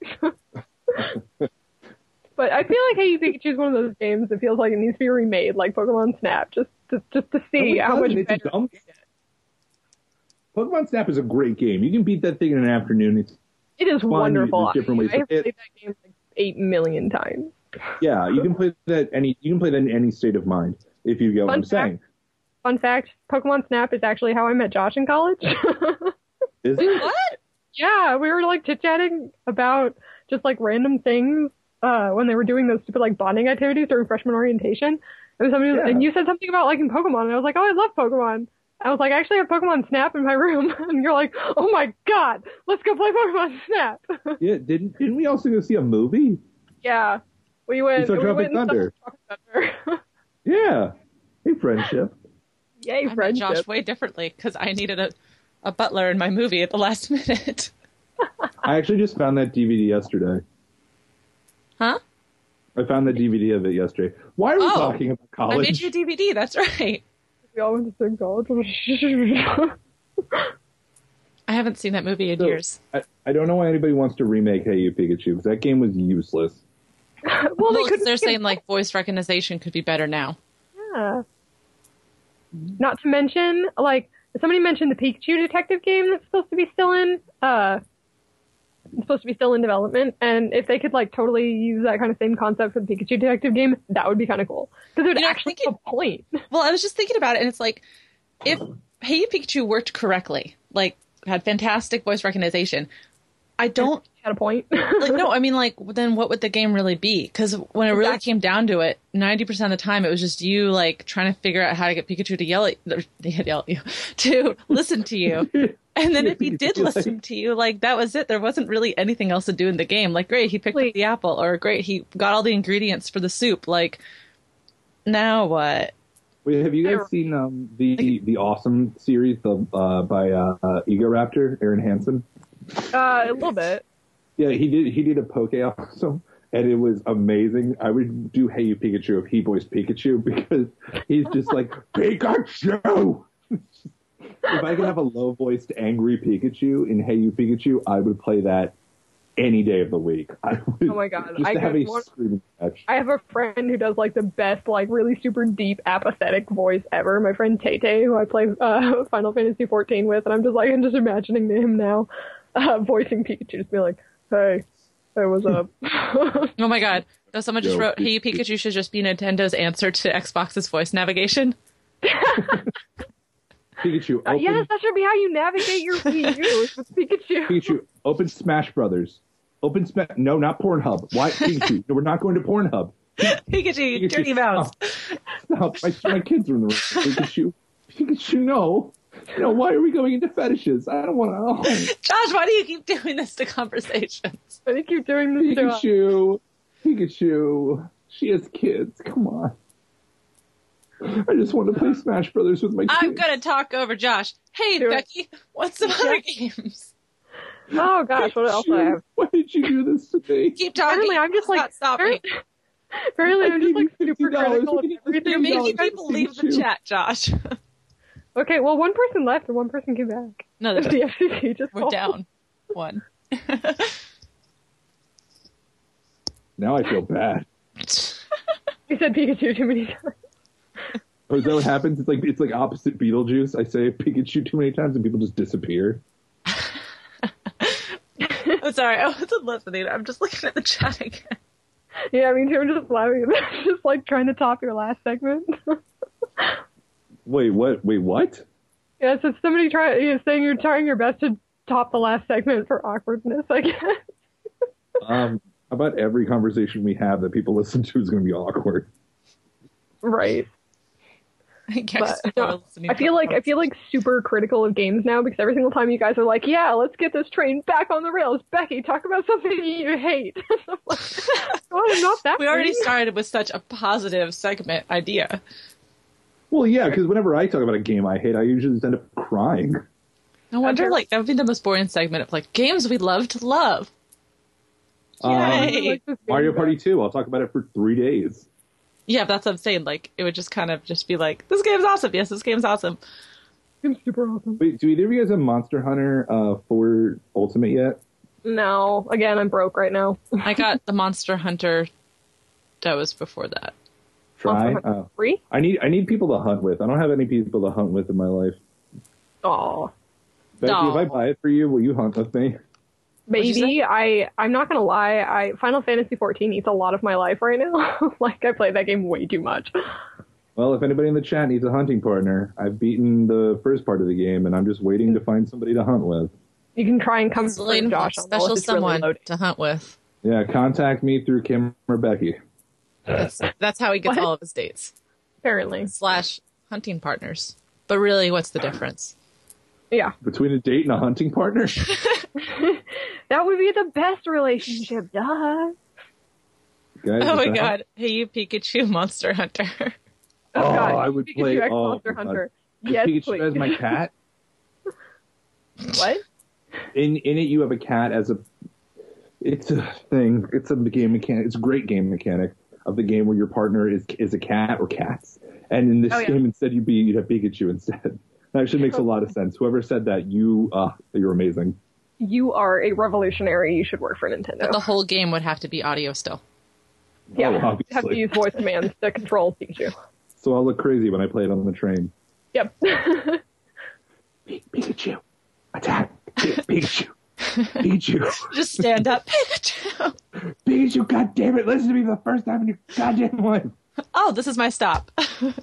But I feel like Hey You Pikachu is one of those games that feels like it needs to be remade, like Pokemon Snap, just to, just to see No, it how much doesn't. It's a better. dumb- Pokemon Snap is a great game. You can beat that thing in an afternoon. It's It is fun. wonderful. There's different ways I to have play played it. that game like eight million times. Yeah, you can play that any. You can play that in any state of mind if you get what Fun I'm saying. Fun fact: Pokemon Snap is actually how I met Josh in college. Is it? What? Yeah, we were like chit chatting about just like random things uh, when they were doing those stupid like bonding activities during freshman orientation. And somebody was, Yeah. and you said something about liking Pokemon, and I was like, oh, I love Pokemon. I was like, I actually have Pokemon Snap in my room, and you're like, oh my god, let's go play Pokemon Snap. Yeah. Didn't Didn't we also go see a movie? Yeah, we went. You saw we Tropic went and saw Thunder. Tropic Thunder. Yeah. Hey, friendship. Yay, I met friendship. Josh way differently because I needed a, a butler in my movie at the last minute. I actually just found that D V D yesterday. Huh? I found the D V D of it yesterday. Why are we Oh, talking about I college? made you a D V D, that's right. We all went to the same college. I haven't seen that movie in So, years. I, I don't know why anybody wants to remake Hey You Pikachu because that game was useless. well, Well, they 'cause couldn't they're get- saying like voice recognition could be better now. Yeah. Not to mention, like, somebody mentioned the Pikachu detective game that's supposed to be still in, uh, it's supposed to be still in development, and if they could, like, totally use that kind of same concept for the Pikachu detective game, that would be kind of cool. Because it would You know, actually thinking- have a point. Well, I was just thinking about it, and it's like, if Hey You Pikachu worked correctly, like, had fantastic voice recognition, I don't, Had a point. like, no, I mean, like, then what would the game really be? Because when it really came down to it, ninety percent of the time, it was just you, like, trying to figure out how to get Pikachu to yell at, or, yell at you, to listen to you. And then if he did listen to you, like, that was it. There wasn't really anything else to do in the game. Like, great, he picked up Wait. the apple, or great, he got all the ingredients for the soup. Like, now what? Wait, have you guys seen um, the the Awesome series the, uh, by uh, uh, Egoraptor, Aaron Hansen? uh, a little bit. Yeah, he did. He did a Poke Awesome, and it was amazing. I would do Hey You Pikachu if he voiced Pikachu because he's just like Pikachu. If I could have a low voiced angry Pikachu in Hey You Pikachu, I would play that any day of the week. I would, Oh my God, just I to have could a want- screaming match. I have a friend who does like the best, like really super deep, apathetic voice ever. My friend Tay Tay, who I play uh, Final Fantasy fourteen with, and I'm just like, I'm just imagining him now, uh, voicing Pikachu, just being like, "Hey, hey, what's up?" Oh my god. No, someone just Yo, wrote, Hey You Pikachu should just be Nintendo's answer to Xbox's voice navigation. Pikachu, Uh, open, yes, that should be how you navigate your Wii U with Pikachu. Pikachu, open Smash Brothers. Open Smash. No, not Pornhub. Why, Pikachu? No, we're not going to Pornhub. Pikachu, you Pikachu, dirty mouse. Stop. My, my kids are in the room. Pikachu. Pikachu, no. No, why are we going into fetishes? I don't want to. Oh. Josh, why do you keep doing this to conversations? I think you're doing this to us. Pikachu. Pikachu. She has kids. Come on. I just want to play Smash Brothers with my kids. I'm gonna talk over Josh. Hey, Do it. Becky, what's some other games? Oh gosh, what else do I have? Why did you do this to me? Keep talking. Apparently, I'm just Not like stopping. Apparently, I I'm just gave like you fifty super dollars. critical of We can- everything. You're making Pikachu. people leave the chat, Josh. Okay, well, one person left and one person came back. No, there's- The F C C just we're called. down one. Now I feel bad. You said Pikachu too many times. Oh, is that what happens? It's like it's like opposite Beetlejuice. I say Pikachu too many times and people just disappear. I'm sorry, I wasn't listening. I'm just looking at the chat again. Yeah, me too. I'm just laughing. Just like trying to top your last segment. Wait, what? Wait, what? Yeah, so somebody try, you know, saying you're trying your best to top the last segment for awkwardness, I guess. Um, about every conversation we have that people listen to is going to be awkward. Right. I guess But, no, I feel like I feel like super critical of games now because every single time you guys are like, yeah, let's get this train back on the rails. Becky, talk about something you hate. I'm like, oh, not that we already mean. started with such a positive segment idea. Well, yeah, because whenever I talk about a game I hate, I usually just end up crying. I wonder, like, that would be the most boring segment of, like, games we love to love. Um, Yay! Like, Mario Party two, I'll talk about it for three days. Yeah, that's what I'm saying. Like, it would just kind of just be like, this game's awesome. Yes, this game's awesome. It's super awesome. Wait, do either of you guys have Monster Hunter uh, for Ultimate yet? No, again, I'm broke right now. I got the Monster Hunter that was before that. Try. Monster Hunter Uh, Three? I need I need people to hunt with. I don't have any people to hunt with in my life. Aw. Becky, No. if I buy it for you, will you hunt with me? What'd you Maybe. I, I'm not gonna lie, I Final Fantasy fourteen eats a lot of my life right now. Like, I play that game way too much. Well, if anybody in the chat needs a hunting partner, I've beaten the first part of the game, and I'm just waiting to find somebody to hunt with. You can try and come It's for late Josh for on special the list. It's really someone loaded. to hunt with. Yeah, contact me through Kim or Becky. That's, that's how he gets What? all of his dates. Apparently. Slash hunting partners. But really, what's the difference? Yeah. Between a date and a hunting partner? That would be the best relationship, duh. Guys, Oh my is that- god. Hey, you Pikachu Monster Hunter. Oh, God, I would Pikachu play- X oh, Monster my God. Hunter. Is Yes, Pikachu please. as my cat? What? In in it, you have a cat as a. It's a thing. It's a game mechanic. It's a great game mechanic of the game where your partner is is a cat or cats, and in this Oh, yeah. game instead you be you'd have Pikachu instead. That actually makes a lot of sense. Whoever said that, you uh, you're amazing. You are a revolutionary. You should work for Nintendo. But the whole game would have to be audio still. yeah, Oh, you have to obviously. use voice commands to control Pikachu. So I'll look crazy when I play it on the train. Yep. P- Pikachu, attack! P- Pikachu, Pikachu, Just stand up. Pikachu! Pikachu! God damn it! Listen to me the first time in your goddamn life. Oh, this is my stop.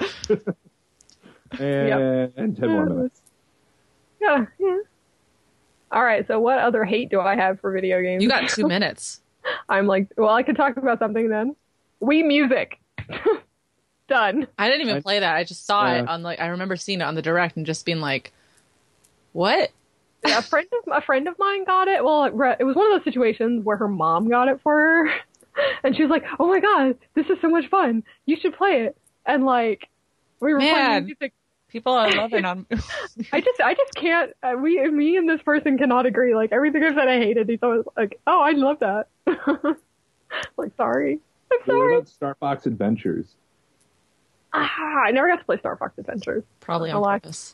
And, and ten more minutes. yeah, yeah. All right. So, what other hate do I have for video games? You got two minutes. I'm like, well, I could talk about something then. Wii Music. Done. I didn't even I- play that. I just saw it Yeah. on like I remember seeing it on the direct and just being like, "What?" Yeah, a friend of a friend of mine got it. Well, it re- it was one of those situations where her mom got it for her, and she was like, "Oh my god, this is so much fun! You should play it." And like, we were Man. playing music. People are loving on. I just, I just can't. Uh, we, me, and this person cannot agree. Like everything I've said, I hated. He's always like, "Oh, I love that." Like, sorry, I'm So what sorry. about Star Fox Adventures? Ah, I never got to play Star Fox Adventures. Probably on Alack. purpose.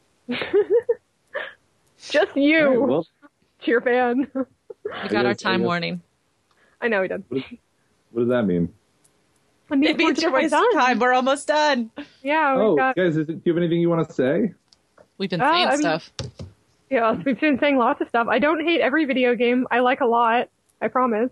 Just you, All right, well, cheer fan. We got our guess- I time guess- warning. I know he did. what does that mean? I mean, Maybe we're it's your just waste of done. time. We're almost done. Yeah, we Oh, got. guys, is it, do you have anything you want to say? We've been Uh, saying I mean- stuff. Yeah, we've been saying lots of stuff. I don't hate every video game. I like a lot. I promise.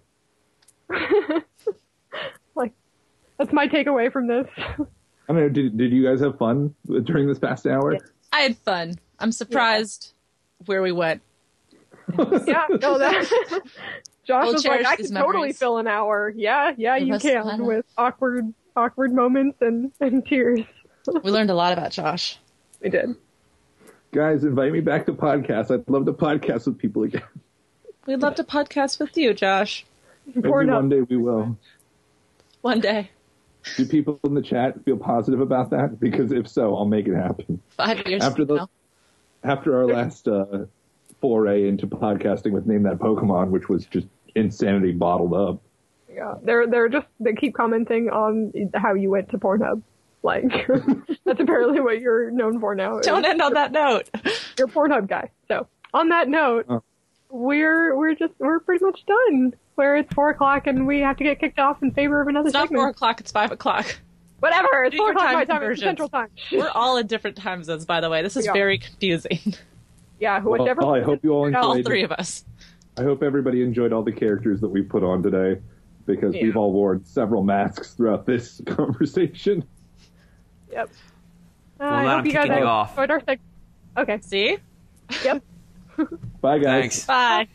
Like, that's my takeaway from this. I don't know. Did, did you guys have fun during this past hour? I had fun. I'm surprised where we went. Yeah, no, that. Josh We'll was like, cherish I these can totally memories. fill an hour. Yeah, yeah, Give you us can, fun. with awkward, awkward moments and, and tears. We learned a lot about Josh. We did. Guys, invite me back to podcasts. I'd love to podcast with people again. We'd love to podcast with you, Josh. Maybe Pornhub. one day we will. One day. Do people in the chat feel positive about that? Because if so, I'll make it happen. Five years After from the- now. After our last uh, foray into podcasting with Name That Pokemon, which was just insanity bottled up. Yeah, they're they're just they keep commenting on how you went to Pornhub. Like, that's apparently what you're known for now. is Don't end on that note. You're a Pornhub guy. So on that note, Oh. we're we're just we're pretty much done. Where it's four o'clock and we have to get kicked off in favor of another It's not segment. four o'clock, it's five o'clock. Whatever. It's Do four your o'clock time my time. It's conversions. Central Time. We're all in different time zones, by the way. This is Yeah. very confusing. Yeah, Well, whichever. I hope you all All enjoyed three of us. I hope everybody enjoyed all the characters that we put on today, because Yeah. we've all worn several masks throughout this conversation. Yep. Uh, Well, I now hope I'm you guys kicking you have off. enjoyed our seg- Okay. See? Yep. Bye, guys. Thanks. Bye.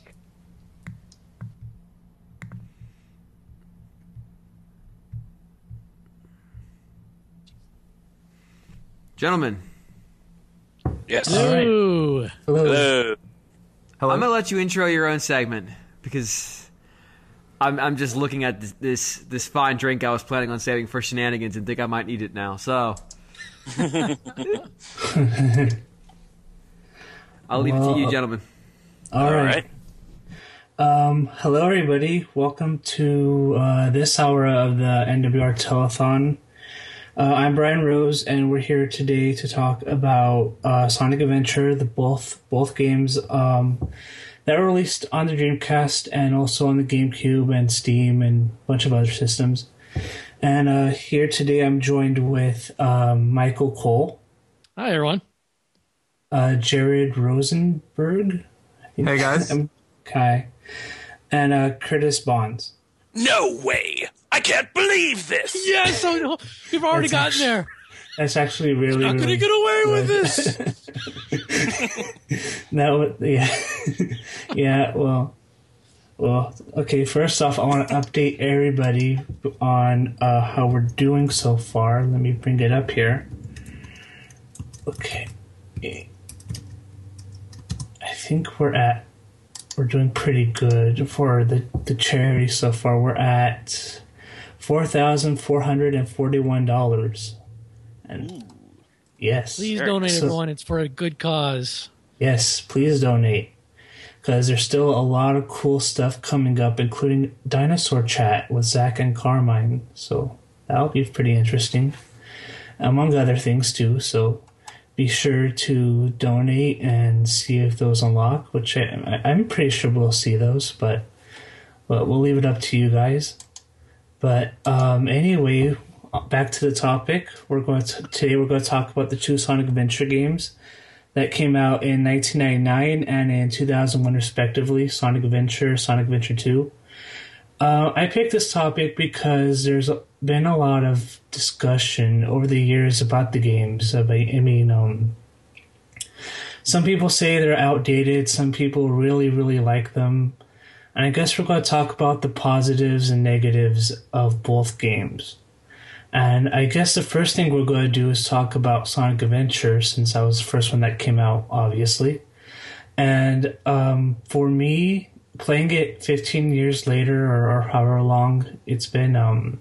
Gentlemen, Yes. Ooh. Hello. I'm gonna let you intro your own segment because I'm I'm just looking at this this, this fine drink I was planning on saving for shenanigans and think I might need it now. So I'll leave it to you, gentlemen. All All right. right. Um, hello, everybody. Welcome to uh, this hour of the N W R Telethon. Uh, I'm Brian Rose, and we're here today to talk about uh, Sonic Adventure, the both both games um, that were released on the Dreamcast and also on the GameCube and Steam and a bunch of other systems. And uh, here today, I'm joined with um, Michael Cole, Hi, everyone. uh, Jared Rosenberg. Hey, guys. Um, Kai. And uh, Curtis Bonds. No way! I can't believe this! Yes, so we've already That's gotten actu- there. That's actually really, Not really gonna get away with good. this. That would, yeah, yeah. Well, well. Okay. First off, I want to update everybody on uh, how we're doing so far. Let me bring it up here. Okay. I think we're at. We're doing pretty good for the the charity so far. We're at four thousand four hundred and forty-one dollars. And yes, Please donate, So- everyone. It's for a good cause. Yes, please donate. Because there's still a lot of cool stuff coming up, including Dinosaur Chat with Zach and Carmine. So that'll be pretty interesting, among other things too. So be sure to donate and see if those unlock, which I, I'm pretty sure we'll see those, but but we'll leave it up to you guys. But um, anyway, back to the topic. We're going to today. We're going to talk about the two Sonic Adventure games that came out in nineteen ninety-nine and in two thousand one, respectively. Sonic Adventure, Sonic Adventure two. Uh, I picked this topic because there's been a lot of discussion over the years about the games. About, I mean, um, some people say they're outdated. Some people really, really like them. And I guess we're going to talk about the positives and negatives of both games. And I guess the first thing we're going to do is talk about Sonic Adventure, since that was the first one that came out, obviously. And um, for me, playing it fifteen years later, or, or however long it's been, um,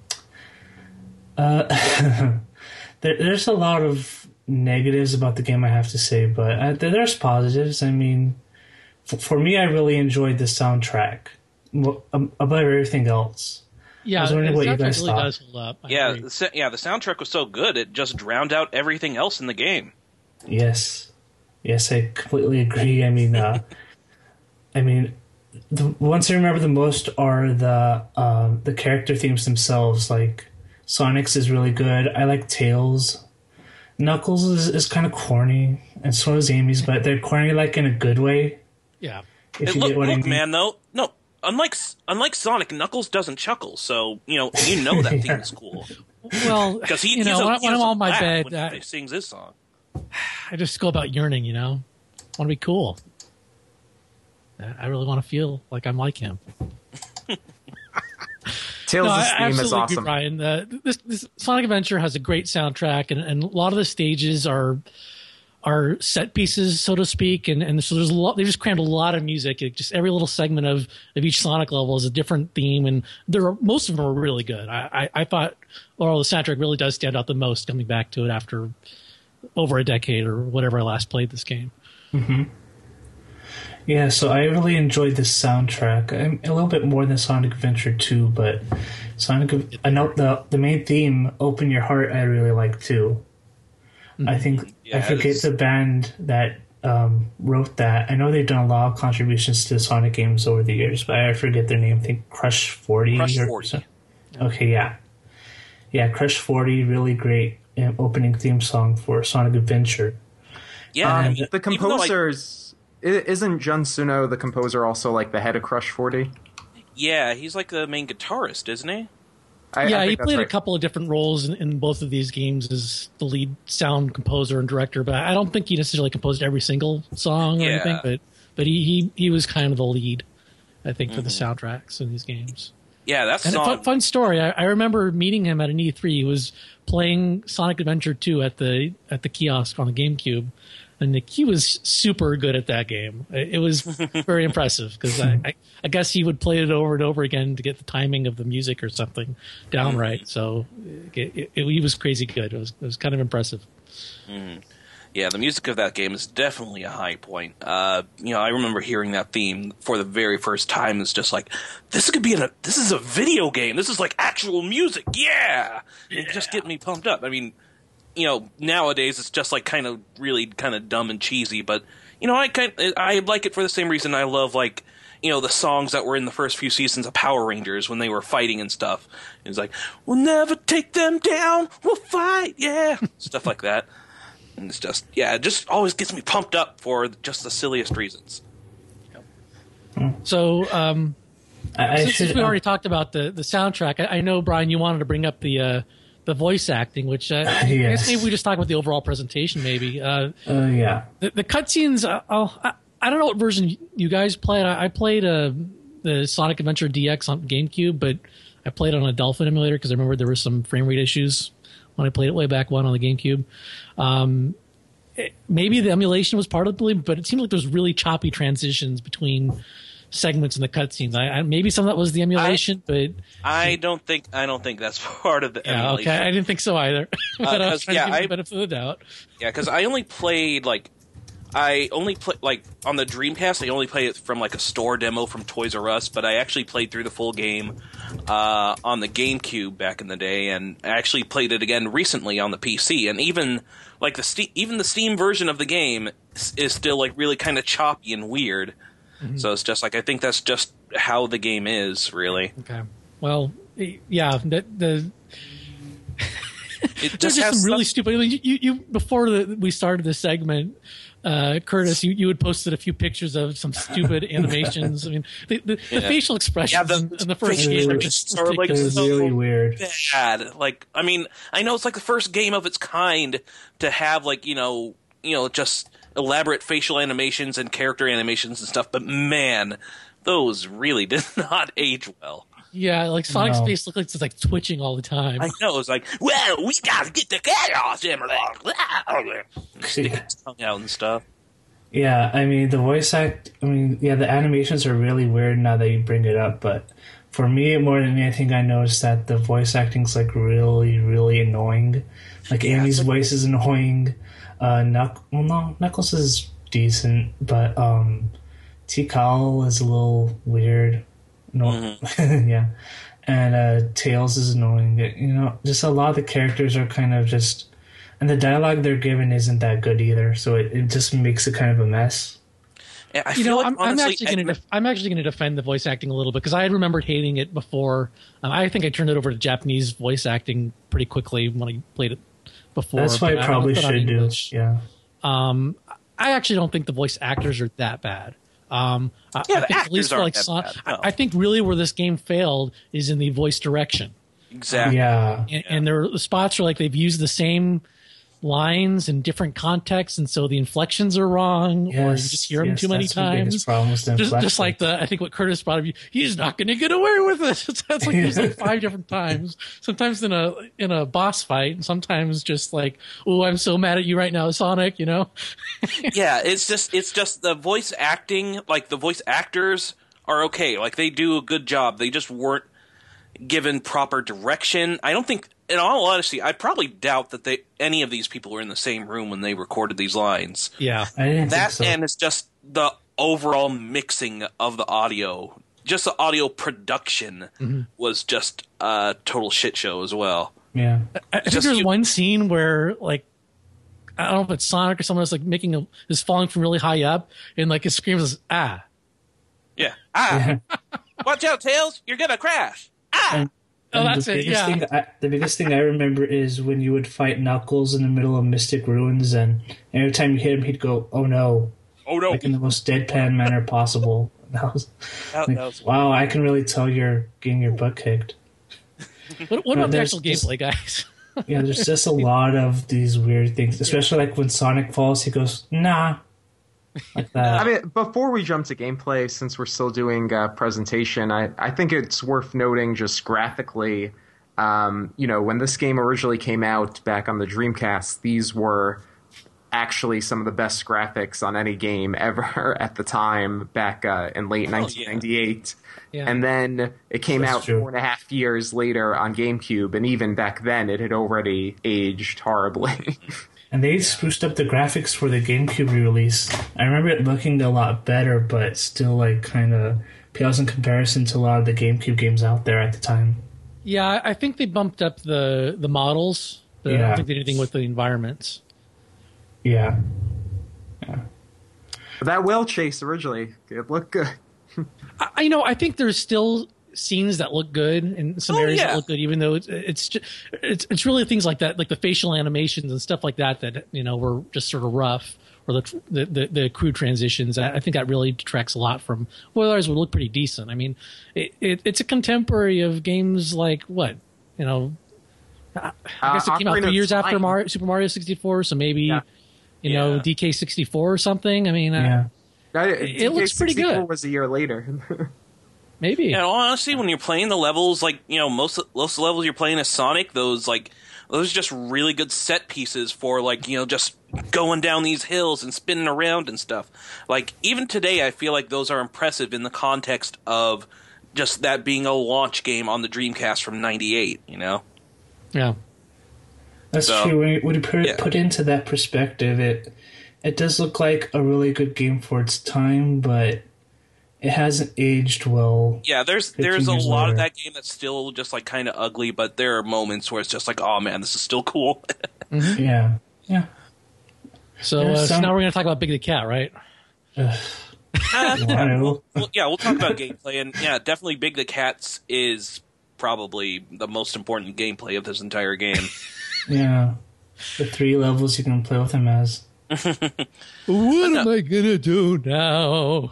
uh, there, there's a lot of negatives about the game, I have to say, but uh, there's positives. I mean, for, for me, I really enjoyed the soundtrack mo- um, above everything else. Yeah, I was wondering the what you soundtrack guys really thought. does hold up. I Yeah, agree. the, sa- yeah. The soundtrack was so good it just drowned out everything else in the game. Yes, yes, I completely agree. I mean, uh, I mean, the ones I remember the most are the um, the character themes themselves. Like Sonic's is really good. I like Tails. Knuckles is, is kind of corny, and so is Amy's, but they're corny like in a good way. Yeah. If Hey, you look, get what I look, mean. man. Though, no. Unlike unlike Sonic, Knuckles doesn't chuckle, so you know you know that Yeah. theme is cool Well, because he you know, he's a, when, he when I'm doesn't on my laugh bed, when I, he sings his song. I just go about yearning, you know? I want to be cool. I I really want to feel like I'm like him. Tails' No, I theme is absolutely agree, awesome. Ryan. Uh, this, this Sonic Adventure has a great soundtrack, and, and a lot of the stages are are set pieces, so to speak, and, and so there's a lot. They just crammed a lot of music. It just every little segment of, of each Sonic level is a different theme, and there are, most of them are really good. I, I, I thought, well, the soundtrack really does stand out the most coming back to it after over a decade or whatever I last played this game. Mm-hmm. Yeah, so I really enjoyed this soundtrack. I'm a little bit more than Sonic Adventure two, but Sonic. I know the the main theme, "Open Your Heart," I really like too. Mm-hmm. I think Yeah, I forget it's- the band that um, wrote that. I know they've done a lot of contributions to Sonic games over the years, but I forget their name. I think Crush forty. Crush or forty. so. Okay, yeah, yeah, Crush forty, really great um, opening theme song for Sonic Adventure. Yeah, Um, I mean, the even though, like- composers isn't Jun Suno, the composer, also like the head of Crush forty? Yeah, he's like the main guitarist, isn't he? I, yeah, I he think played right. a couple of different roles in, in both of these games as the lead sound composer and director, but I don't think he necessarily composed every single song or Yeah. anything. But but he, he he was kind of the lead, I think, for the Mhm. soundtracks in these games. Yeah, that And a song. fun, fun story. I, I remember meeting him at an E three. He was playing Sonic Adventure two at the at the kiosk on the GameCube, and the, he was super good at that game. It, it was very impressive because I, I, I guess he would play it over and over again to get the timing of the music or something down right. So it, it, it, he was crazy good. It was it was kind of impressive. Mm. Yeah, the music of that game is definitely a high point. Uh, you know, I remember hearing that theme for the very first time. It's just like, this could be in a, this is a video game. This is like actual music. Yeah, yeah. It just get me pumped up. I mean, you know, nowadays it's just like kind of really kind of dumb and cheesy. But you know, I kind I like it for the same reason I love like you know the songs that were in the first few seasons of Power Rangers when they were fighting and stuff. It's like, we'll never take them down. We'll fight. Yeah, stuff like that. And it's just, yeah, it just always gets me pumped up for just the silliest reasons. So, um, I, I since should, we uh, already talked about the, the soundtrack, I, I know, Brian, you wanted to bring up the uh, the voice acting, which uh, I Yes. guess maybe we just talk about the overall presentation, maybe. Uh, uh, yeah. the, the cutscenes, uh, oh, I, I don't know what version you guys played. I, I played uh, the Sonic Adventure D X on GameCube, but I played on a Dolphin emulator because I remember there were some frame rate issues when I played it way back when on the GameCube. Um, it, maybe the emulation was part of the but it seemed like there was really choppy transitions between segments in the cutscenes. I, I, maybe some of that was the emulation, I, but I don't think I don't think that's part of the yeah, emulation. okay, I didn't think so either. but Uh, I was 'cause, trying yeah, to give you I- the benefit of the doubt. Yeah, because I only played like I only play like on the Dreamcast. I only played it from like a store demo from Toys R Us, but I actually played through the full game uh, on the GameCube back in the day, and I actually played it again recently on the P C. And even like the Ste- even the Steam version of the game is, is still like really kind of choppy and weird. Mm-hmm. So it's just like I think that's just how the game is, really. Okay. Well, yeah, the, the It there's just just has some really stuff- stupid. I mean, you, you before the, we started this segment, uh, Curtis, you, you had posted a few pictures of some stupid animations. I mean, the, the, the Yeah. facial expressions Yeah, the- in, in the first facial game are expressions just are, like, It ridiculous. was so really weird. bad. Like, I mean, I know it's like the first game of its kind to have like you know, you know, just elaborate facial animations and character animations and stuff, but man, those really did not age well. Yeah, like Sonic's No. face looked like it's like twitching all the time. I know, it's like, well, we gotta get the chaos in tongue out and stuff. Yeah, I mean the voice act. I mean, yeah, the animations are really weird now that you bring it up. But for me, more than anything, I noticed that the voice acting's like really, really annoying. Like Yeah, Amy's it's like- voice is annoying. Uh, Knuck- well, no, Knuckles is decent, but um, Tikal is a little weird. No, Mm-hmm. yeah, and uh, Tails is annoying. You know, just a lot of the characters are kind of just. And the dialogue they're given isn't that good either, so it, it just makes it kind of a mess. Yeah, I you feel know, like, I'm, I'm honestly, actually going to def- I'm actually going to defend the voice acting a little bit because I had remembered hating it before. Um, I think I turned it over to Japanese voice acting pretty quickly when I played it before. That's what but I I probably don't put on should do. English. Yeah. Um, I actually don't think the voice actors are that bad. Um, I, Yeah, I the think at least actors for aren't like that Son- bad, I, no. I think really where this game failed is in the voice direction, exactly. Yeah. and, and there the spots are like they've used the same lines in different contexts, and so the inflections are wrong, or you Yes, just hear them yes, too many that's the biggest times. problem with the Just, just inflection. like the, I think what Curtis brought up, he's not going to get away with it. It's like there's like five different times. Sometimes in a in a boss fight, and sometimes just like, oh, I'm so mad at you right now, Sonic. You know? Yeah, it's just it's just the voice acting, like the voice actors are okay. Like they do a good job. They just weren't given proper direction. I don't think, in all honesty, I probably doubt that they any of these people were in the same room when they recorded these lines. Yeah. I didn't That think so. and it's just the overall mixing of the audio. Just the audio production Mm-hmm. was just a total shit show as well. yeah. I, I think Just there's you- one scene where like I don't know if it's Sonic or someone else like making a is falling from really high up, and like his scream is ah. Yeah. Ah, watch out, Tails! You're gonna crash. Ah. And, Oh, and that's the it, biggest yeah. Thing I, the biggest thing I remember is when you would fight Knuckles in the middle of Mystic Ruins, and every time you hit him, he'd go, "Oh no!" Oh no! Like in the most deadpan manner possible. That was, that, like, that was wow, I can really tell you're getting your butt kicked. What, what about the there's actual just- gameplay, guys? Yeah, there's just a lot of these weird things, especially like when Sonic falls, he goes, nah. Like that. I mean, before we jump to gameplay, since we're still doing uh, presentation, I, I think it's worth noting just graphically, um, you know, when this game originally came out back on the Dreamcast, these were actually some of the best graphics on any game ever at the time back uh, in late Oh, yeah. nineteen ninety-eight. Yeah. And then it came That's out true. four and a half years later on GameCube, and even back then it had already aged horribly. And they spruced up the graphics for the GameCube release. I remember it looking a lot better, but still like kind of pales in comparison to a lot of the GameCube games out there at the time. Yeah, I I think they bumped up the the models. But I Yeah. don't think they did anything with the environments. Yeah. But that whale chase originally, it looked good. I, I- you know, I think there's still scenes that look good and some Oh, areas yeah. that look good, even though it's it's just, it's it's really things like that, like the facial animations and stuff like that, that you know were just sort of rough, or the the the, the crude transitions. I, I think that really detracts a lot from what otherwise would look pretty decent. I mean, it, it it's a contemporary of games like what you know. I, I guess Uh, it came out Ocarina three of years after Time. Mario, Super Mario sixty-four, so maybe Yeah. you know Yeah. D K sixty-four or something. I mean, Yeah. uh, It, looks pretty good. Was a year later. maybe. Yeah, honestly, when you're playing the levels, like, you know, most most of the levels you're playing as Sonic, those, like, those are just really good set pieces for, like, you know, just going down these hills and spinning around and stuff. Like, even today, I feel like those are impressive in the context of just that being a launch game on the Dreamcast from ninety-eight, you know? Yeah. That's So, true. When you, when you put, yeah. put into that perspective, it it does look like a really good game for its time, but it hasn't aged well. Yeah, there's fifteen there's a years lot of later. that game that's still just, like, kind of ugly, but there are moments where it's just like, oh, man, this is still cool. Yeah. Yeah. So, There's uh, so some- now we're going to talk about Big the Cat, right? Uh, Why? well, yeah, we'll talk about gameplay, and yeah, definitely Big the Cats is probably the most important gameplay of this entire game. Yeah. The three levels you can play with him as. What am I going to do now?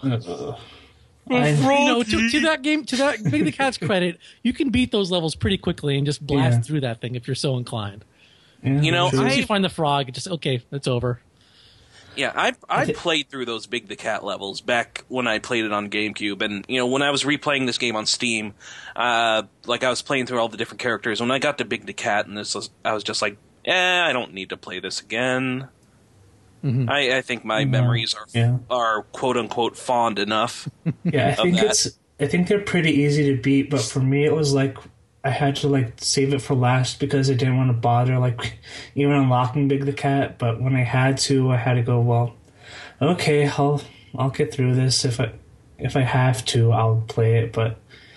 I, You know, to, to that game, to that Big the Cat's credit, you can beat those levels pretty quickly and just blast Yeah. through that thing if you're so inclined. yeah, You know, As soon as I- you find the frog, it just okay, it's over. Yeah, I I thi- played through those Big the Cat levels back when I played it on GameCube, and you know when I was replaying this game on Steam, uh, like I was playing through all the different characters. When I got to Big the Cat, and this was, I was just like, eh, I don't need to play this again. Mhm. I, I think my No. memories are Yeah. are quote unquote fond enough. yeah, I of think that. it's. I think they're pretty easy to beat, but for me, it was like I had to like save it for last because I didn't want to bother like even unlocking Big the Cat. But when I had to, I had to go. Well, okay, I'll I'll get through this if I if I have to. I'll play it, but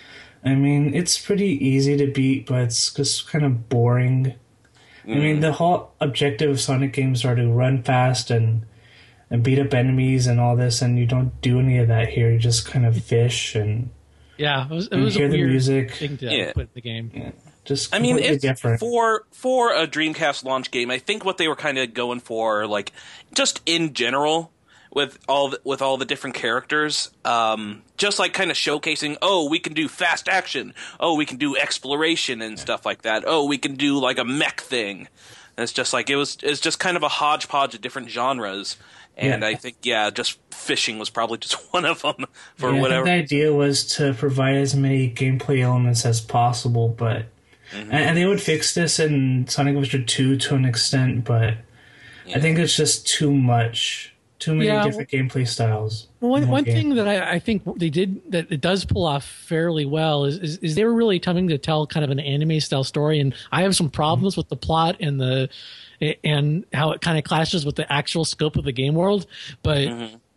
I mean, it's pretty easy to beat, but it's just kind of boring. I mean, the whole objective of Sonic games are to run fast and and beat up enemies and all this, and you don't do any of that here. You just kind of fish and Yeah, it was, it and was a hear the weird music. thing to Yeah. put in the game. Just I mean, completely it's different. for for a Dreamcast launch game. I think what they were kind of going for, like just in general, with all the, with all the different characters, um, just like kind of showcasing. Oh, we can do fast action. Oh, we can do exploration and stuff like that. Oh, we can do like a mech thing. And it's just like it was. It's just kind of a hodgepodge of different genres. And Yeah. I think, yeah, just fishing was probably just one of them for Yeah, whatever. I think the idea was to provide as many gameplay elements as possible, but Mm-hmm. and, and they would fix this in Sonic Adventure two to an extent, but Yeah. I think it's just too much, too many Yeah, different gameplay styles. Well, one in one game. thing that I, I think they did that it does pull off fairly well is, is is they were really attempting to tell kind of an anime style story, and I have some problems with the plot and the and how it kind of clashes with the actual scope of the game world, but.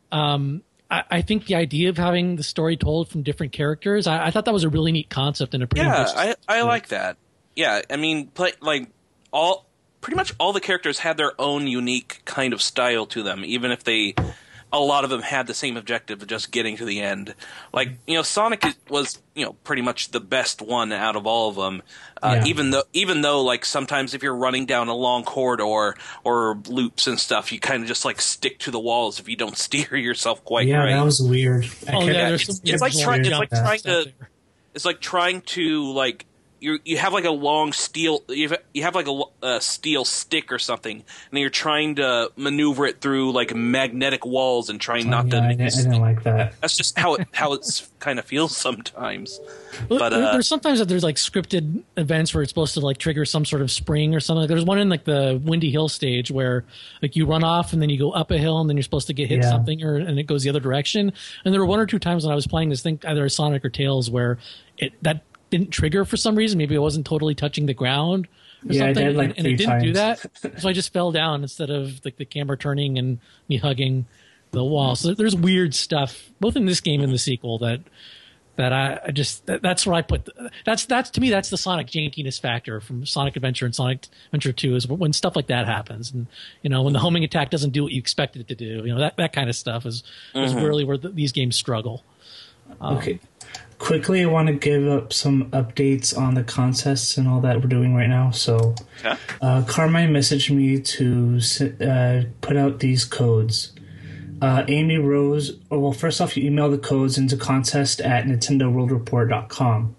Um, I, I think the idea of having the story told from different characters, I, I thought that was a really neat concept and a pretty Yeah, much I I like that. Yeah, I mean, play, like all pretty much all the characters had their own unique kind of style to them, even if they a lot of them had the same objective of just getting to the end. Like, you know, Sonic was, you know, pretty much the best one out of all of them. Uh, Yeah. Even though, even though, like, sometimes if you're running down a long corridor or loops and stuff, you kind of just like stick to the walls if you don't steer yourself quite Yeah, right. that was weird. I Oh, kept- yeah, there's it's, some it's like weird trying. It's jump like that. trying stuff to. there. It's like trying to like you you have like a long steel you have, you have like a, a steel stick or something, and you're trying to maneuver it through like magnetic walls and trying not yeah, to. I, didn't, I didn't like that. That's just how it how it's kind of feels sometimes. Well, But there- uh, there's sometimes that there's like scripted events where it's supposed to like trigger some sort of spring or something. Like, there's one in like the Windy Hill stage where like you run off and then you go up a hill and then you're supposed to get hit Yeah. something or and it goes the other direction. And there were one or two times when I was playing this thing, either Sonic or Tails, where it that didn't trigger for some reason. Maybe it wasn't totally touching the ground or Yeah, I something, did, like, and, and it three didn't do times. that. So I just fell down instead of like the camera turning and me hugging the wall. So there's weird stuff both in this game and the sequel that. That I, I just that, that's where I put that's that's to me that's the Sonic jankiness factor from Sonic Adventure and Sonic Adventure Two is when stuff like that happens, and you know when the homing attack doesn't do what you expected it to do, you know that, that kind of stuff is is really where the, these games struggle. Okay. Quickly, I want to give up some updates on the contests and all that we're doing right now. So, Okay. uh, Carmine messaged me to s- uh, put out these codes. Uh, Amy Rose, oh, well, first off, you email the codes into contest at nintendo world report dot com.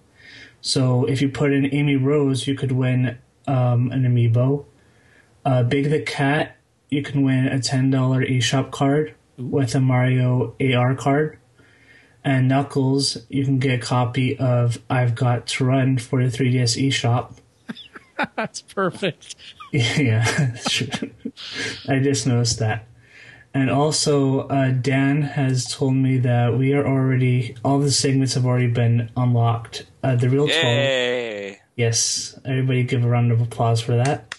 So, if you put in Amy Rose, you could win um, an amiibo. Uh, Big the Cat, you can win a ten dollars eShop card with a Mario A R card. And Knuckles, you can get a copy of I've Got to Run for the three D S eShop. That's perfect. Yeah, sure. I just noticed that. And also, uh, Dan has told me that we are already, all the segments have already been unlocked. Uh, the real twelve. Yay! Yes, everybody give a round of applause for that.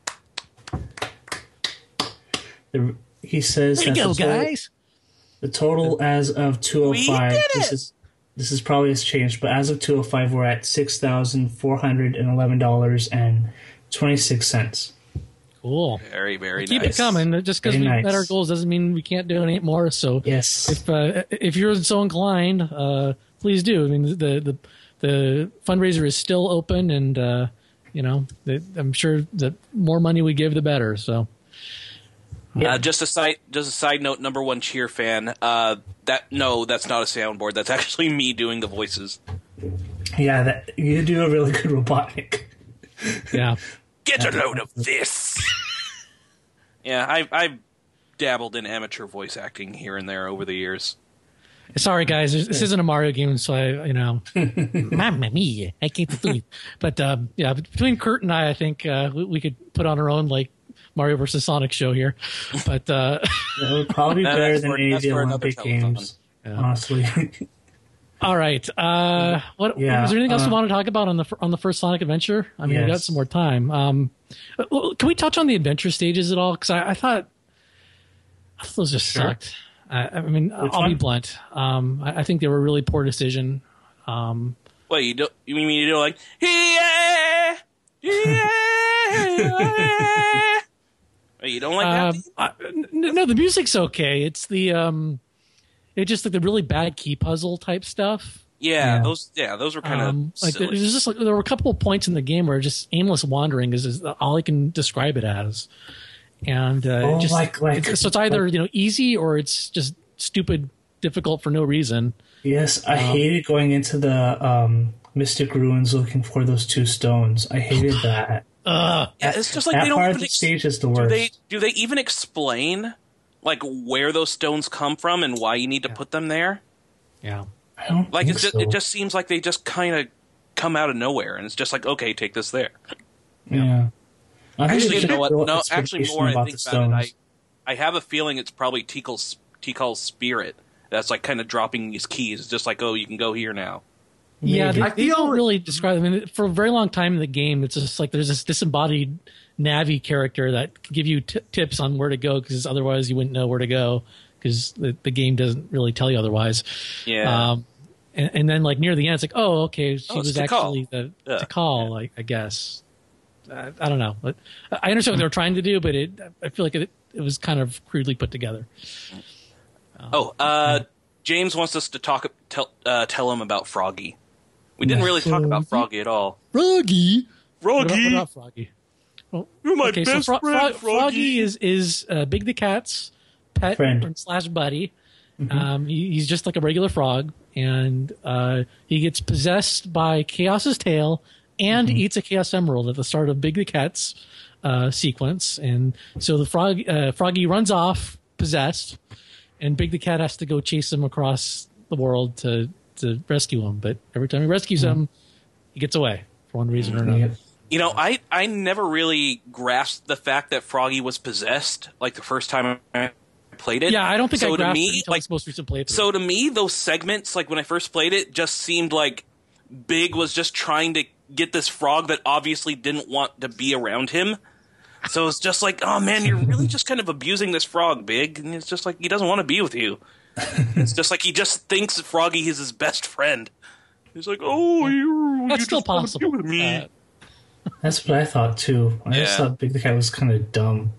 The, he says Way to that go, the total- guys! The total as of two oh five, We did this it! is this is probably has changed, but as of two oh five, we're at six thousand four hundred and eleven dollars and twenty six cents. Cool. Very very Keep nice. it coming. Just because Very we nice. met our goals doesn't mean we can't donate more. So Yes. if uh, if you're so inclined, uh, please do. I mean, the the the fundraiser is still open, and uh, you know, the, I'm sure the more money we give, the better. So. Uh, just a side, just a side note. Number one cheer fan. Uh, that no, that's not a soundboard. That's actually me doing the voices. Yeah, that, you do a really good Robotnik. Yeah. Get a load of this. Yeah, I I've dabbled in amateur voice acting here and there over the years. Sorry, guys. This this isn't a Mario game, so I, you know, Mamma mia, I can't do it. But um, yeah, between Kurt and I, I think uh, we, we could put on our own like Mario versus Sonic show here. But uh, That would probably be That's better than for- any of that's the for another Olympic telethon. games, honestly. all right, uh, what Yeah, was there anything else uh, you want to talk about on the fir- on the first Sonic Adventure? I mean, we got Yes. some more time. Um, well, can we touch on the adventure stages at all? Because I, I thought I thought those just Sure. sucked. I, I mean, Which I'll be one? blunt. Um, I, I think they were a really poor decision. Um, Well, you don't. You mean you do like yeah, yeah. Wait, you don't like that? Um, I, n- no, the music's okay. It's the um, it's just like the really bad key puzzle type stuff. Yeah, Yeah. those. Yeah, those were kind of Um, like silly. there's just like, there were a couple of points in the game where just aimless wandering is, is all I can describe it as, and uh, Oh, it just, like- like- it's, so it's either you know easy or it's just stupid, difficult for no reason. Yes, I hated going into the um, Mystic Ruins looking for those two stones. I hated that. Ugh. yeah, it's just like that they don't part even of the ex- stage is the do worst. they do they even explain like where those stones come from and why you need to put them there? Yeah. I don't Like think it's just, so. it just seems like they just kind of come out of nowhere, and it's just like, okay, take this there. Yeah. I think Actually, they you should know what? build No, actually, expectation more I about think the about it, stones. I I have a feeling it's probably Tikal's Tikal's spirit that's like kind of dropping these keys. It's just like, oh, you can go here now. Yeah, they, I they don't feel- really describe. I mean, for a very long time in the game, it's just like there's this disembodied Navi character that can give you t- tips on where to go because otherwise you wouldn't know where to go because the, the game doesn't really tell you otherwise. Yeah. Um, and, and then like near the end, it's like, oh, okay, she Oh, it's was Tikal. actually the Yeah. to call, like I guess. I, I don't know. But I understand what they were trying to do, but it I feel like it, it was kind of crudely put together. Um, oh, uh, James wants us to talk tell uh, tell him about Froggy. We didn't really talk about Froggy at all. Froggy, Froggy, what about Froggy? Well, you're my okay, best so Fro- friend. Fro- Froggy. Froggy is is uh, Big the Cat's pet Friend. slash buddy. Mm-hmm. Um, he, he's just like a regular frog, and uh, he gets possessed by Chaos's tail and Mm-hmm. eats a Chaos Emerald at the start of Big the Cat's uh, sequence. And so the frog uh, Froggy runs off possessed, and Big the Cat has to go chase him across the world to to rescue him. But every time he rescues Mm-hmm. him, he gets away for one reason or another. Yep. You know, I, I never really grasped the fact that Froggy was possessed, like the first time I played it. Yeah, I don't think so I to grasped me, it until like, this most recent playthrough. So to me, those segments, like when I first played it, just seemed like Big was just trying to get this frog that obviously didn't want to be around him. So it's just like, oh man, you're really just kind of abusing this frog, Big. And it's just like, he doesn't want to be with you. It's just like he just thinks that Froggy is his best friend. He's like, oh, you, That's you still just wanna be possible. with me. Uh, That's what I thought too. I just Yeah. thought Big the Cat was kind of dumb,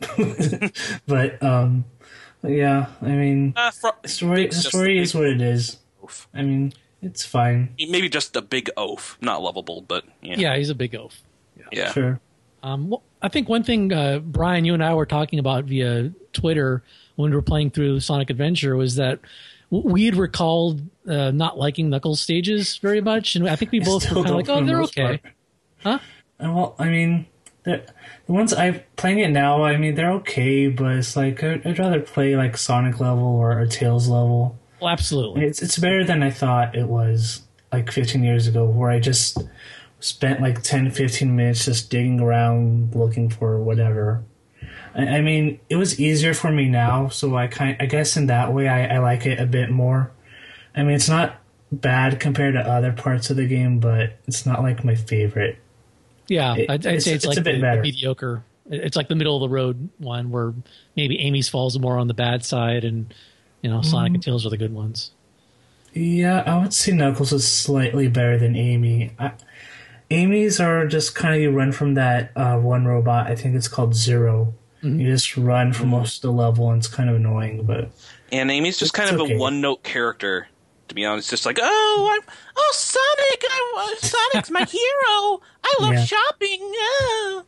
but um, but yeah. I mean, Uh, Fro- the story Big's the just story a is big what it is. oaf. I mean, it's fine. Maybe just a big oaf. Not lovable, but yeah. yeah, he's a big oaf. Yeah. Sure. Um, well, I think one thing, uh, Brian, you and I were talking about via Twitter when we were playing through Sonic Adventure was that w- we had recalled uh, not liking Knuckles stages very much, and I think we I both still were kind of don't like, for "Oh, the they're most okay." part. Huh? Uh, Well, I mean, the the ones I'm playing it now, I mean, they're okay, but it's like I'd, I'd rather play like Sonic level or a Tails level. Well, absolutely. It's it's better than I thought it was like fifteen years ago, where I just spent like ten, fifteen minutes just digging around looking for whatever. I, I mean, it was easier for me now, so I kind I guess in that way I, I like it a bit more. I mean, it's not bad compared to other parts of the game, but it's not like my favorite. Yeah, It- I'd, I'd it's- say it's, it's like a bit the, better. the mediocre. It's like the middle of the road one where maybe Amy's falls more on the bad side, and you know Sonic Mm-hmm. and Tails are the good ones. Yeah, I would say Knuckles is slightly better than Amy. I, Amy's are just kind of you run from that uh, one robot. I think it's called Zero. Mm-hmm. You just run for most of the level, and it's kind of annoying. But And Amy's just It's kind of okay. a one-note character, to be honest. Just like, oh, I'm, oh, Sonic, I, uh, Sonic's my hero. I love Yeah. shopping. Oh.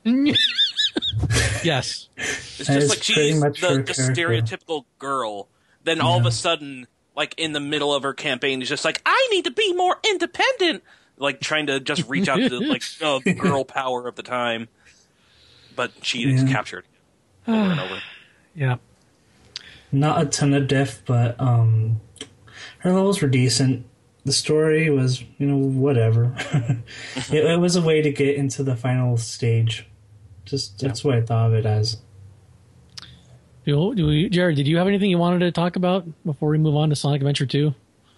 Yes, It's That just is like pretty she's much the, her the character. stereotypical girl. Then all of a sudden, like in the middle of her campaign, is just like, I need to be more independent. Like trying to just reach out to the, like uh, the girl power of the time, but she is Yeah. captured over and over. yeah. not a ton of diff. But um, her levels were decent. The story was, you know, whatever. it, it was a way to get into the final stage. Just that's what I thought of it as. Do, do we, Jared, did you have anything you wanted to talk about before we move on to Sonic Adventure two?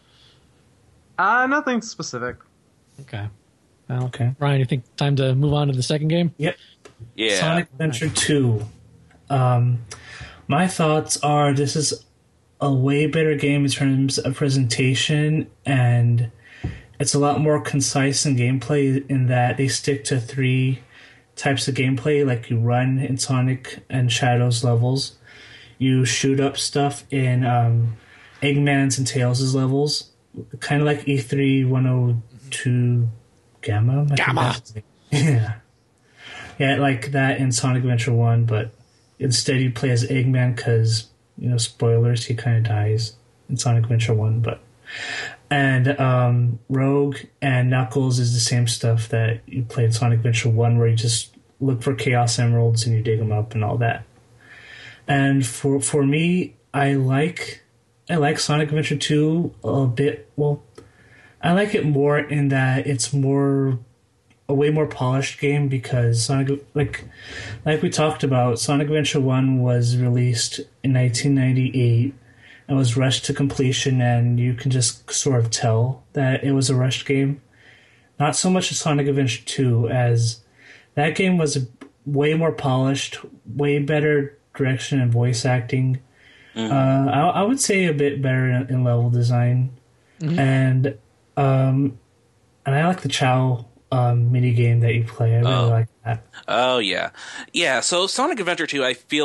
Uh, nothing specific. Okay. Well, Okay. Ryan, you think time to move on to the second game? Yep. Yeah. Sonic Adventure two. Um, my thoughts are this is a way better game in terms of presentation, and it's a lot more concise in gameplay in that they stick to three types of gameplay, like you run in Sonic and Shadows levels, you shoot up stuff in um, Eggman's and Tails' levels, kind of like E three one oh two Gamma. I think Gamma. that's the name. Yeah. Yeah, like that in Sonic Adventure one, but instead you play as Eggman because, you know, spoilers, he kind of dies in Sonic Adventure one, but... And um, Rogue and Knuckles is the same stuff that you play in Sonic Adventure one, where you just look for Chaos Emeralds and you dig them up and all that. And for for me, I like I like Sonic Adventure two a bit. Well, I like it more in that it's more a way more polished game, because Sonic, like like we talked about, Sonic Adventure one was released in nineteen ninety-eight and was rushed to completion, and you can just sort of tell that it was a rushed game. Not so much as Sonic Adventure two, as that game was way more polished, way better direction and voice acting. Mm-hmm. Uh, I, I would say a bit better in, in level design, Mm-hmm. and um, and I like the Chow um, mini game that you play. I really Oh. like that. Oh yeah, yeah. So Sonic Adventure two, I feel like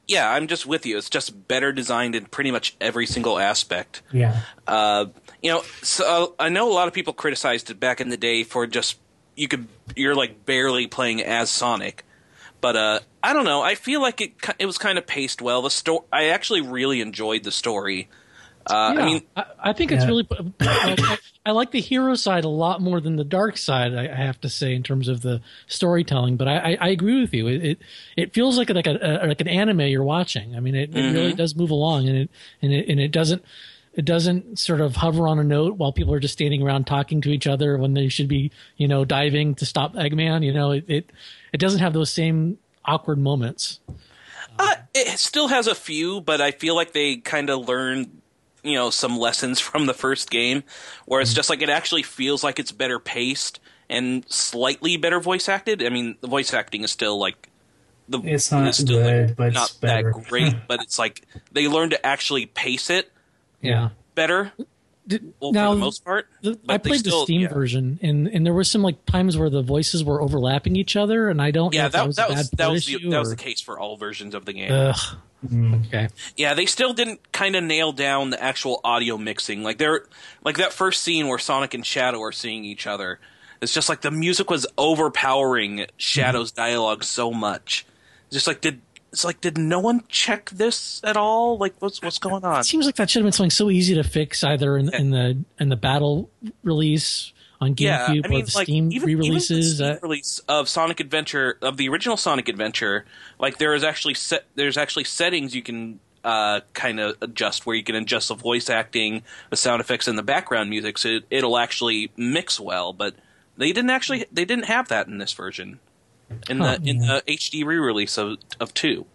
yeah, I'm just with you. It's just better designed in pretty much every single aspect. Yeah. Uh, you know, so I know a lot of people criticized it back in the day for just you could you're like barely playing as Sonic, but uh, I don't know. I feel like it it was kind of paced well. The sto- I actually really enjoyed the story. Uh, yeah, I mean, I, I think it's Yeah. really. I, I like the hero side a lot more than the dark side. I, I have to say, in terms of the storytelling, but I, I, I agree with you. It, it it feels like a, like a, a like an anime you're watching. I mean, it, it Mm-hmm. really does move along, and it and it and it doesn't it doesn't sort of hover on a note while people are just standing around talking to each other when they should be, you know, diving to stop Eggman. You know, it it, it doesn't have those same awkward moments. uh, it still has a few, but I feel like they kind of learned, you know, some lessons from the first game, where it's just like it actually feels like it's better paced and slightly better voice acted. I mean, the voice acting is still like the It's not is still, good, like, but it's not better. that great. But it's like they learned to actually pace it Yeah. better. Did, Well, now, for the most part, The, but I they played still- the Steam yeah. version, and, and there were some like times where the voices were overlapping each other, and I don't know Yeah, if that, that was that a bad was that port was the, issue that was or- the case for all versions of the game. Ugh. Mm. Okay. Yeah, they still didn't kind of nail down the actual audio mixing. Like they're like that first scene where Sonic and Shadow are seeing each other. It's just like the music was overpowering Shadow's dialogue so much. Just like did it's like did no one check this at all? Like what's what's going on? It seems like that should have been something so easy to fix, either in, in the in the battle release on Yeah, GameCube I mean, or the like, Steam even, re-releases. even the uh, Steam release of Sonic Adventure, of the original Sonic Adventure, like there is actually set, there's actually settings you can uh, kind of adjust, where you can adjust the voice acting, the sound effects, and the background music, so it, it'll actually mix well. But they didn't actually they didn't have that in this version, in Huh. the in the H D re-release of of two,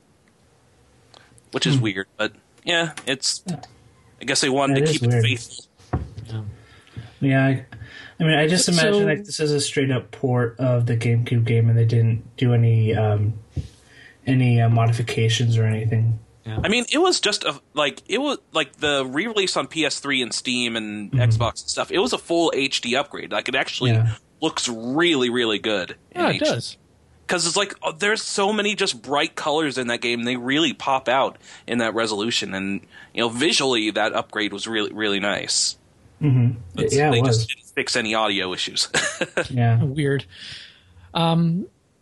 which Hmm. is weird. But yeah, it's I guess they wanted That to is keep it weird. faithful. Yeah, I, I mean, I just So- imagine like this is a straight up port of the GameCube game, and they didn't do any um, any uh, modifications or anything. I mean, it was just a like it was like the re-release on P S three and Steam and Mm-hmm. Xbox and stuff. It was a full H D upgrade. Like it actually Yeah. looks really, really good. yeah, it does. Because it's like oh, there's so many just bright colors in that game. And they really pop out in that resolution, and you know, visually that upgrade was really, really nice. Mm-hmm. But Yeah, they it was. just didn't fix any audio issues. Yeah, Weird. Um,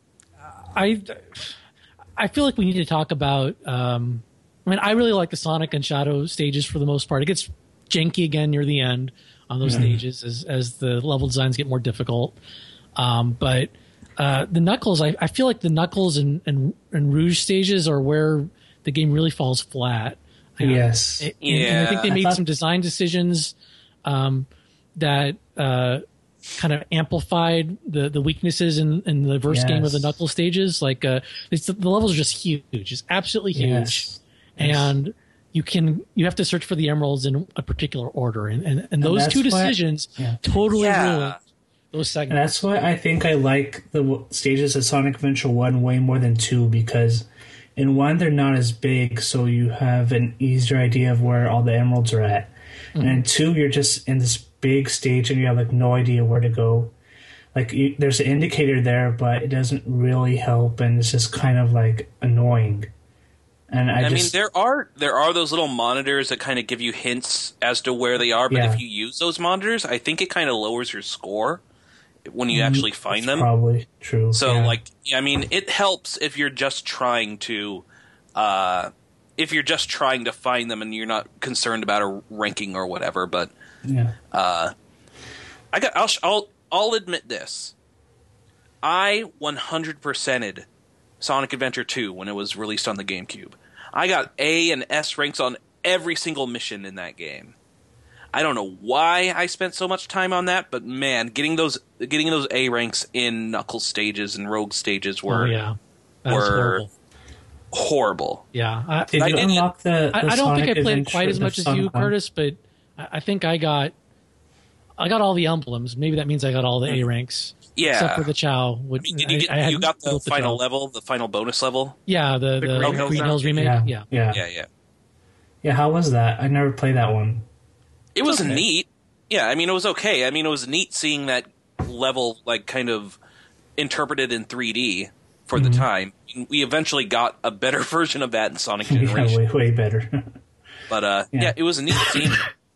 I I feel like we need to talk about. Um, I mean, I really like the Sonic and Shadow stages for the most part. It gets janky again near the end on those stages as as the level designs get more difficult. Um, but uh, the Knuckles, I, I feel like the Knuckles and, and and Rouge stages are where the game really falls flat. yes. And- and I think they Yeah. made I thought- some design decisions um, that uh, kind of amplified the, the weaknesses in, in the verse game of the Yes. Knuckle stages. Like uh, it's, the levels are just huge, just absolutely huge, Yes. and you can you have to search for the emeralds in a particular order, and and, and those that's two why- decisions yeah. totally Yeah. ruined those And segments. that's why I think I like the w- stages of Sonic Adventure one way more than two, because in one they're not as big, so you have an easier idea of where all the emeralds are at. And in two, you're just in this big stage and you have like no idea where to go. Like you, there's an indicator there, but it doesn't really help, and it's just kind of like annoying. And I, I just mean, there are there are those little monitors that kind of give you hints as to where they are, but Yeah. if you use those monitors, I think it kind of lowers your score when you actually find it's them. probably true. So, yeah. like, I mean, it helps if you're just trying to, uh, if you're just trying to find them and you're not concerned about a ranking or whatever. But yeah. I got, I'll, I'll, I'll admit this. I one hundred percented Sonic Adventure two when it was released on the GameCube. I got A and S ranks on every single mission in that game. I don't know why I spent so much time on that, but man, getting those getting those A ranks in Knuckles stages and Rogue stages were Oh yeah, that was were horrible. horrible. Yeah, I, Did I you didn't- unlock the, the I, I don't think I Sonic played it quite Adventure- as the much as Sonic you, one? Curtis, but I I think I got I got all the emblems. Maybe that means I got all the A ranks, Yeah. except for the Chow. I Which mean, did you get, I, I you hadn't got the built final Chow. level, the final bonus level? Yeah, the, the, Green Green, Hills Hills, one? remake. Yeah, Yeah. yeah, Yeah, yeah. yeah. How was that? I never played that one. It was okay. neat. Yeah, I mean, it was okay. I mean, it was neat seeing that level, like, kind of interpreted in three D. for Mm-hmm. the time. We eventually got a better version of that in Sonic Yeah, Generation. way, way better. But uh, Yeah. yeah. it was a neat scene.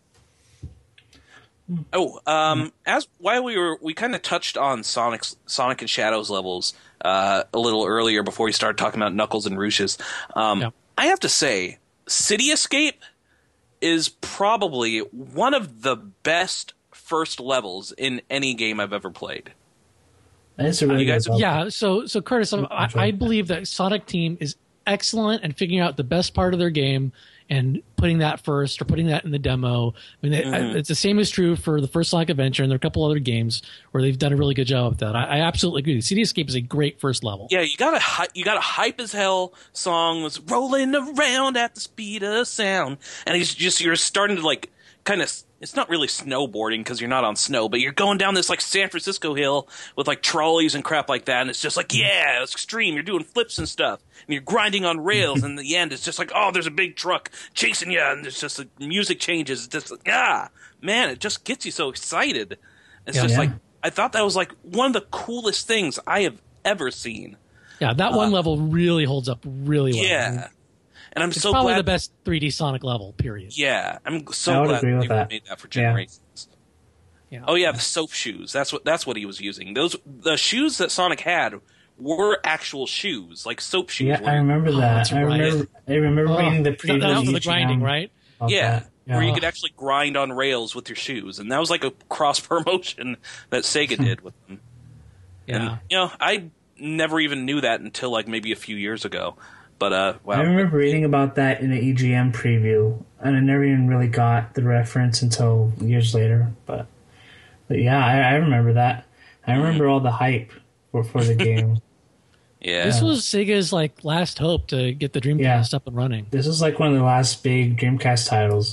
Oh, um, as while we were, we kind of touched on Sonic's Sonic and Shadows levels uh, a little earlier before we started talking about Knuckles and Rouge's. Um, Yeah. I have to say, City Escape is probably one of the best first levels in any game I've ever played. It's a really You guys good have- level. Yeah, so so Curtis, I, I I believe that Sonic Team is excellent at figuring out the best part of their game and putting that first or putting that in the demo. I mean, they, Mhm. I, it's the same is true for the first Sonic Adventure, and there are a couple other games where they've done a really good job with that. I, I absolutely agree. City Escape is a great first level. Yeah, you got a hy- you got a hype as hell song that's rolling around at the speed of sound, and he's just you're starting to like kind of. It's not really snowboarding because you're not on snow, but you're going down this like San Francisco hill with like trolleys and crap like that, and it's just like yeah, it's extreme. You're doing flips and stuff, and you're grinding on rails, and in the end, it's just like oh, there's a big truck chasing you, and it's just the music changes. It's just like ah, man, it just gets you so excited. It's Yeah. just Yeah. like I thought that was like one of the coolest things I have ever seen. Yeah, that one level really holds up really well. Uh, Yeah, and I'm It's so probably glad. the best three D Sonic level, period. Yeah, I'm I so would glad agree they with that. made that for Yeah. Generations. Yeah. Oh yeah, the soap shoes. That's what that's what he was using. Those the shoes that Sonic had were actual shoes, like soap shoes. Yeah, were- I remember Oh, that. that's I right. remember. I remember Oh, reading the that, preview. that was for the E G M grinding, right? about Yeah, that. where you Yeah. could actually grind on rails with your shoes, and that was like a cross promotion that Sega did with them. Yeah. And, you know, I never even knew that until like maybe a few years ago. But uh, wow. I remember reading about that in the E G M preview, and I never even really got the reference until years later. But, but yeah, I, I remember that. I remember all the hype for, for the game. Yeah. This was Sega's like last hope to get the Dreamcast Yeah. up and running. This is like one of the last big Dreamcast titles.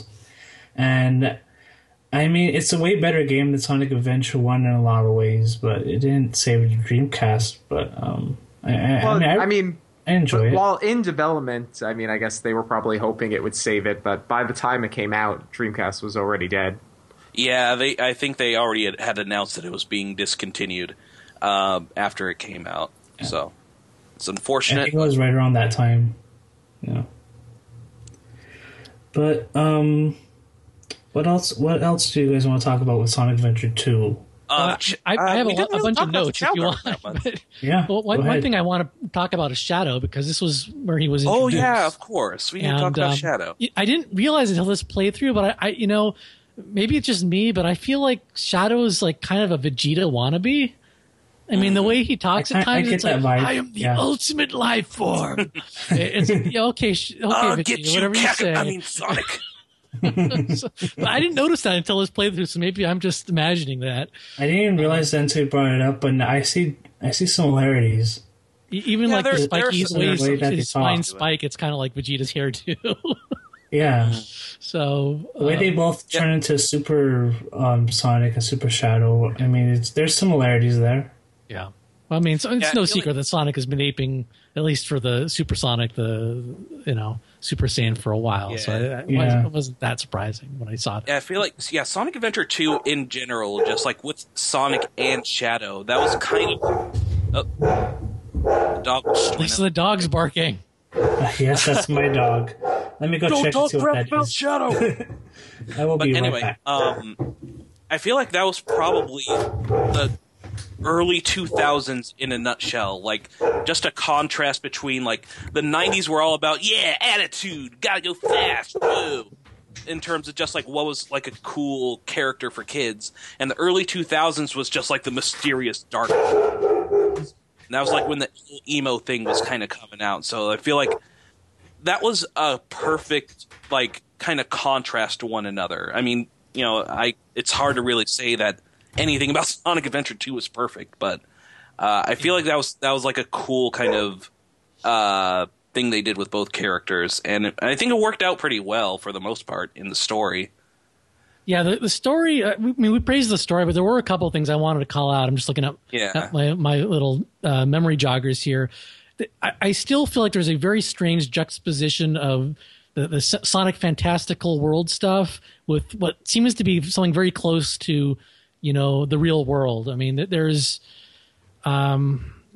And, I mean, it's a way better game than Sonic Adventure one in a lot of ways, but it didn't save the Dreamcast. But, um, I, I, Well, I mean, I, I mean, I enjoy it. while in development, I mean, I guess they were probably hoping it would save it, but by the time it came out, Dreamcast was already dead. Yeah, they. I think they already had, had announced that it was being discontinued um, after it came out. So it's I unfortunate. think it was right around that time. Yeah. But um, what else? What else do you guys want to talk about with Sonic Adventure two? Uh, Uh, ch- I, I uh, have we a, didn't a really bunch talk of about the notes if you Chowder want. that much. But- Yeah. well, one, go one ahead. thing I want to talk about is Shadow because this was where he was Oh introduced. yeah, of course. We didn't talk And, about um, Shadow. I didn't realize until this playthrough, but I, I, you know, maybe it's just me, but I feel like Shadow is like kind of a Vegeta wannabe. I mean, the way he talks I- at I times, get it's like, that vibe, I am the yeah. ultimate life form. it's yeah, okay, sh- okay, I'll Vegeta, get you, whatever you Kaka- say. I mean Sonic. So- but I didn't notice that until this playthrough, so maybe I'm just imagining that. I didn't even realize that until you brought it up, but I see I see similarities. E- Even Yeah, like the there- spiky there's way, a way that his they talk. spine spike, it's kind of like Vegeta's hair too. Yeah, so the way they um, both turn into Super um, Sonic and Super Shadow. I mean, it's there's similarities there. yeah. Well, I mean, so it's Yeah, I no feel secret that Sonic has been aping, at least for the Super Sonic, the you know Super Saiyan for a while. So Yeah. I, it Yeah. wasn't, it wasn't that surprising when I saw that. Yeah, I feel like yeah, Sonic Adventure two in general, just like with Sonic and Shadow, that was kind of oh, the dog was At joining least up. the dog's barking. Yes, that's my dog. Let me go check and see what that is. Shadow. I will But be anyway, right back. um, I feel like that was probably the early two thousands in a nutshell. Like, just a contrast between, like, the nineties were all about, yeah, attitude, gotta go fast, whoa, in terms of just, like, what was, like, a cool character for kids. And the early two thousands was just, like, the mysterious dark. And that was, like, when the emo thing was kind of coming out. So I feel like that was a perfect, like, kind of contrast to one another. I mean, you know, I it's hard to really say that anything about Sonic Adventure two was perfect, but uh, I feel like that was that was like a cool kind of uh, thing they did with both characters, and I think it worked out pretty well for the most part in the story. Yeah, the, the story, uh, we- I mean, we praised the story, but there were a couple of things I wanted to call out. I'm just looking up Yeah. at my, my little uh, memory joggers here. I, I still feel like there's a very strange juxtaposition of the, the Sonic fantastical world stuff with what seems to be something very close to, you know, the real world. I mean, there's, um,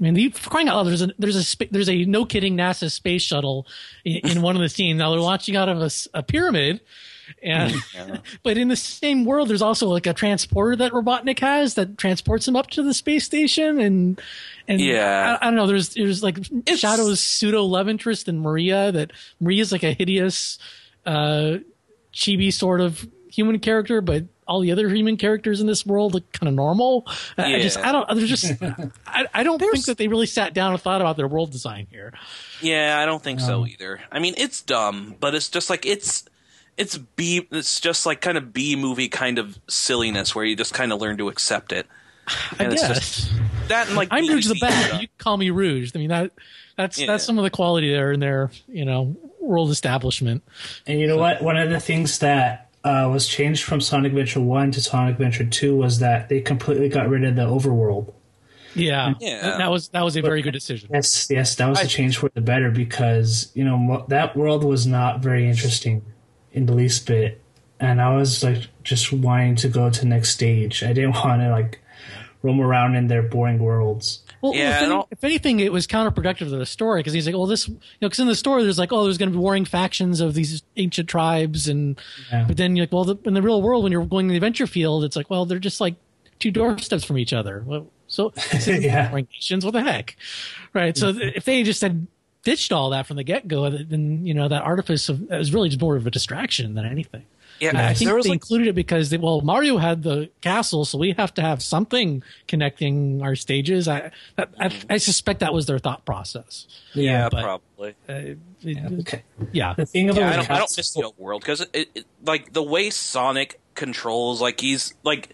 I mean, the, for crying out loud, there's a there's a spa- there's a no kidding NASA space shuttle in, in one of the scenes. Now they're launching out of a, s- a pyramid, and Yeah. but in the same world, there's also like a transporter that Robotnik has that transports him up to the space station, and and Yeah. I, I don't know. There's there's like It's- Shadow's pseudo love interest in Maria. That Maria's like a hideous, uh, chibi sort of human character, but all the other human characters in this world look kind of normal. I- I Yeah. just, I don't, there's just, I, I don't think that they really sat down and thought about their world design here. Yeah, I don't think No. so either. I mean, it's dumb, but it's just like it's it's B. It's just like kind of B movie kind of silliness where you just kind of learn to accept it. I And it's guess. just that and like I'm Rouge the B C Bat. stuff. You can call me Rouge. I mean, that, that's, Yeah. that's some of the quality there in their, you know, world establishment. And you know what? One of the things that uh, was changed from Sonic Adventure one to Sonic Adventure two was that they completely got rid of the overworld. Yeah. Yeah. That was, that was a very good decision. Yes, yes, that was I- the change for the better because, you know, mo- that world was not very interesting in the least bit. And I was like just wanting to go to the next stage. I didn't want to like roam around in their boring worlds. Well, Yeah, if, and any, all- if anything, it was counterproductive to the story because he's like, well, this, you know, because in the story there's like, oh, there's going to be warring factions of these ancient tribes, and Yeah. but then you're like, well, the, in the real world, when you're going to the adventure field, it's like, well, they're just like two doorsteps from each other. Well, so Yeah. warring nations, what the heck, right? So th- if they just had ditched all that from the get go, then you know that artifice of it was really just more of a distraction than anything. Yeah, I think there was they like included it because they, well, Mario had the castle, so we have to have something connecting our stages. I that, I, I suspect that was their thought process. yeah, but- probably. Uh, it- Yeah, okay. yeah. The thing about Yeah, I the don't, I don't cats- miss the old world because it, it, like the way Sonic controls, like he's like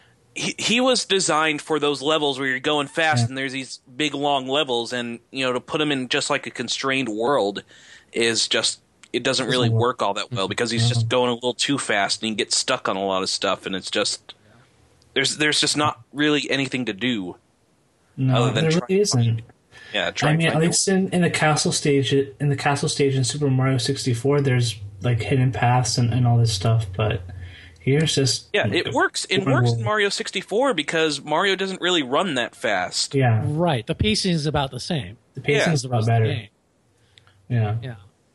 he he was designed for those levels where you're going fast Yeah. and there's these big long levels, and you know to put him in just like a constrained world is just it doesn't really work. work all that well because he's just going a little too fast and he gets stuck on a lot of stuff, and it's just there's there's just not really anything to do. No, other than there trying really to find- isn't. Yeah, try I and mean, at find new- least in, in the castle stage, in the castle stage in Super Mario sixty-four, there's like hidden paths and, and all this stuff. But here's just yeah, it works. It open works in world. Mario sixty-four because Mario doesn't really run that fast. Yeah, Right. The pacing is about the same. the pacing Yeah. is a lot As the better. game. Yeah. Yeah.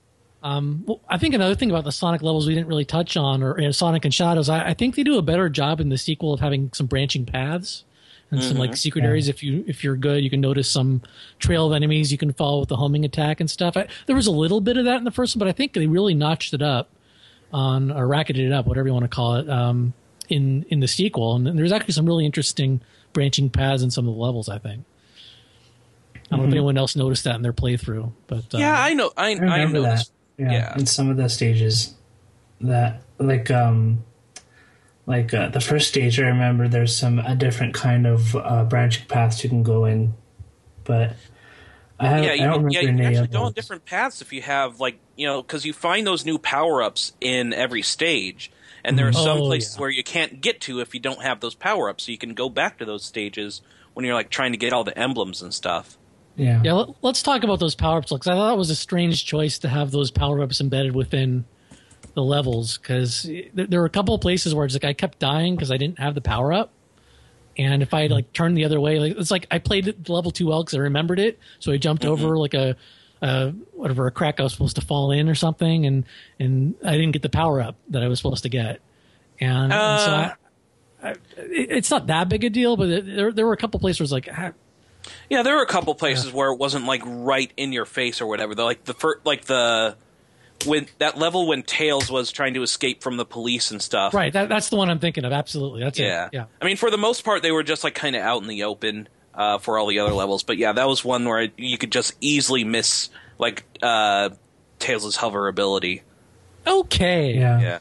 Um, well, I think another thing about the Sonic levels we didn't really touch on, or you know, Sonic and Shadows, I, I think they do a better job in the sequel of having some branching paths and some like secret Yeah. areas. If you if you're good, you can notice some trail of enemies you can follow with the homing attack and stuff. I, there was a little bit of that in the first one, but I think they really notched it up on or racketed it up, whatever you want to call it, um, in in the sequel. And there's actually some really interesting branching paths in some of the levels. I think. I don't know if anyone else noticed that in their playthrough, but uh, Yeah, I know. I I I remember know that. this. Yeah, Yeah. in some of the stages, that like um, like uh, the first stage, I remember there's some a different kind of uh, branching paths you can go in, but I, have, Yeah, I you, don't can- remember yeah, you any can actually of go on those. different paths if you have like you know because you find those new power ups in every stage, and there are some Oh, places yeah. where you can't get to if you don't have those power ups. So you can go back to those stages when you're like trying to get all the emblems and stuff. Yeah, Yeah, let, let's talk about those power ups because I thought it was a strange choice to have those power ups embedded within the levels because there, there were a couple of places where it's like I kept dying because I didn't have the power up, and if I had like turned the other way, like it's like I played it level too well because I remembered it, so I jumped over like a, a whatever a crack I was supposed to fall in or something, and and I didn't get the power up that I was supposed to get, and, and so Uh. I, I, it, it's not that big a deal, but it, there there were a couple places where it's like. ah, Yeah, there were a couple places where it wasn't like right in your face or whatever. They're like the fir- like the when that level when Tails was trying to escape from the police and stuff. Right, that, that's the one I'm thinking of. Absolutely, that's Yeah. it. Yeah, I mean, for the most part, they were just like kind of out in the open uh, for all the other levels. But yeah, that was one where you could just easily miss like uh, Tails' hover ability. okay. yeah, Yeah.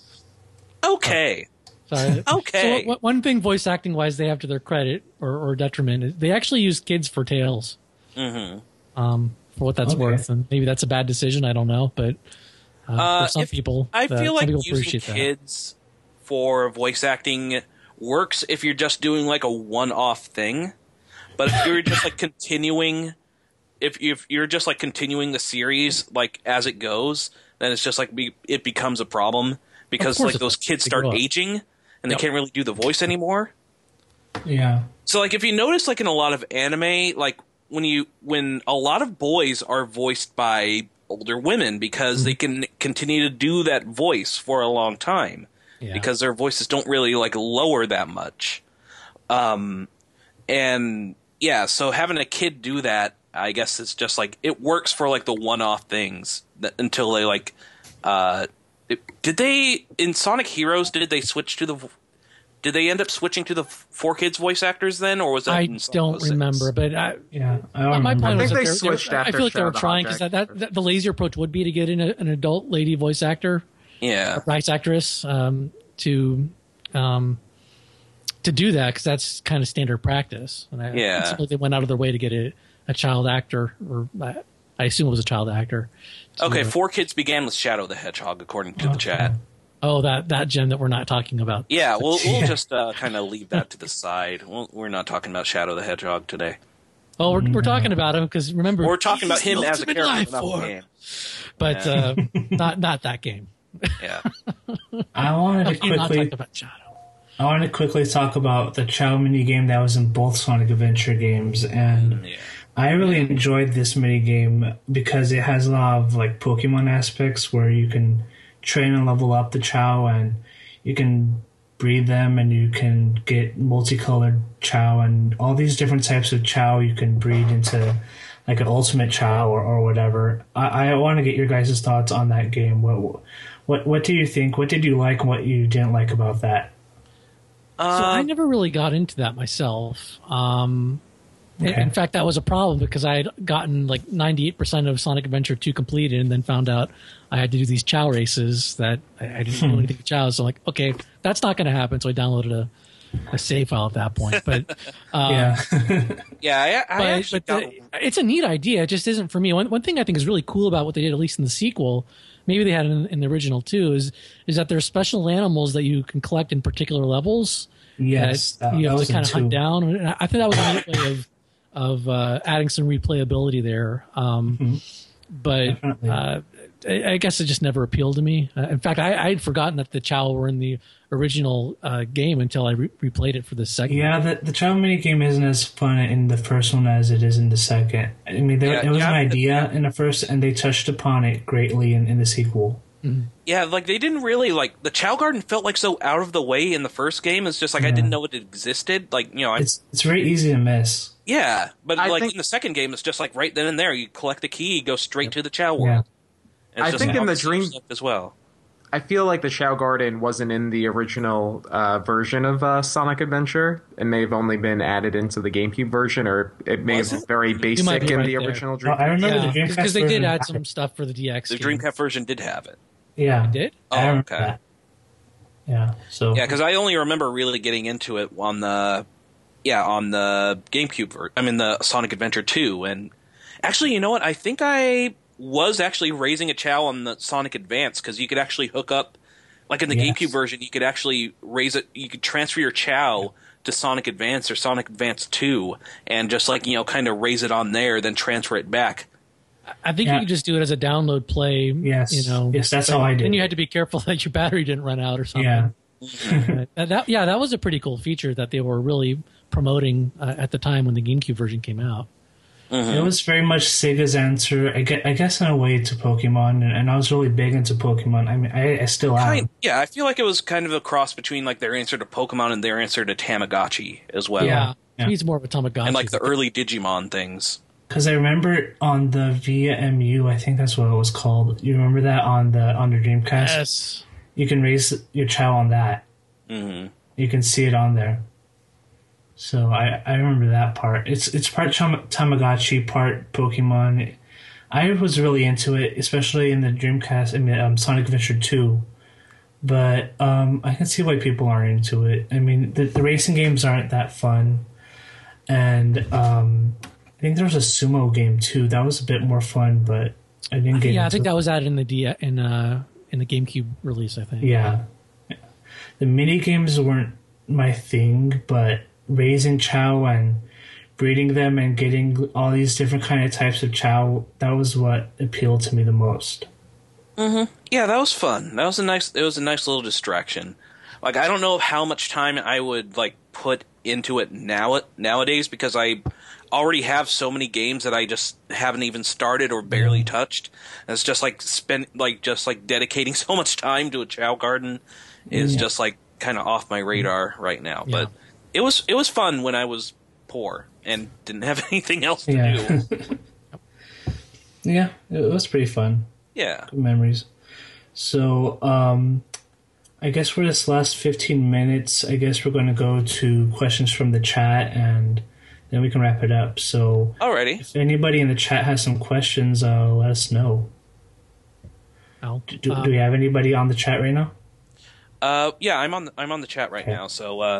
Okay. Sorry. Okay. So what, one thing, voice acting wise, they have to their credit or, or detriment is they actually use kids for Tails. Mm-hmm. Um, for what that's Okay. worth, and maybe that's a bad decision. I don't know, but uh, Uh, for some if- people, I that- feel some like people using appreciate that. kids for voice acting works if you're just doing like a one-off thing. But if you're just like continuing, if if you're just like continuing the series like as it goes, then it's just like be, it becomes a problem because course like it those does. kids They start grow up. aging and Yep. they can't really do the voice anymore. yeah. So like if you notice like in a lot of anime, like when you when a lot of boys are voiced by older women because mm-hmm. they can continue to do that voice for a long time yeah. because their voices don't really like lower that much. Um, and yeah, so having a kid do that, I guess it's just like it works for like the one-off things that, until they like. Uh, it, did they in Sonic Heroes? Did they switch to the? Did they end up switching to the four kids voice actors then, or was that? I in don't remember, but I, yeah, I don't my remember. point I was think that they switched they were, after I feel like they Shadow were the trying because that, that, that the lazy approach would be to get in a, an adult lady voice actor, yeah, voice actress, um, to, um, to do that because that's kind of standard practice. And I, yeah, it seems like they went out of their way to get a, a child actor, or I, I assume it was a child actor. Okay, uh, Four Kids began with Shadow the Hedgehog, according to the chat. Oh, that, that gem that we're not talking about. Yeah, we'll we'll just uh, kind of leave that to the side. We'll, we're not talking about Shadow the Hedgehog today. Oh, we're we're talking about him because remember we're talking about him as a character, not the game. But yeah. uh, not not that game. Yeah. I wanted to not quickly. talking about Shadow. I want to quickly talk about the Chow mini game that was in both Sonic Adventure games, and Yeah. I really enjoyed this mini game because it has a lot of like Pokemon aspects where you can train and level up the Chow, and you can breed them, and you can get multicolored Chow, and all these different types of Chow you can breed into like an ultimate Chow or, or whatever. I, I want to get your guys' thoughts on that game. What what what do you think? What did you like and what you didn't like about that? Uh, so I never really got into that myself. Um, Okay. In fact, that was a problem because I had gotten like ninety-eight percent of Sonic Adventure two completed and then found out I had to do these Chow races that I, I didn't know anything with Chow. So I'm like, okay, that's not going to happen. So I downloaded a, a save file at that point. But um, yeah, yeah, I, I but, actually but got... the, it's a neat idea. It just isn't for me. One, one thing I think is really cool about what they did, at least in the sequel, maybe they had it in, in the original too, is is that there's special animals that you can collect in particular levels. yes, that that, you that have was to kind in of hunt two. down. And I think that was a neat way of of uh, adding some replayability there. Um, Mhm. But Definitely. uh, I, I guess it just never appealed to me. Uh, in fact, I, I had forgotten that the Chow were in the original uh, game until I re- replayed it for the second. Yeah, the the Chow mini game isn't as fun in the first one as it is in the second. I mean, there, Yeah, it was yeah, an but- idea in the first, and they touched upon it greatly in, in the sequel. Yeah, like they didn't really like the Chow Garden felt like so out of the way in the first game. It's just like I didn't know it existed. Like you know, I, It's it's very easy to miss. yeah, but I like think- in the second game, it's just like right then and there. You collect the key, you go straight to the Chow Yeah. world. And it's I just think in all the the same Dream- stuff as well. I feel like the Chow Garden wasn't in the original uh, version of uh, Sonic Adventure. It may have only been added into the GameCube version, or it may Was have been it? very might basic be in right the there. original Well, Dreamcast. I remember Yeah, the Dreamcast because they did version add had some it. stuff for the D X The game. Dreamcast version did have it. Yeah, They did? Oh, I remember okay. that. Yeah, so Yeah, because I only remember really getting into it on the, yeah, on the GameCube. Ver- I mean, the Sonic Adventure two. And actually, you know what? I think I was actually raising a Chow on the Sonic Advance because you could actually hook up, like in the Yes. GameCube version, you could actually raise it. You could transfer your Chow to Sonic Advance or Sonic Advance two, and just like you know, kind of raise it on there, then transfer it back. I think Yeah. you could just do it as a download play. Yes. You know, Yes, that's but how I did then you it. had to be careful that your battery didn't run out or something. yeah, Uh, that, yeah, that was a pretty cool feature that they were really promoting uh, at the time when the GameCube version came out. it was very much Sega's answer, I guess, I guess in a way, to Pokemon, and, and I was really big into Pokemon. I mean, I, I still am. Kind, yeah, I feel like it was kind of a cross between like their answer to Pokemon and their answer to Tamagotchi as well, Yeah, Yeah. he's more of a Tamagotchi. and like the early Digimon things. Because I remember on the Via M U, I think that's what it was called. You remember that on the on the Dreamcast? Yes. You can raise your Chow on that. hmm You can see it on there. So I, I remember that part. It's it's part Tam- Tamagotchi, part Pokemon. I was really into it, especially in the Dreamcast. I mean, um, Sonic Adventure two. But um, I can see why people aren't into it. I mean, the, the racing games aren't that fun, and um, I think there was a sumo game too. That was a bit more fun, but I didn't get. Yeah, I into think it. that was added in the D in uh in the GameCube release. I think. Yeah. The mini games weren't my thing, but raising Chow and breeding them and getting all these different kind of types of Chow, that was what appealed to me the most. Yeah, that was fun. That was a nice. It was a nice little distraction. Like I don't know how much time I would like put into it now nowadays because I already have so many games that I just haven't even started or barely Yeah. touched. And it's just like spend like just like dedicating so much time to a Chow Garden is Yeah. just like kind of off my radar right now. Yeah. But it was it was fun when I was poor and didn't have anything else to Yeah. do. Yeah, it was pretty fun. Yeah. Good memories. So, um, I guess for this last fifteen minutes, I guess we're going to go to questions from the chat, and then we can wrap it up. So, Alrighty. if anybody in the chat has some questions, uh, let us know. Oh, Do, um, do we have anybody on the chat right now? Uh, yeah, I'm on the, I'm on the chat right Okay. now. So uh,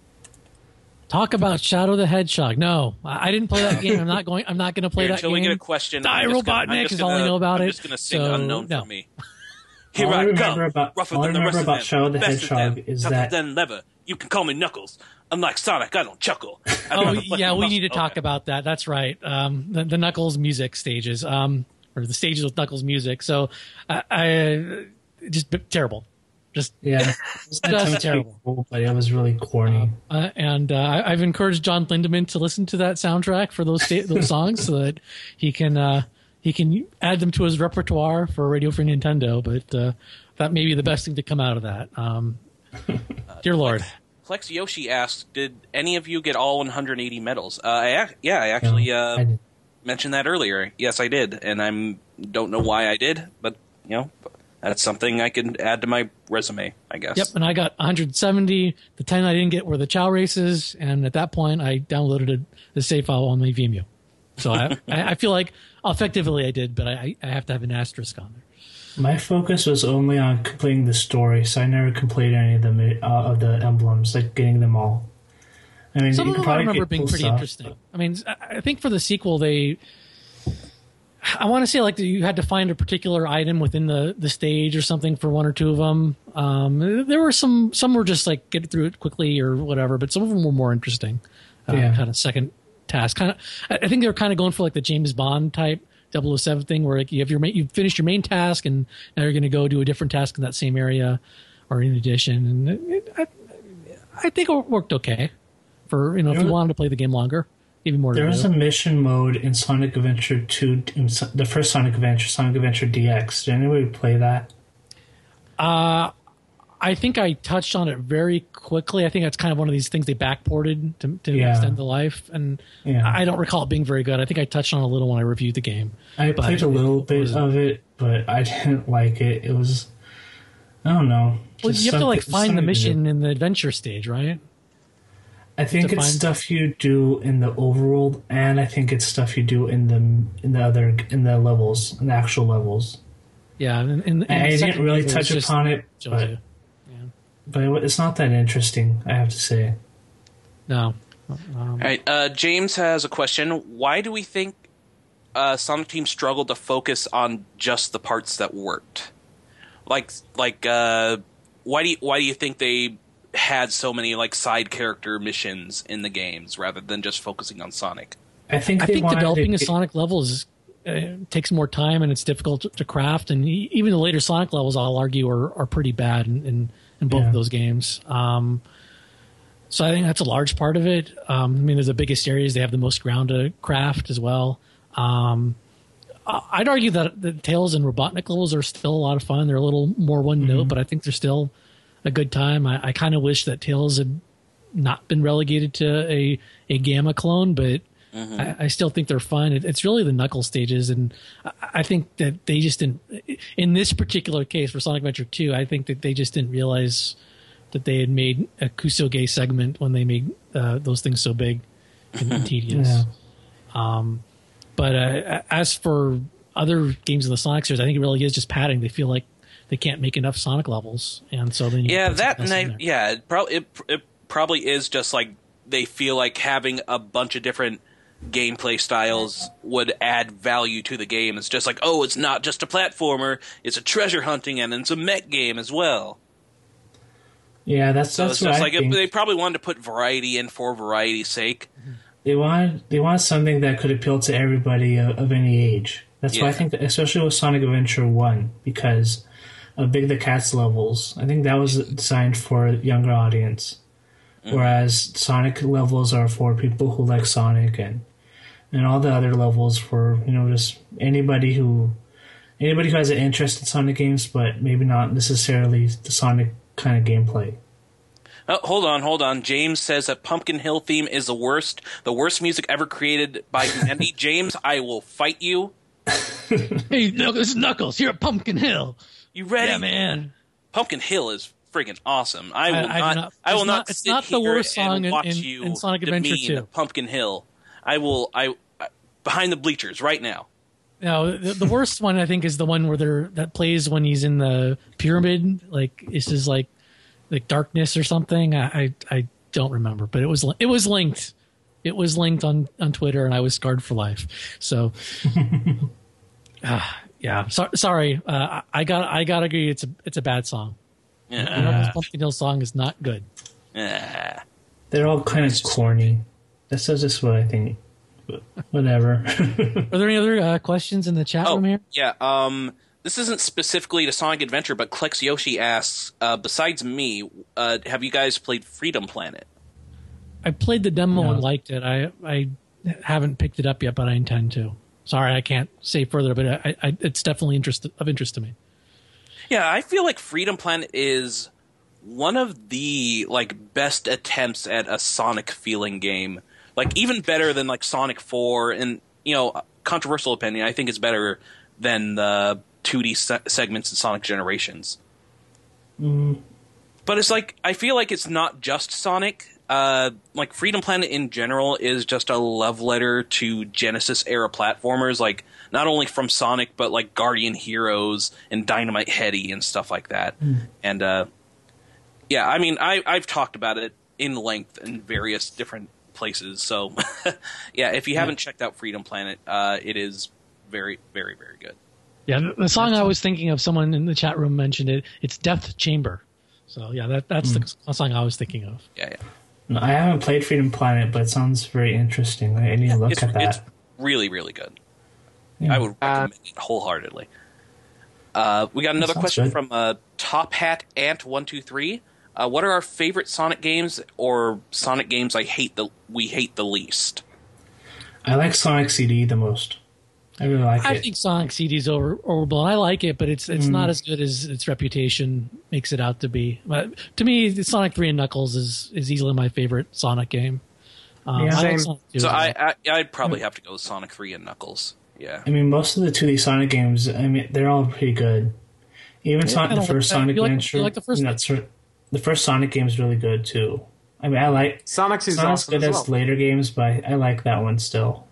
talk about Shadow the Hedgehog. No, I I didn't play that game. I'm not going. I'm not going to play here, that until game. we get a question, Die I'm just gonna- I'm Robotnik just is all I gonna- know about I'm it. just gonna sing So, unknown no. for me. Here All I I remember come, about- rougher all I than the remember rest about of them, Shadow the best of Hedgehog them, is tougher that- than leather. You can call me Knuckles. Unlike Sonic, I don't chuckle. I Oh don't flex yeah, my we need to muscle. talk Okay. about that. That's right. Um, the, the Knuckles music stages, um, or the stages with Knuckles music. So, I, I just b- terrible. Just Yeah, Just terrible. Cool, but it was really corny. Uh, and uh, I- I've encouraged John Lindemann to listen to that soundtrack for those sta- those songs so that he can uh, he can add them to his repertoire for Radio Free Nintendo. But uh, that may be the best thing to come out of that. Um, dear Lord, Flex Yoshi asked, "Did any of you get all one hundred eighty medals?" Uh, I, ac- yeah, I actually No, uh, I didn't. mentioned that earlier. Yes, I did, and I'm don't know why I did, but you know, that's something I can add to my resume, I guess. yep. And I got one hundred seventy. The ten I didn't get were the Chow races, and at that point, I downloaded a, the save file on my V M U. So I, I I feel like effectively I did, but I, I have to have an asterisk on there. My focus was only on completing the story, so I never completed any of the uh, of the emblems, like getting them all. I mean, Some you of can them I probably remember get being cool pretty stuff, interesting. I mean, I I think for the sequel, they, I want to say like you had to find a particular item within the, the stage or something for one or two of them. Um, there were some, some were just like get through it quickly or whatever, but some of them were more interesting. Uh, Yeah. Kind of second task. Kind of, I I think they were kind of going for like the James Bond type double oh seven thing, where like you have your main, you finished your main task and now you're going to go do a different task in that same area or in addition. And it, it, I, I think it worked okay for, you know, if There you was- wanted to play the game longer, even more. There to was do. a mission mode in Sonic Adventure two, in so- the first Sonic Adventure, Sonic Adventure D X. Did anybody play that? I think I touched on it very quickly. I think that's kind of one of these things they backported to, to Yeah. extend the life, and Yeah. I don't recall it being very good. I think I touched on it a little when I reviewed the game. I But played a it- little it bit was- of it, but I didn't like it. It was, I don't know. Well, just you have to like something- find the something mission new. in the adventure stage, right? I think to it's find- stuff you do in the overworld, and I think it's stuff you do in the in the other in the levels, in the actual levels. Yeah, and, and, and I the didn't second really level touch is just- upon it, shows but you. but it, it's not that interesting. I have to say. No. All right, uh, James has a question. Why do we think uh, Sonic Team struggled to focus on just the parts that worked? Like, like, uh, why do you, why do you think they had so many like side character missions in the games rather than just focusing on Sonic? I think I they think wanted developing to a get- Sonic level is uh, takes more time and it's difficult to, to craft. And e- even the later Sonic levels, I'll argue, are, are pretty bad in, in, in both Yeah. of those games. Um, so I think that's a large part of it. Um, I mean, they're the biggest areas. They have the most ground to craft as well. Um, I- I'd argue that the Tails and Robotnik levels are still a lot of fun. They're a little more one note, but I think they're still a good time. I, I kind of wish that Tails had not been relegated to a, a Gamma clone, but I, I still think they're fun. It, it's really the Knuckles stages, and I, I think that they just didn't. In this particular case for Sonic Adventure two, I think that they just didn't realize that they had made a Kusoge segment when they made uh, those things so big and, and tedious. Yeah. Um, but uh, as for other games in the Sonic series, I think it really is just padding. They feel like they can't make enough Sonic levels, and so then you Yeah, put that something and else I, in there. yeah, it, pro- it it probably is just like they feel like having a bunch of different gameplay styles would add value to the game. It's just like, oh, it's not just a platformer; it's a treasure hunting and it's a mech game as well. Yeah, that's So that's it's what just I like think. they probably wanted to put variety in for variety's sake. They wanted they wanted something that could appeal to everybody of, of any age. That's why I Yeah. think, that, especially with Sonic Adventure One, because of Big the Cat's levels, I think that was designed for a younger audience. Mm-hmm. Whereas Sonic levels are for people who like Sonic, and and all the other levels were, you know, just anybody who anybody who has an interest in Sonic games, but maybe not necessarily the Sonic kind of gameplay. Oh, hold on, hold on. James says that Pumpkin Hill theme is the worst, the worst music ever created by humanity. James, I will fight you. Hey, Knuckles, this is Knuckles here at Pumpkin Hill. You ready? Yeah, man. Pumpkin Hill is friggin' awesome. I will I, I not, not. I will It's not. not. It's sit not the here worst song and in, watch in, you in Sonic Adventure demean two. Pumpkin Hill. I will. I, I behind the bleachers right now. No, the, the worst one I think is the one where they're that plays when he's in the pyramid. Like this is like like darkness or something. I, I I don't remember, but it was it was linked. It was linked on, on Twitter, and I was scarred for life. So, uh, yeah. So, sorry, uh, I got I got to agree. It's a it's a bad song. Yeah. The Pumpkin Hill song is not good. Yeah. They're all kind of corny. That's just what I think. But whatever. Are there any other uh, questions in the chat Oh, room here? yeah. Um, this isn't specifically to Sonic Adventure, but Klex Yoshi asks, uh, besides me, uh, have you guys played Freedom Planet? I played the demo No. and liked it. I I haven't picked it up yet, but I intend to. Sorry, I can't say further, but I, I, it's definitely interest, of interest to me. Yeah, I feel like Freedom Planet is one of the like best attempts at a Sonic feeling game. Like even better than like Sonic four, and you know, controversial opinion, I think it's better than the two D se- segments in Sonic Generations. Mm. But it's like I feel like it's not just Sonic. Uh, like Freedom Planet in general is just a love letter to Genesis era platformers, like not only from Sonic but like Guardian Heroes and Dynamite Headdy and stuff like that. Mm. And uh, yeah, I mean I, I've talked about it in length in various different places. So yeah, if you haven't checked out Freedom Planet, uh, it is very, very, very good. Yeah, the, the song I was thinking of, someone in the chat room mentioned it. It's Death Chamber. So yeah, that that's Mm. the song I was thinking of. Yeah, yeah. No, I haven't played Freedom Planet, but it sounds very interesting. I need to look It's, at that. it's really, really good. Yeah. I would recommend it wholeheartedly. Uh, we got another sounds question good. from uh, Top Hat Ant one two three. Uh, what are our favorite Sonic games, or Sonic games I hate the we hate the least? I like Sonic C D the most. I really like I it. think Sonic C D is over, overblown. I like it, but it's it's Mm. not as good as its reputation makes it out to be. But to me, Sonic three and Knuckles is, is easily my favorite Sonic game. Um, Yeah. I like Same. Sonic two So as well. I, I I'd probably have to go with Sonic three and Knuckles. Yeah. I mean, most of the two D Sonic games, I mean, they're all pretty good. Even Son- I the don't first like that. Sonic You like- Adventure. you like the first you know, one? it's sort- the first Sonic game is really good too. I mean, I like Sonic's is Sonic's awesome good as as well. later games, but I, I like that one still.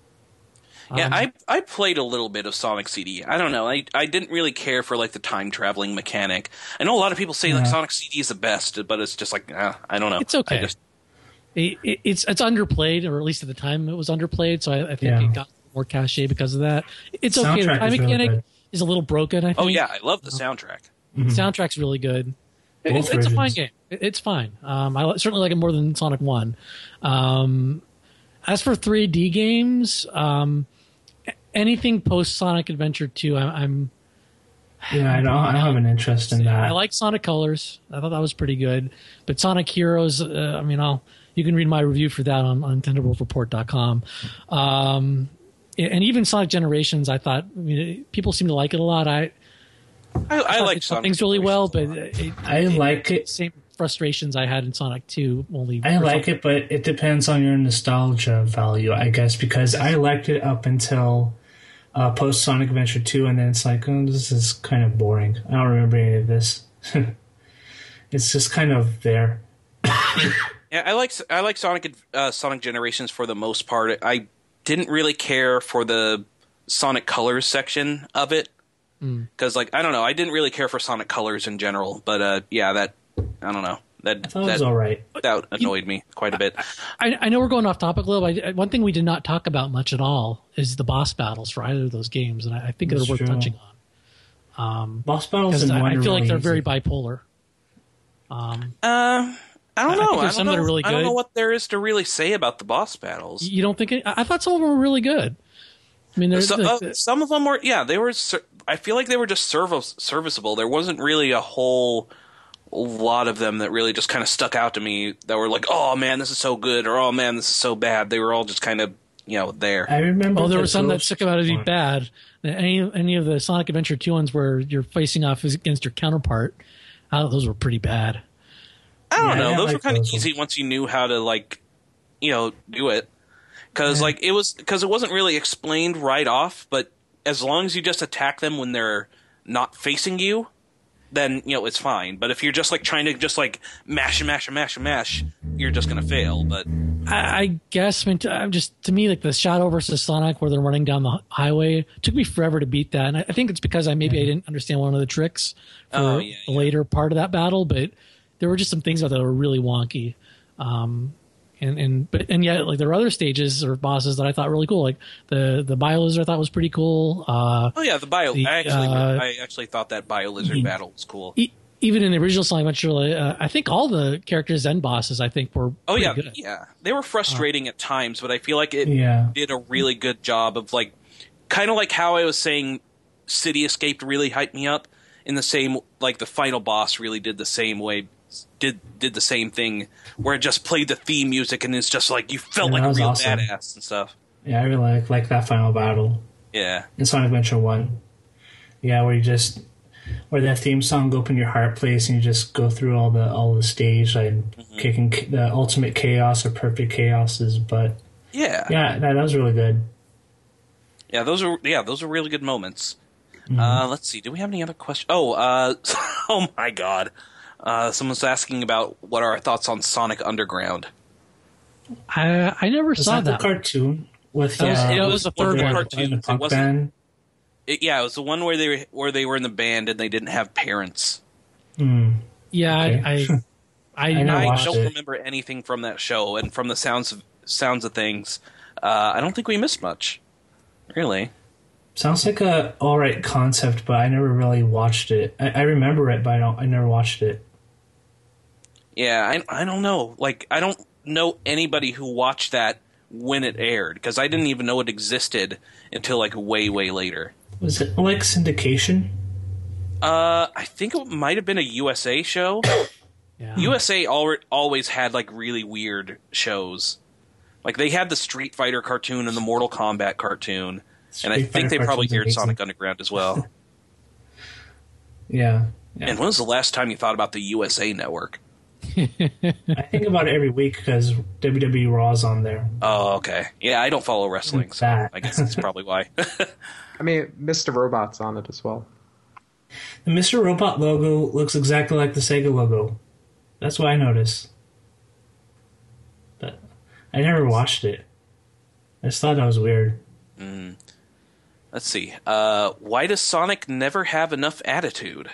Yeah, Um, I I played a little bit of Sonic C D. I don't know. I I didn't really care for like the time traveling mechanic. I know a lot of people say like Yeah. Sonic C D is the best, but it's just like uh, I don't know. It's okay. I just, It, it, it's it's underplayed, or at least at the time it was underplayed. So I, I think Yeah. it got more cachet because of that. It's okay. The Soundtrack time is really mechanic good. is a little broken. I think. oh yeah, I love the soundtrack. The soundtrack's really good. It- Both it's a fine versions. game. It- It's fine. Um, I li- certainly like it more than Sonic One. Um, as for three D games, um, a- anything post Sonic Adventure Two, I, I'm. Yeah, I don't, I don't have an interest in that. I like Sonic Colors. I thought that was pretty good. But Sonic Heroes, uh, I mean, I'll you can read my review for that on, on Nintendo World Report dot com. Um, and even Sonic Generations, I thought I mean, people seem to like it a lot. I I, I thought like it Sonic things really well, but Generations it, I like it. same frustrations I had in Sonic Two. Only I for like Sonic- it, but it depends on your nostalgia value, I guess, because I liked it up until uh, post Sonic Adventure two, and then it's like, oh, this is kind of boring. I don't remember any of this. It's just kind of there. Yeah, I like I like Sonic uh, Sonic Generations for the most part. I didn't really care for the Sonic Colors section of it because, like, I don't know, I didn't really care for Sonic Colors in general. But uh, yeah, that I don't know that I thought it was that, all right. that annoyed me quite a bit. I, I know we're going off topic a little. But I, one thing we did not talk about much at all is the boss battles for either of those games, and I, I think That's they're worth true. touching on. Um, Boss battles because in I, one I are feel like really they're easy. very bipolar. Um, Uh, I don't I know. think I, there's don't some that know. are really I don't know good. what there is to really say about the boss battles. you don't think? It, I I thought some of them were really good. I mean, there's So, like, uh, some of them were, yeah, they were. ser- I feel like they were just service, serviceable. There wasn't really a whole lot of them that really just kind of stuck out to me. That were like, oh man, this is so good, or oh man, this is so bad. They were all just kind of you know, there. I remember. Oh, there the were some that Ghost took about it to be one. bad. Any any of the Sonic Adventure two ones where you're facing off against your counterpart, I thought those were pretty bad. I don't Yeah, I know. didn't Those like were kind of those easy ones. once you knew how to, like, you know, do it. Because Yeah. like it was because it wasn't really explained right off, but as long as you just attack them when they're not facing you, then you know it's fine. But if you're just like trying to just like mash and mash and mash and mash, you're just gonna fail. But I, I guess I mean, to, I'm just to me like the Shadow versus Sonic where they're running down the highway it took me forever to beat that, and I, I think it's because I maybe I didn't understand one of the tricks for Oh, yeah, the yeah. later part of that battle, but there were just some things about that were really wonky. Um, and and but and yet like there were other stages or bosses that I thought really cool, like the the Biolizard I thought was pretty cool. Uh, oh yeah, the bio. The, I actually uh, I actually thought that bio lizard battle was cool. e- even in the original Sonic Adventure, uh, I think all the characters and bosses I think were Oh pretty yeah, good. yeah. They were frustrating at times, but I feel like it Yeah. did a really good job of like, kind of like how I was saying, City Escaped really hyped me up. In the same, like the final boss really did the same way, did did the same thing, where it just played the theme music and it's just like you felt Yeah, like that a was real awesome. badass and stuff. Yeah, I really like, like that final battle Yeah, in Sonic Adventure one. Yeah, where you just where that theme song "Open Your Heart" plays, and you just go through all the all the stage, like Mm-hmm. kicking k- the ultimate chaos or perfect chaoses. But yeah, yeah, that, that was really good. yeah. Those are yeah, those are really good moments. Mm-hmm. Uh, let's see. Do we have any other questions? Oh, uh, oh my God. Uh, someone's asking about what are our thoughts on Sonic Underground. I I never Was saw that the that. cartoon with That was- uh, it was was the one of third the one. cartoons. the It punk wasn't- band? It, yeah, it was the one where they were, where they were in the band and they didn't have parents. Hmm. Yeah, Okay. I I, I know. I watched don't it. remember anything from that show, and from the sounds of sounds of things, uh, I don't think we missed much. Really? Sounds like a all right concept, but I never really watched it. I, I remember it, but I don't. I never watched it. Yeah, I I don't know. Like, I don't know anybody who watched that when it aired because I didn't even know it existed until like way way later. Was it like syndication? Uh, I think it might have been a U S A show. yeah. U S A al- always had like really weird shows. Like they had the Street Fighter cartoon and the Mortal Kombat cartoon, and I Street think they Fighter probably cartoon's aired amazing. Sonic Underground as well. Yeah. yeah. And when was the last time you thought about the U S A network? I think about it every week because W W E Raw's on there. Oh, okay. Yeah, I don't follow wrestling, so That. I guess that's probably why. I mean, Mister Robot's on it as well. The Mister Robot logo looks exactly like the Sega logo. That's what I noticed. But I never watched it. I just thought that was weird. Mm. Let's see. Uh, why does Sonic never have enough attitude?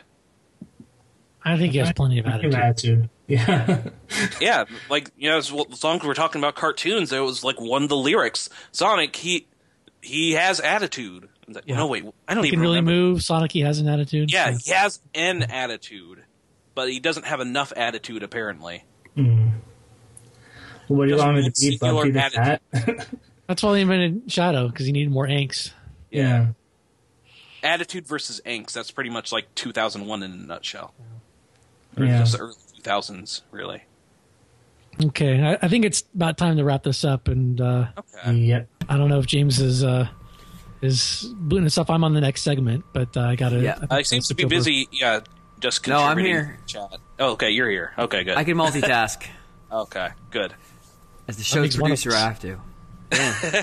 I think he has plenty of I have attitude. attitude. Yeah. Yeah, like, you know, as well, as long as we're talking about cartoons, there was like one of the lyrics. Sonic, he he has attitude. Like, Yeah. No, wait, I don't He even can really remember. move. Sonic, he has an attitude. Yeah, so- he has an attitude, but he doesn't have enough attitude, apparently. Mm. What do you Just want me one to be, singular Bumpy the Cat? That's why they invented Shadow because he needed more angst. Yeah. Attitude versus angst, that's pretty much like two thousand one in a nutshell. Or Yeah. just the early two thousands, really. Okay, I, I think it's about time to wrap this up, and uh, Okay. Yep. I don't know if James is uh, is booting us up. I'm on the next segment, but uh, I got to. Yeah. Uh, he seems to be busy, yeah, just No, I'm contributing here. to the chat. Oh, okay, you're here. Okay, good. I can multitask. Okay, good. As the show's makes one of producer, us. I have to. Yeah.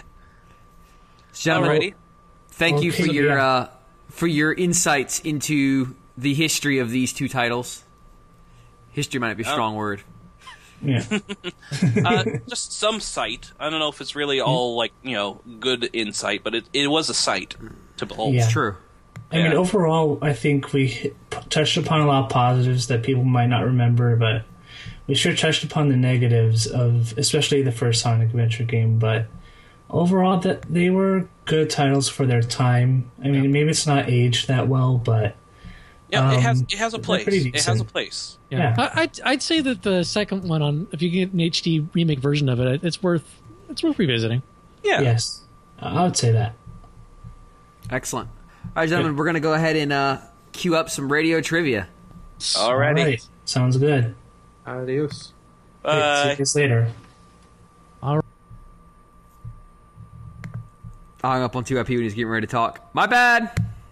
Gentlemen, Alrighty. thank you for Okay, your yeah. uh, for your insights into the history of these two titles. History might be a strong word. Yeah. uh, just some sight. I don't know if it's really all like you know good insight, but it it was a sight to behold. Yeah. It's true. I mean, Yeah. overall, I think we hit, p- touched upon a lot of positives that people might not remember, but we sure touched upon the negatives of, especially the first Sonic Adventure game. But overall, that they were good titles for their time. I mean, maybe it's not aged that well, but Yeah, it has Um, it has a they're place. pretty It has decent. a place. Yeah, Yeah. I, I'd I'd say that the second one on if you get an H D remake version of it, it's worth it's worth revisiting. Yeah. yes, I would say that. Excellent. All right, gentlemen, we're going to go ahead and uh, queue up some radio trivia. Alrighty. All right. Sounds good. Adios. Okay, see Bye. you guys later. I hung up on two I P when he was getting ready to talk. My bad.